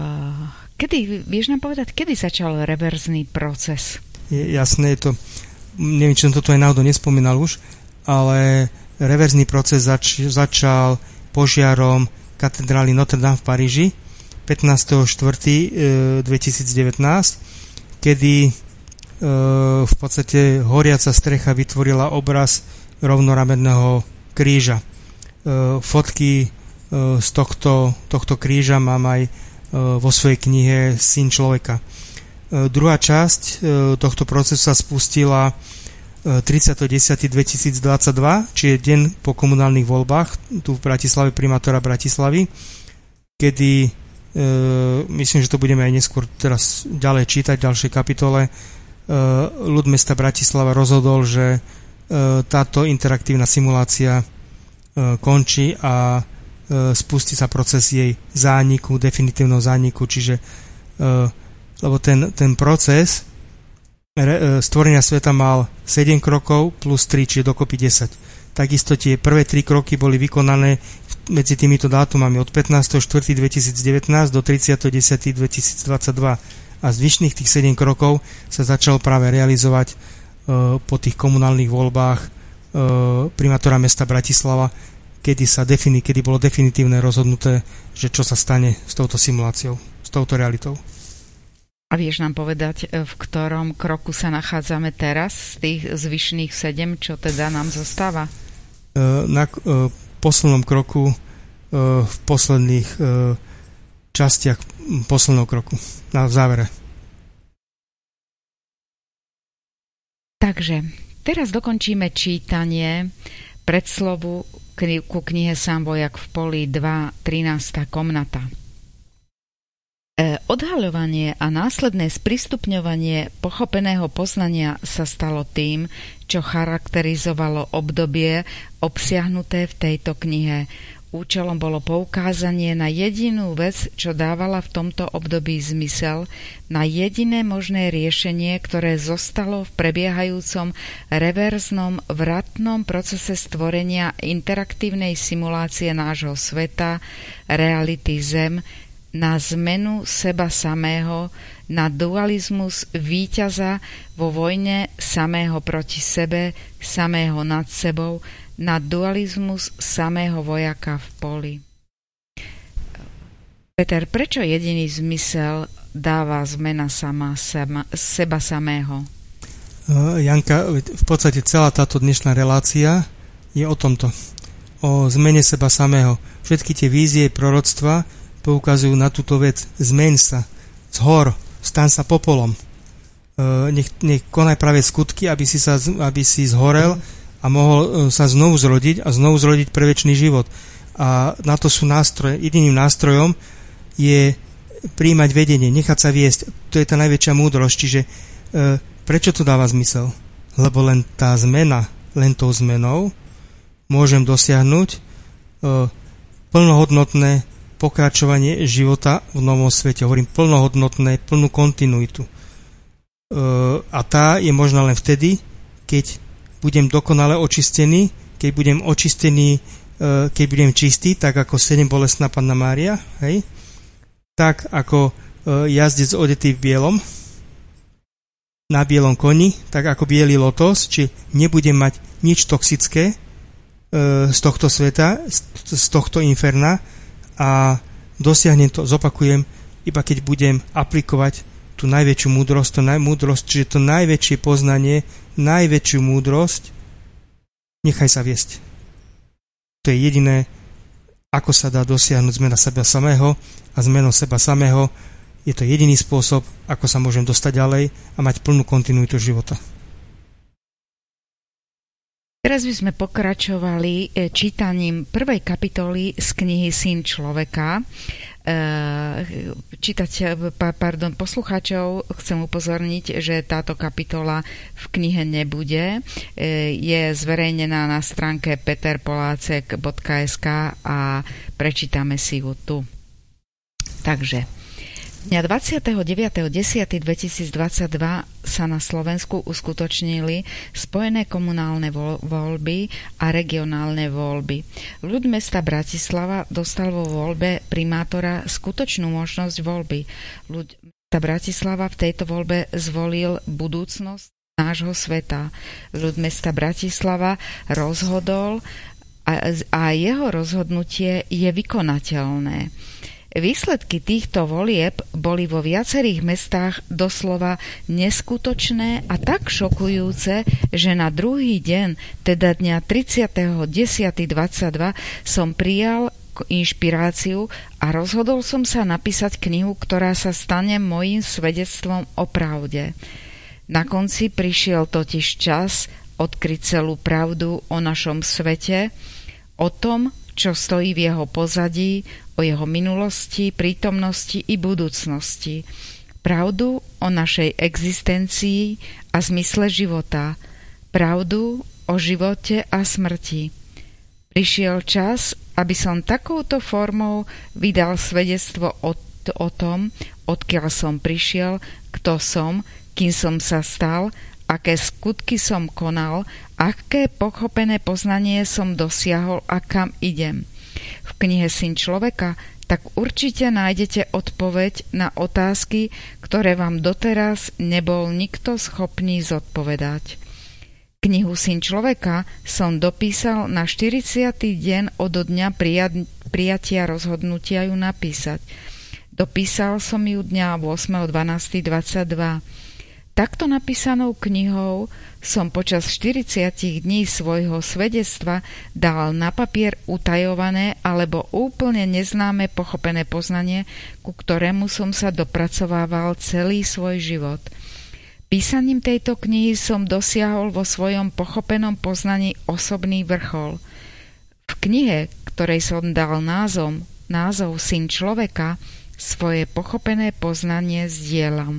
Kedy, vieš nám povedať, kedy začal reverzný proces?
Je jasné, je to neviem, či som toto aj náhodou nespomínal už, ale reverzný proces zač- začal požiarom katedrály Notre Dame v Paríži pätnásteho štvrtého dvetisícdevätnásť, kedy e, v podstate horiaca strecha vytvorila obraz rovnoramenného kríža. E, fotky e, z tohto, tohto kríža mám aj e, vo svojej knihe Syn človeka. E, druhá časť e, tohto procesu sa spustila tridsiateho desátého dvetisícdvadsaťdva, čiže deň po komunálnych voľbách tu v Bratislave, primátora Bratislavy, kedy e, myslím, že to budeme aj neskôr teraz ďalej čítať v ďalšej kapitole, e, ľud mesta Bratislava rozhodol, že e, táto interaktívna simulácia e, končí a e, spustí sa proces jej zániku, definitívneho zániku, čiže e, lebo ten, ten proces stvorenia sveta mal sedem krokov plus tri, čiže dokopy desať. Takisto tie prvé tri kroky boli vykonané medzi týmito dátumami od pätnásteho štvrtého dvetisícdevätnásť do tridsiateho desátého dvetisícdvadsaťdva a zvyšných tých sedem krokov sa začalo práve realizovať e, po tých komunálnych voľbách e, primátora mesta Bratislava, kedy, sa defini- kedy bolo definitívne rozhodnuté, že čo sa stane s touto simuláciou, s touto realitou.
A vieš nám povedať, v ktorom kroku sa nachádzame teraz z tých zvyšných sedem, čo teda nám zostáva?
Na poslednom kroku, v posledných častiach posledného kroku, na závere. Takže, teraz dokončíme čítanie predslovu ku knihe Sám vojak v poli dva, trinásta komnata. Odhaľovanie a následné sprístupňovanie pochopeného poznania sa stalo tým, čo charakterizovalo obdobie obsiahnuté v tejto knihe. Účelom bolo poukázanie na jedinú vec, čo dávala v tomto období zmysel, na jediné možné riešenie, ktoré zostalo v prebiehajúcom reverznom vratnom procese stvorenia interaktívnej simulácie nášho sveta, reality Zem, na zmenu seba samého, na dualizmus víťaza vo vojne samého proti sebe, samého nad sebou, na dualizmus samého vojaka v poli. Peter, prečo jediný zmysel dáva zmena sama seba, seba samého? Janka, v podstate celá táto dnešná relácia je o tomto. O zmene seba samého. Všetky tie vízie, proroctva poukazujú na túto vec. Zmeň sa z hor, stan sa popolom. E, nech, nech konaj práve skutky, aby si, sa, aby si zhorel a mohol sa znovu zrodiť a znovu zrodiť pre večný život. A na to sú nástroje. Jediným nástrojom je prijímať vedenie, nechať sa viesť. To je tá najväčšia múdrosť. Čiže e, prečo to dáva zmysel? Lebo len tá zmena, len tou zmenou môžem dosiahnuť e, plnohodnotné pokračovanie života v novom svete. Hovorím plnohodnotné, plnú kontinuitu. E, a tá je možná len vtedy, keď budem dokonale očistený, keď budem očistený, e, keď budem čistý, tak ako sedem bolestná Panna Mária, hej? Tak ako e, jazdec odetý v bielom, na bielom koni, tak ako biely lotos, či nebudem mať nič toxické e, z tohto sveta, z, z tohto inferna, a dosiahnem to, zopakujem, iba keď budem aplikovať tú najväčšiu múdrosť, to naj, múdrosť, čiže to najväčšie poznanie, najväčšiu múdrosť, nechaj sa viesť. To je jediné, ako sa dá dosiahnuť zmena seba samého, a zmenou seba samého je to jediný spôsob, ako sa môžem dostať ďalej a mať plnú kontinuitu života.
Teraz by sme pokračovali čítaním prvej kapitoly z knihy Syn človeka. Čítať, pardon, poslucháčov chcem upozorniť, že táto kapitola v knihe nebude. Je zverejnená na stránke peter polácek bodka es ká a prečítame si ju tu. Takže dňa dvadsiateho deviateho októbra dvetisícdvadsaťdva sa na Slovensku uskutočnili spojené komunálne voľby a regionálne voľby. Ľud mesta Bratislava dostal vo voľbe primátora skutočnú možnosť voľby. Ľud mesta Bratislava v tejto voľbe zvolil budúcnosť nášho sveta. Ľud mesta Bratislava rozhodol a, a jeho rozhodnutie je vykonateľné. Výsledky týchto volieb boli vo viacerých mestách doslova neskutočné a tak šokujúce, že na druhý deň, teda dňa tridsiateho októbra dvadsaťdva, som prijal inšpiráciu a rozhodol som sa napísať knihu, ktorá sa stane mojím svedectvom o pravde. Na konci prišiel totiž čas odkryť celú pravdu o našom svete, o tom, čo stojí v jeho pozadí, o jeho minulosti, prítomnosti i budúcnosti. Pravdu o našej existencii a zmysle života. Pravdu o živote a smrti. Prišiel čas, aby som takouto formou vydal svedectvo o, o tom, odkiaľ som prišiel, kto som, kým som sa stal, aké skutky som konal, aké pochopené poznanie som dosiahol a kam idem. V knihe Syn človeka tak určite nájdete odpoveď na otázky, ktoré vám doteraz nebol nikto schopný zodpovedať. Knihu Syn človeka som dopísal na štyridsiaty deň od dňa prijatia rozhodnutia ju napísať. Dopísal som ju dňa ôsmeho dvanásteho dvadsaťdva. Takto napísanou knihou som počas štyridsiatich dní svojho svedectva dal na papier utajované alebo úplne neznáme pochopené poznanie, ku ktorému som sa dopracovával celý svoj život. Písaním tejto knihy som dosiahol vo svojom pochopenom poznaní osobný vrchol. V knihe, ktorej som dal názov, názov Syn človeka, svoje pochopené poznanie zdieľam.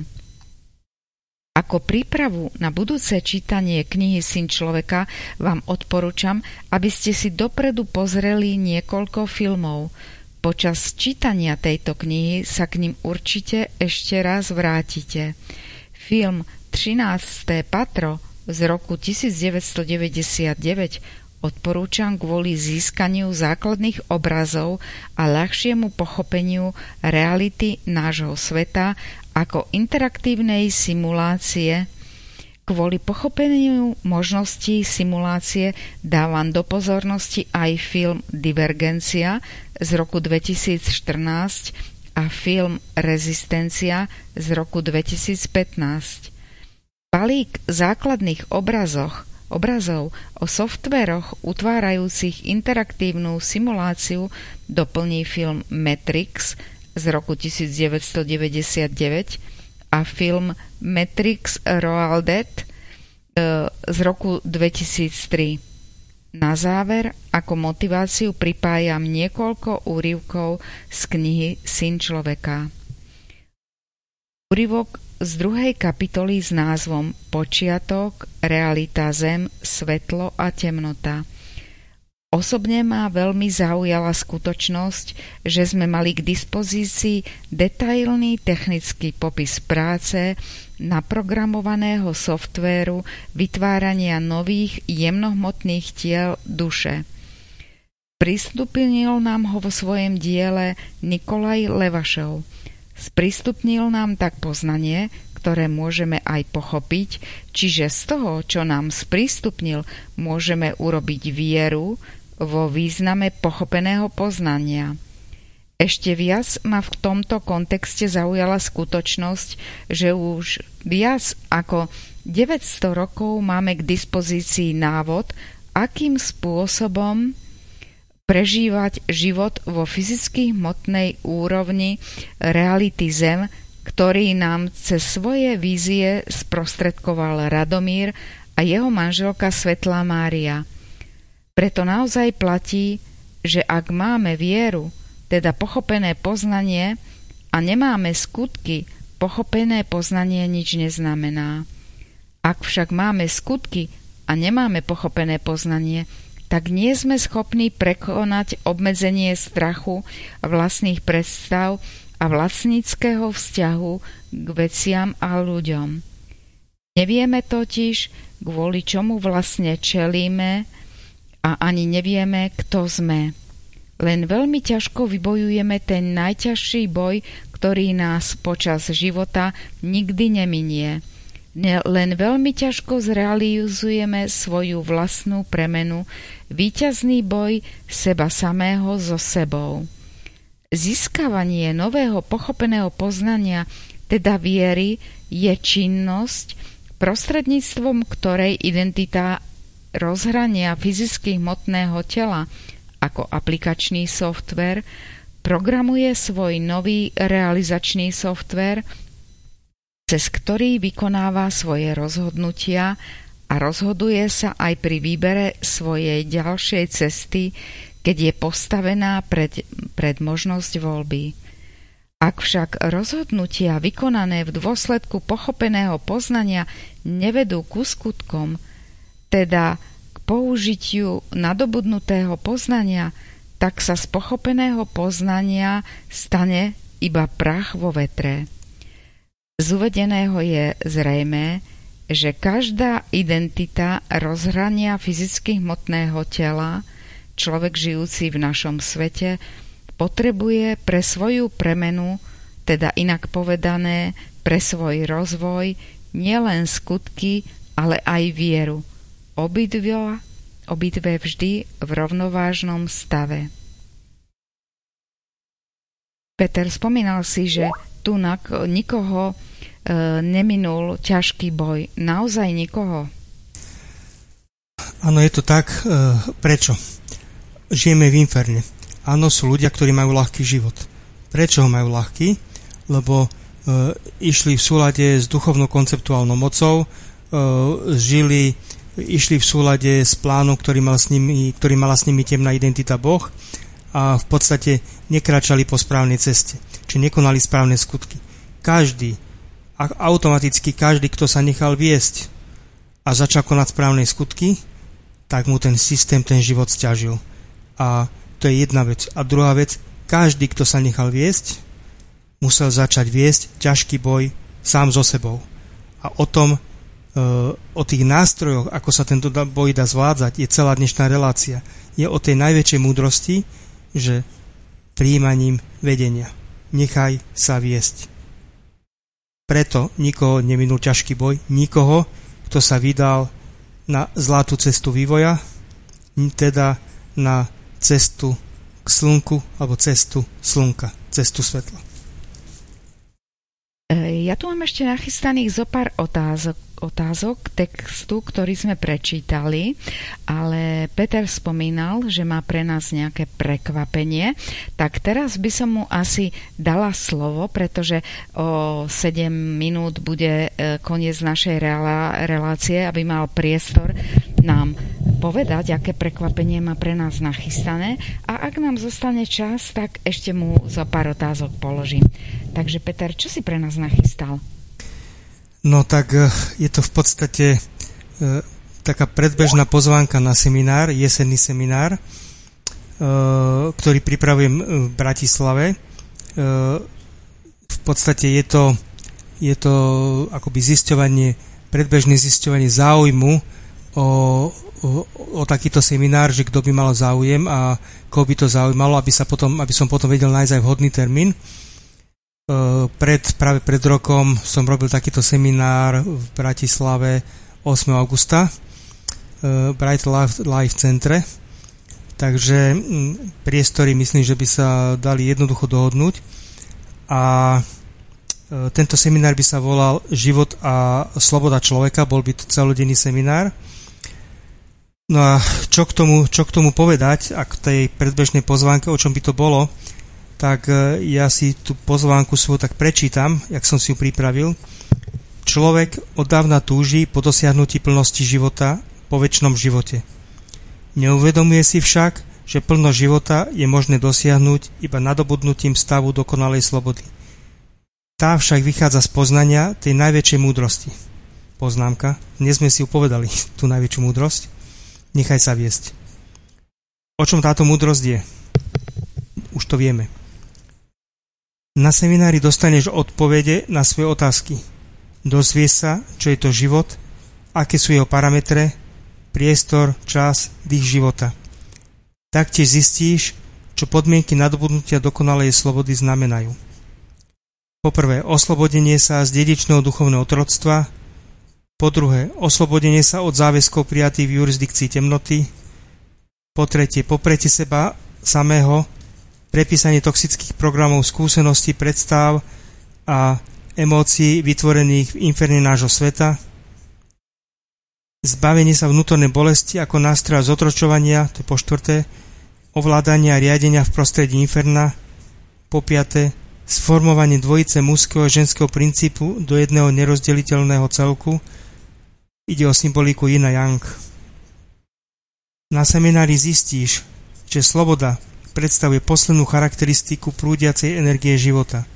Ako prípravu na budúce čítanie knihy Syn človeka vám odporúčam, aby ste si dopredu pozreli niekoľko filmov. Počas čítania tejto knihy sa k nim určite ešte raz vrátite. Film trináste patro z roku devätnásťstodeväťdesiatdeväť odporúčam kvôli získaniu základných obrazov a ľahšiemu pochopeniu reality nášho sveta ako interaktívnej simulácie. Kvôli pochopeniu možností simulácie dávam do pozornosti aj film Divergencia z roku dvetisícštrnásť a film Rezistencia z roku dvetisícpätnásť. Balík základných obrazoch, obrazov o softvéroch utvárajúcich interaktívnu simuláciu doplní film Matrix z roku devätnásťstodeväťdesiatdeväť a film Matrix Reloaded z roku dvetisíctri. Na záver, ako motiváciu pripájam niekoľko úryvkov z knihy Syn človeka. Úryvok z druhej kapitoly s názvom Počiatok, realita zem, svetlo a temnota. Osobne ma veľmi zaujala skutočnosť, že sme mali k dispozícii detailný technický popis práce naprogramovaného softvéru vytvárania nových jemnohmotných tiel duše. Pristupnil nám ho vo svojom diele Nikolaj Levašov. Sprístupnil nám tak poznanie, ktoré môžeme aj pochopiť, čiže z toho, čo nám sprístupnil, môžeme urobiť vieru vo význame pochopeného poznania. Ešte viac ma v tomto kontexte zaujala skutočnosť, že už viac ako deväťsto rokov máme k dispozícii návod, akým spôsobom prežívať život vo fyzickej hmotnej úrovni reality Zem, ktorý nám cez svoje vízie sprostredkoval Radomír a jeho manželka Svetlá Mária. Preto naozaj platí, že ak máme vieru, teda pochopené poznanie, a nemáme skutky, pochopené poznanie nič neznamená. Ak však máme skutky a nemáme pochopené poznanie, tak nie sme schopní prekonať obmedzenie strachu, vlastných predstav a vlastníckeho vzťahu k veciam a ľuďom. Nevieme totiž, kvôli čomu vlastne čelíme, a ani nevieme, kto sme. Len veľmi ťažko vybojujeme ten najťažší boj, ktorý nás počas života nikdy neminie. len veľmi ťažko zrealizujeme svoju vlastnú premenu, víťazný boj seba samého so sebou. Získavanie nového pochopeného poznania, teda viery, je činnosť, prostredníctvom ktorej identita rozhrania fyzicky hmotného tela ako aplikačný softvér programuje svoj nový realizačný softvér, cez ktorý vykonáva svoje rozhodnutia a rozhoduje sa aj pri výbere svojej ďalšej cesty, keď je postavená pred, pred možnosť voľby. Ak však rozhodnutia vykonané v dôsledku pochopeného poznania nevedú ku skutkom, teda k použitiu nadobudnutého poznania, tak sa z pochopeného poznania stane iba prach vo vetre. Z uvedeného je zrejmé, že každá identita rozhrania fyzicky hmotného tela, človek žijúci v našom svete, potrebuje pre svoju premenu, teda inak povedané, pre svoj rozvoj, nielen skutky, ale aj vieru. Obidve, obidve vždy v rovnovážnom stave. Peter, spomínal si, že tu nikoho e, neminul ťažký boj. Naozaj nikoho?
Áno, je to tak. E, prečo? Žijeme v inferne. Áno, sú ľudia, ktorí majú ľahký život. Prečo ho majú ľahký? Lebo e, išli v súlade s duchovnou konceptuálnou mocou, e, žili, išli v súlade s plánom, ktorý, mal s nimi, ktorý mala s nimi temná identita Boh a v podstate nekráčali po správnej ceste, či nekonali správne skutky. Každý, automaticky každý, kto sa nechal viesť a začal konať správne skutky, tak mu ten systém, ten život sťažil. A to je jedna vec. A druhá vec, každý, kto sa nechal viesť, musel začať viesť ťažký boj sám so sebou. A o tom, e, o tých nástrojoch, ako sa tento boj dá zvádzať, je celá dnešná relácia. Je o tej najväčšej múdrosti, že prijímaním vedenia. Nechaj sa viesť. Preto nikoho neminul ťažký boj, nikoho, kto sa vydal na zlatú cestu vývoja, teda na cestu k slnku, alebo cestu slnka, cestu svetla.
Ja tu mám ešte nachystaných zo pár otázok, otázok textu, ktorý sme prečítali, ale Peter spomínal, že má pre nás nejaké prekvapenie, tak teraz by som mu asi dala slovo, pretože o sedem minút bude koniec našej relácie, aby mal priestor nám povedať, aké prekvapenie má pre nás nachystané, a ak nám zostane čas, tak ešte mu zo pár otázok položím. Takže Peter, čo si pre nás nachystal?
No tak je to v podstate e, taká predbežná pozvánka na seminár, jesenný seminár, e, ktorý pripravujem v Bratislave. E, v podstate je to, je to akoby zisťovanie, predbežné zisťovanie záujmu o, o, o takýto seminár, že kto by mal záujem a koho by to zaujímalo, aby, sa potom, aby som potom vedel nájsť aj vhodný termín. Pred, práve pred rokom som robil takýto seminár v Bratislave ôsmeho augusta Bright Life, Life Centre, takže priestory myslím, že by sa dali jednoducho dohodnúť a tento seminár by sa volal Život a sloboda človeka, bol by to celodenný seminár. No a čo k tomu, čo k tomu povedať, ak tej predbežnej pozvánke, o čom by to bolo, tak ja si tú pozvánku svoju tak prečítam, jak som si ju pripravil. Človek oddávna túži po dosiahnutí plnosti života po večnom živote. Neuvedomuje si však, že plnosť života je možné dosiahnuť iba nadobudnutím stavu dokonalej slobody. Tá však vychádza z poznania tej najväčšej múdrosti. Poznámka. Dnes sme si upovedali tú najväčšiu múdrosť. Nechaj sa viesť. O čom táto múdrosť je? Už to vieme. Na seminári dostaneš odpovede na svoje otázky. Dozvieš sa, čo je to život, aké sú jeho parametre, priestor, čas, dých života. Taktiež zistíš, čo podmienky nadobudnutia dokonalej slobody znamenajú. Poprvé, oslobodenie sa z dedičného duchovného otroctva, Po druhé, oslobodenie sa od záväzkov prijatých v jurisdikcii temnoty. Po tretie, popretie seba samého, prepísanie toxických programov, skúseností, predstav a emócií vytvorených v inferne nášho sveta. Zbavenie sa vnútornej bolesti ako nástroja zotročovania, to je po štvrté, ovládania a riadenia v prostredí inferna. Po piate, sformovanie dvojice mužského a ženského princípu do jedného nerozdeliteľného celku. Ide o symboliku Yin a Yang. Na seminári zistíš, že sloboda predstavuje poslednú charakteristiku prúdiacej energie života.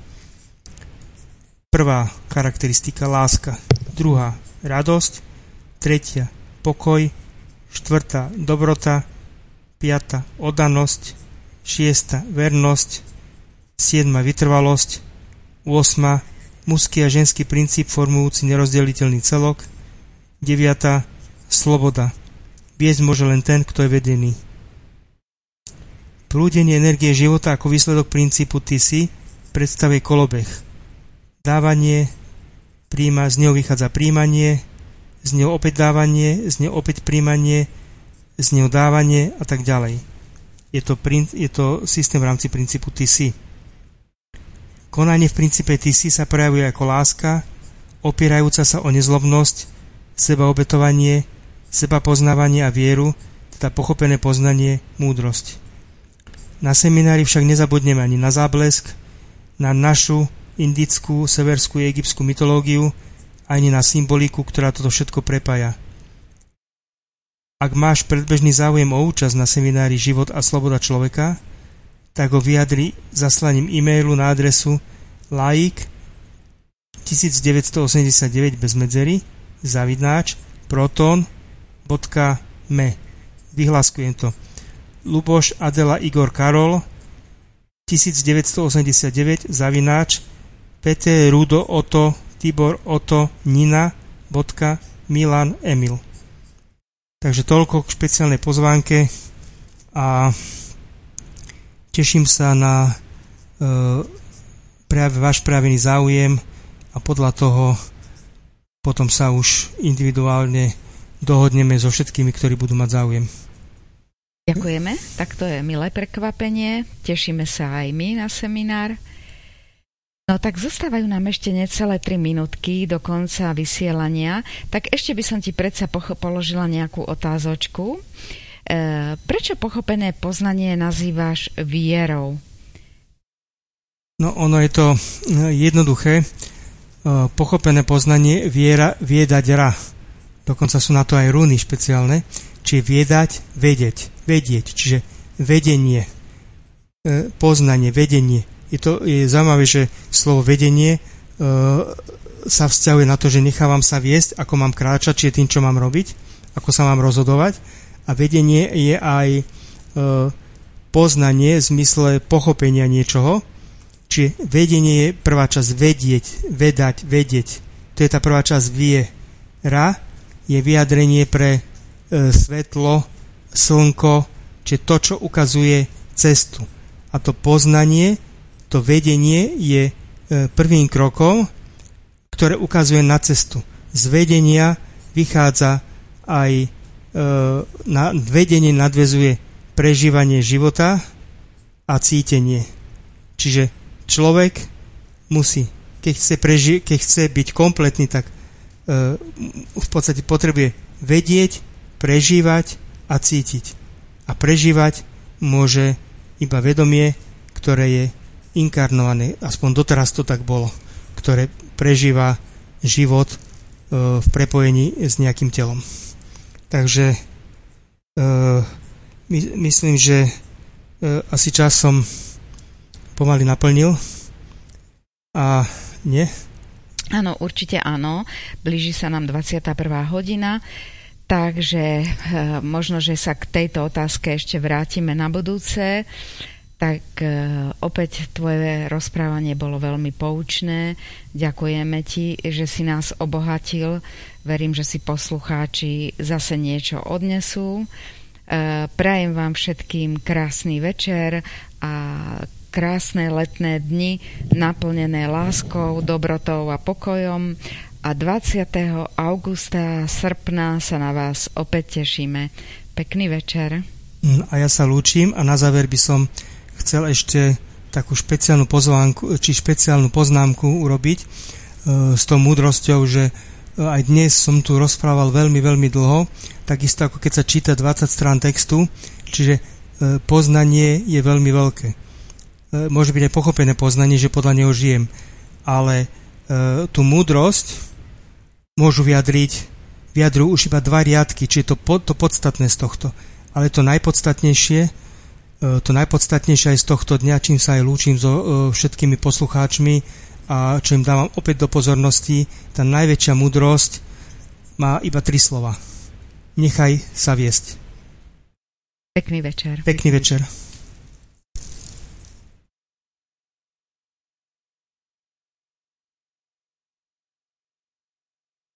Prvá charakteristika láska, druhá radosť, tretia pokoj, štvrtá dobrota, piata oddanosť, šiesta vernosť, siedma vytrvalosť, ôsma mužský a ženský princíp formujúci nerozdeliteľný celok, deviata sloboda. Viesť môže len ten, kto je vedený. Prúdenie energie života ako výsledok princípu ty si predstavuje kolobeh. Dávanie, príjma, z neho vychádza príjmanie, z neho opäť dávanie, z neho opäť príjmanie, z neho dávanie a tak ďalej. Je to, je to systém v rámci princípu ty si. Konanie v princípe ty si sa prejavuje ako láska, opierajúca sa o nezlobnosť, sebaobetovanie, sebapoznávanie a vieru, teda pochopené poznanie, múdrosť. Na seminári však nezabudneme ani na záblesk, na našu indickú, severskú, egyptskú mytológiu, ani na symboliku, ktorá toto všetko prepája. Ak máš predbežný záujem o účasť na seminári Život a sloboda človeka, tak ho vyjadri zaslaním e-mailu na adresu laik devätnásťstoosemdesiatdeväť bez medzery zavináč proton bodka me. Vyhláskujem to. Luboš Adela Igor Karol devätnásťstoosemdesiatdeväť zavináč Peter Rudo Oto Tibor Oto Nina bodka Milan Emil. Takže toľko k špeciálnej pozvánke a teším sa na e, prejav, váš prejavený záujem a podľa toho potom sa už individuálne dohodneme so všetkými, ktorí budú mať záujem.
Ďakujeme, tak to je milé prekvapenie, tešíme sa aj my na seminár. No tak zostávajú nám ešte necelé tri minútky do konca vysielania, tak ešte by som ti predsa poch- položila nejakú otázočku. E, prečo pochopené poznanie nazývaš vierou?
No ono je to jednoduché. E, pochopené poznanie, viera, viedať ra. Dokonca sú na to aj runy špeciálne. Čiže viedať, vedieť. Vedieť, čiže vedenie. E, poznanie, vedenie. Je to je zaujímavé, že slovo vedenie e, sa vzťahuje na to, že nechávam sa viesť, ako mám kráčať, čiže tým, čo mám robiť, ako sa mám rozhodovať. A vedenie je aj e, poznanie v zmysle pochopenia niečoho. Čiže vedenie je prvá časť vedieť, vedať, vedieť. To je tá prvá časť vie. Ra je vyjadrenie pre e, svetlo, slnko, čiže to, čo ukazuje cestu. A to poznanie, to vedenie je prvým krokom, ktoré ukazuje na cestu. Z vedenia vychádza aj na vedenie nadväzuje prežívanie života a cítenie. Čiže človek musí, keď chce, preži- keď chce byť kompletný, tak v podstate potrebuje vedieť, prežívať a cítiť. A prežívať môže iba vedomie, ktoré je inkarnované, aspoň doteraz to tak bolo, ktoré prežíva život e, v prepojení s nejakým telom. Takže e, my, myslím, že e, asi čas som pomaly naplnil a nie?
Áno, určite áno. Blíži sa nám dvadsiata prvá hodina, takže e, možno, že sa k tejto otázke ešte vrátime na budúce. Tak e, opäť tvoje rozprávanie bolo veľmi poučné. Ďakujeme ti, že si nás obohatil. Verím, že si poslucháči zase niečo odnesú. E, prajem vám všetkým krásny večer a krásne letné dni naplnené láskou, dobrotou a pokojom a dvadsiateho augusta a srpna sa na vás opäť tešíme. Pekný večer.
A ja sa lúčim a na záver by som chcel ešte takú špeciálnu pozvánku, či špeciálnu poznámku urobiť e, s tou múdrosťou, že aj dnes som tu rozprával veľmi, veľmi dlho, takisto ako keď sa číta dvadsať strán textu, čiže e, poznanie je veľmi veľké. E, môže byť aj pochopené poznanie, že podľa neho žijem, ale e, tú múdrosť môžu vyjadriť, vyjadrujú už iba dva riadky, čiže to, to podstatné z tohto. Ale to najpodstatnejšie, to najpodstatnejšie aj z tohto dňa, čím sa aj lúčim so všetkými poslucháčmi a čo im dávam opäť do pozornosti, tá najväčšia múdrosť má iba tri slova. Nechaj sa viesť.
Pekný večer.
Pekný večer.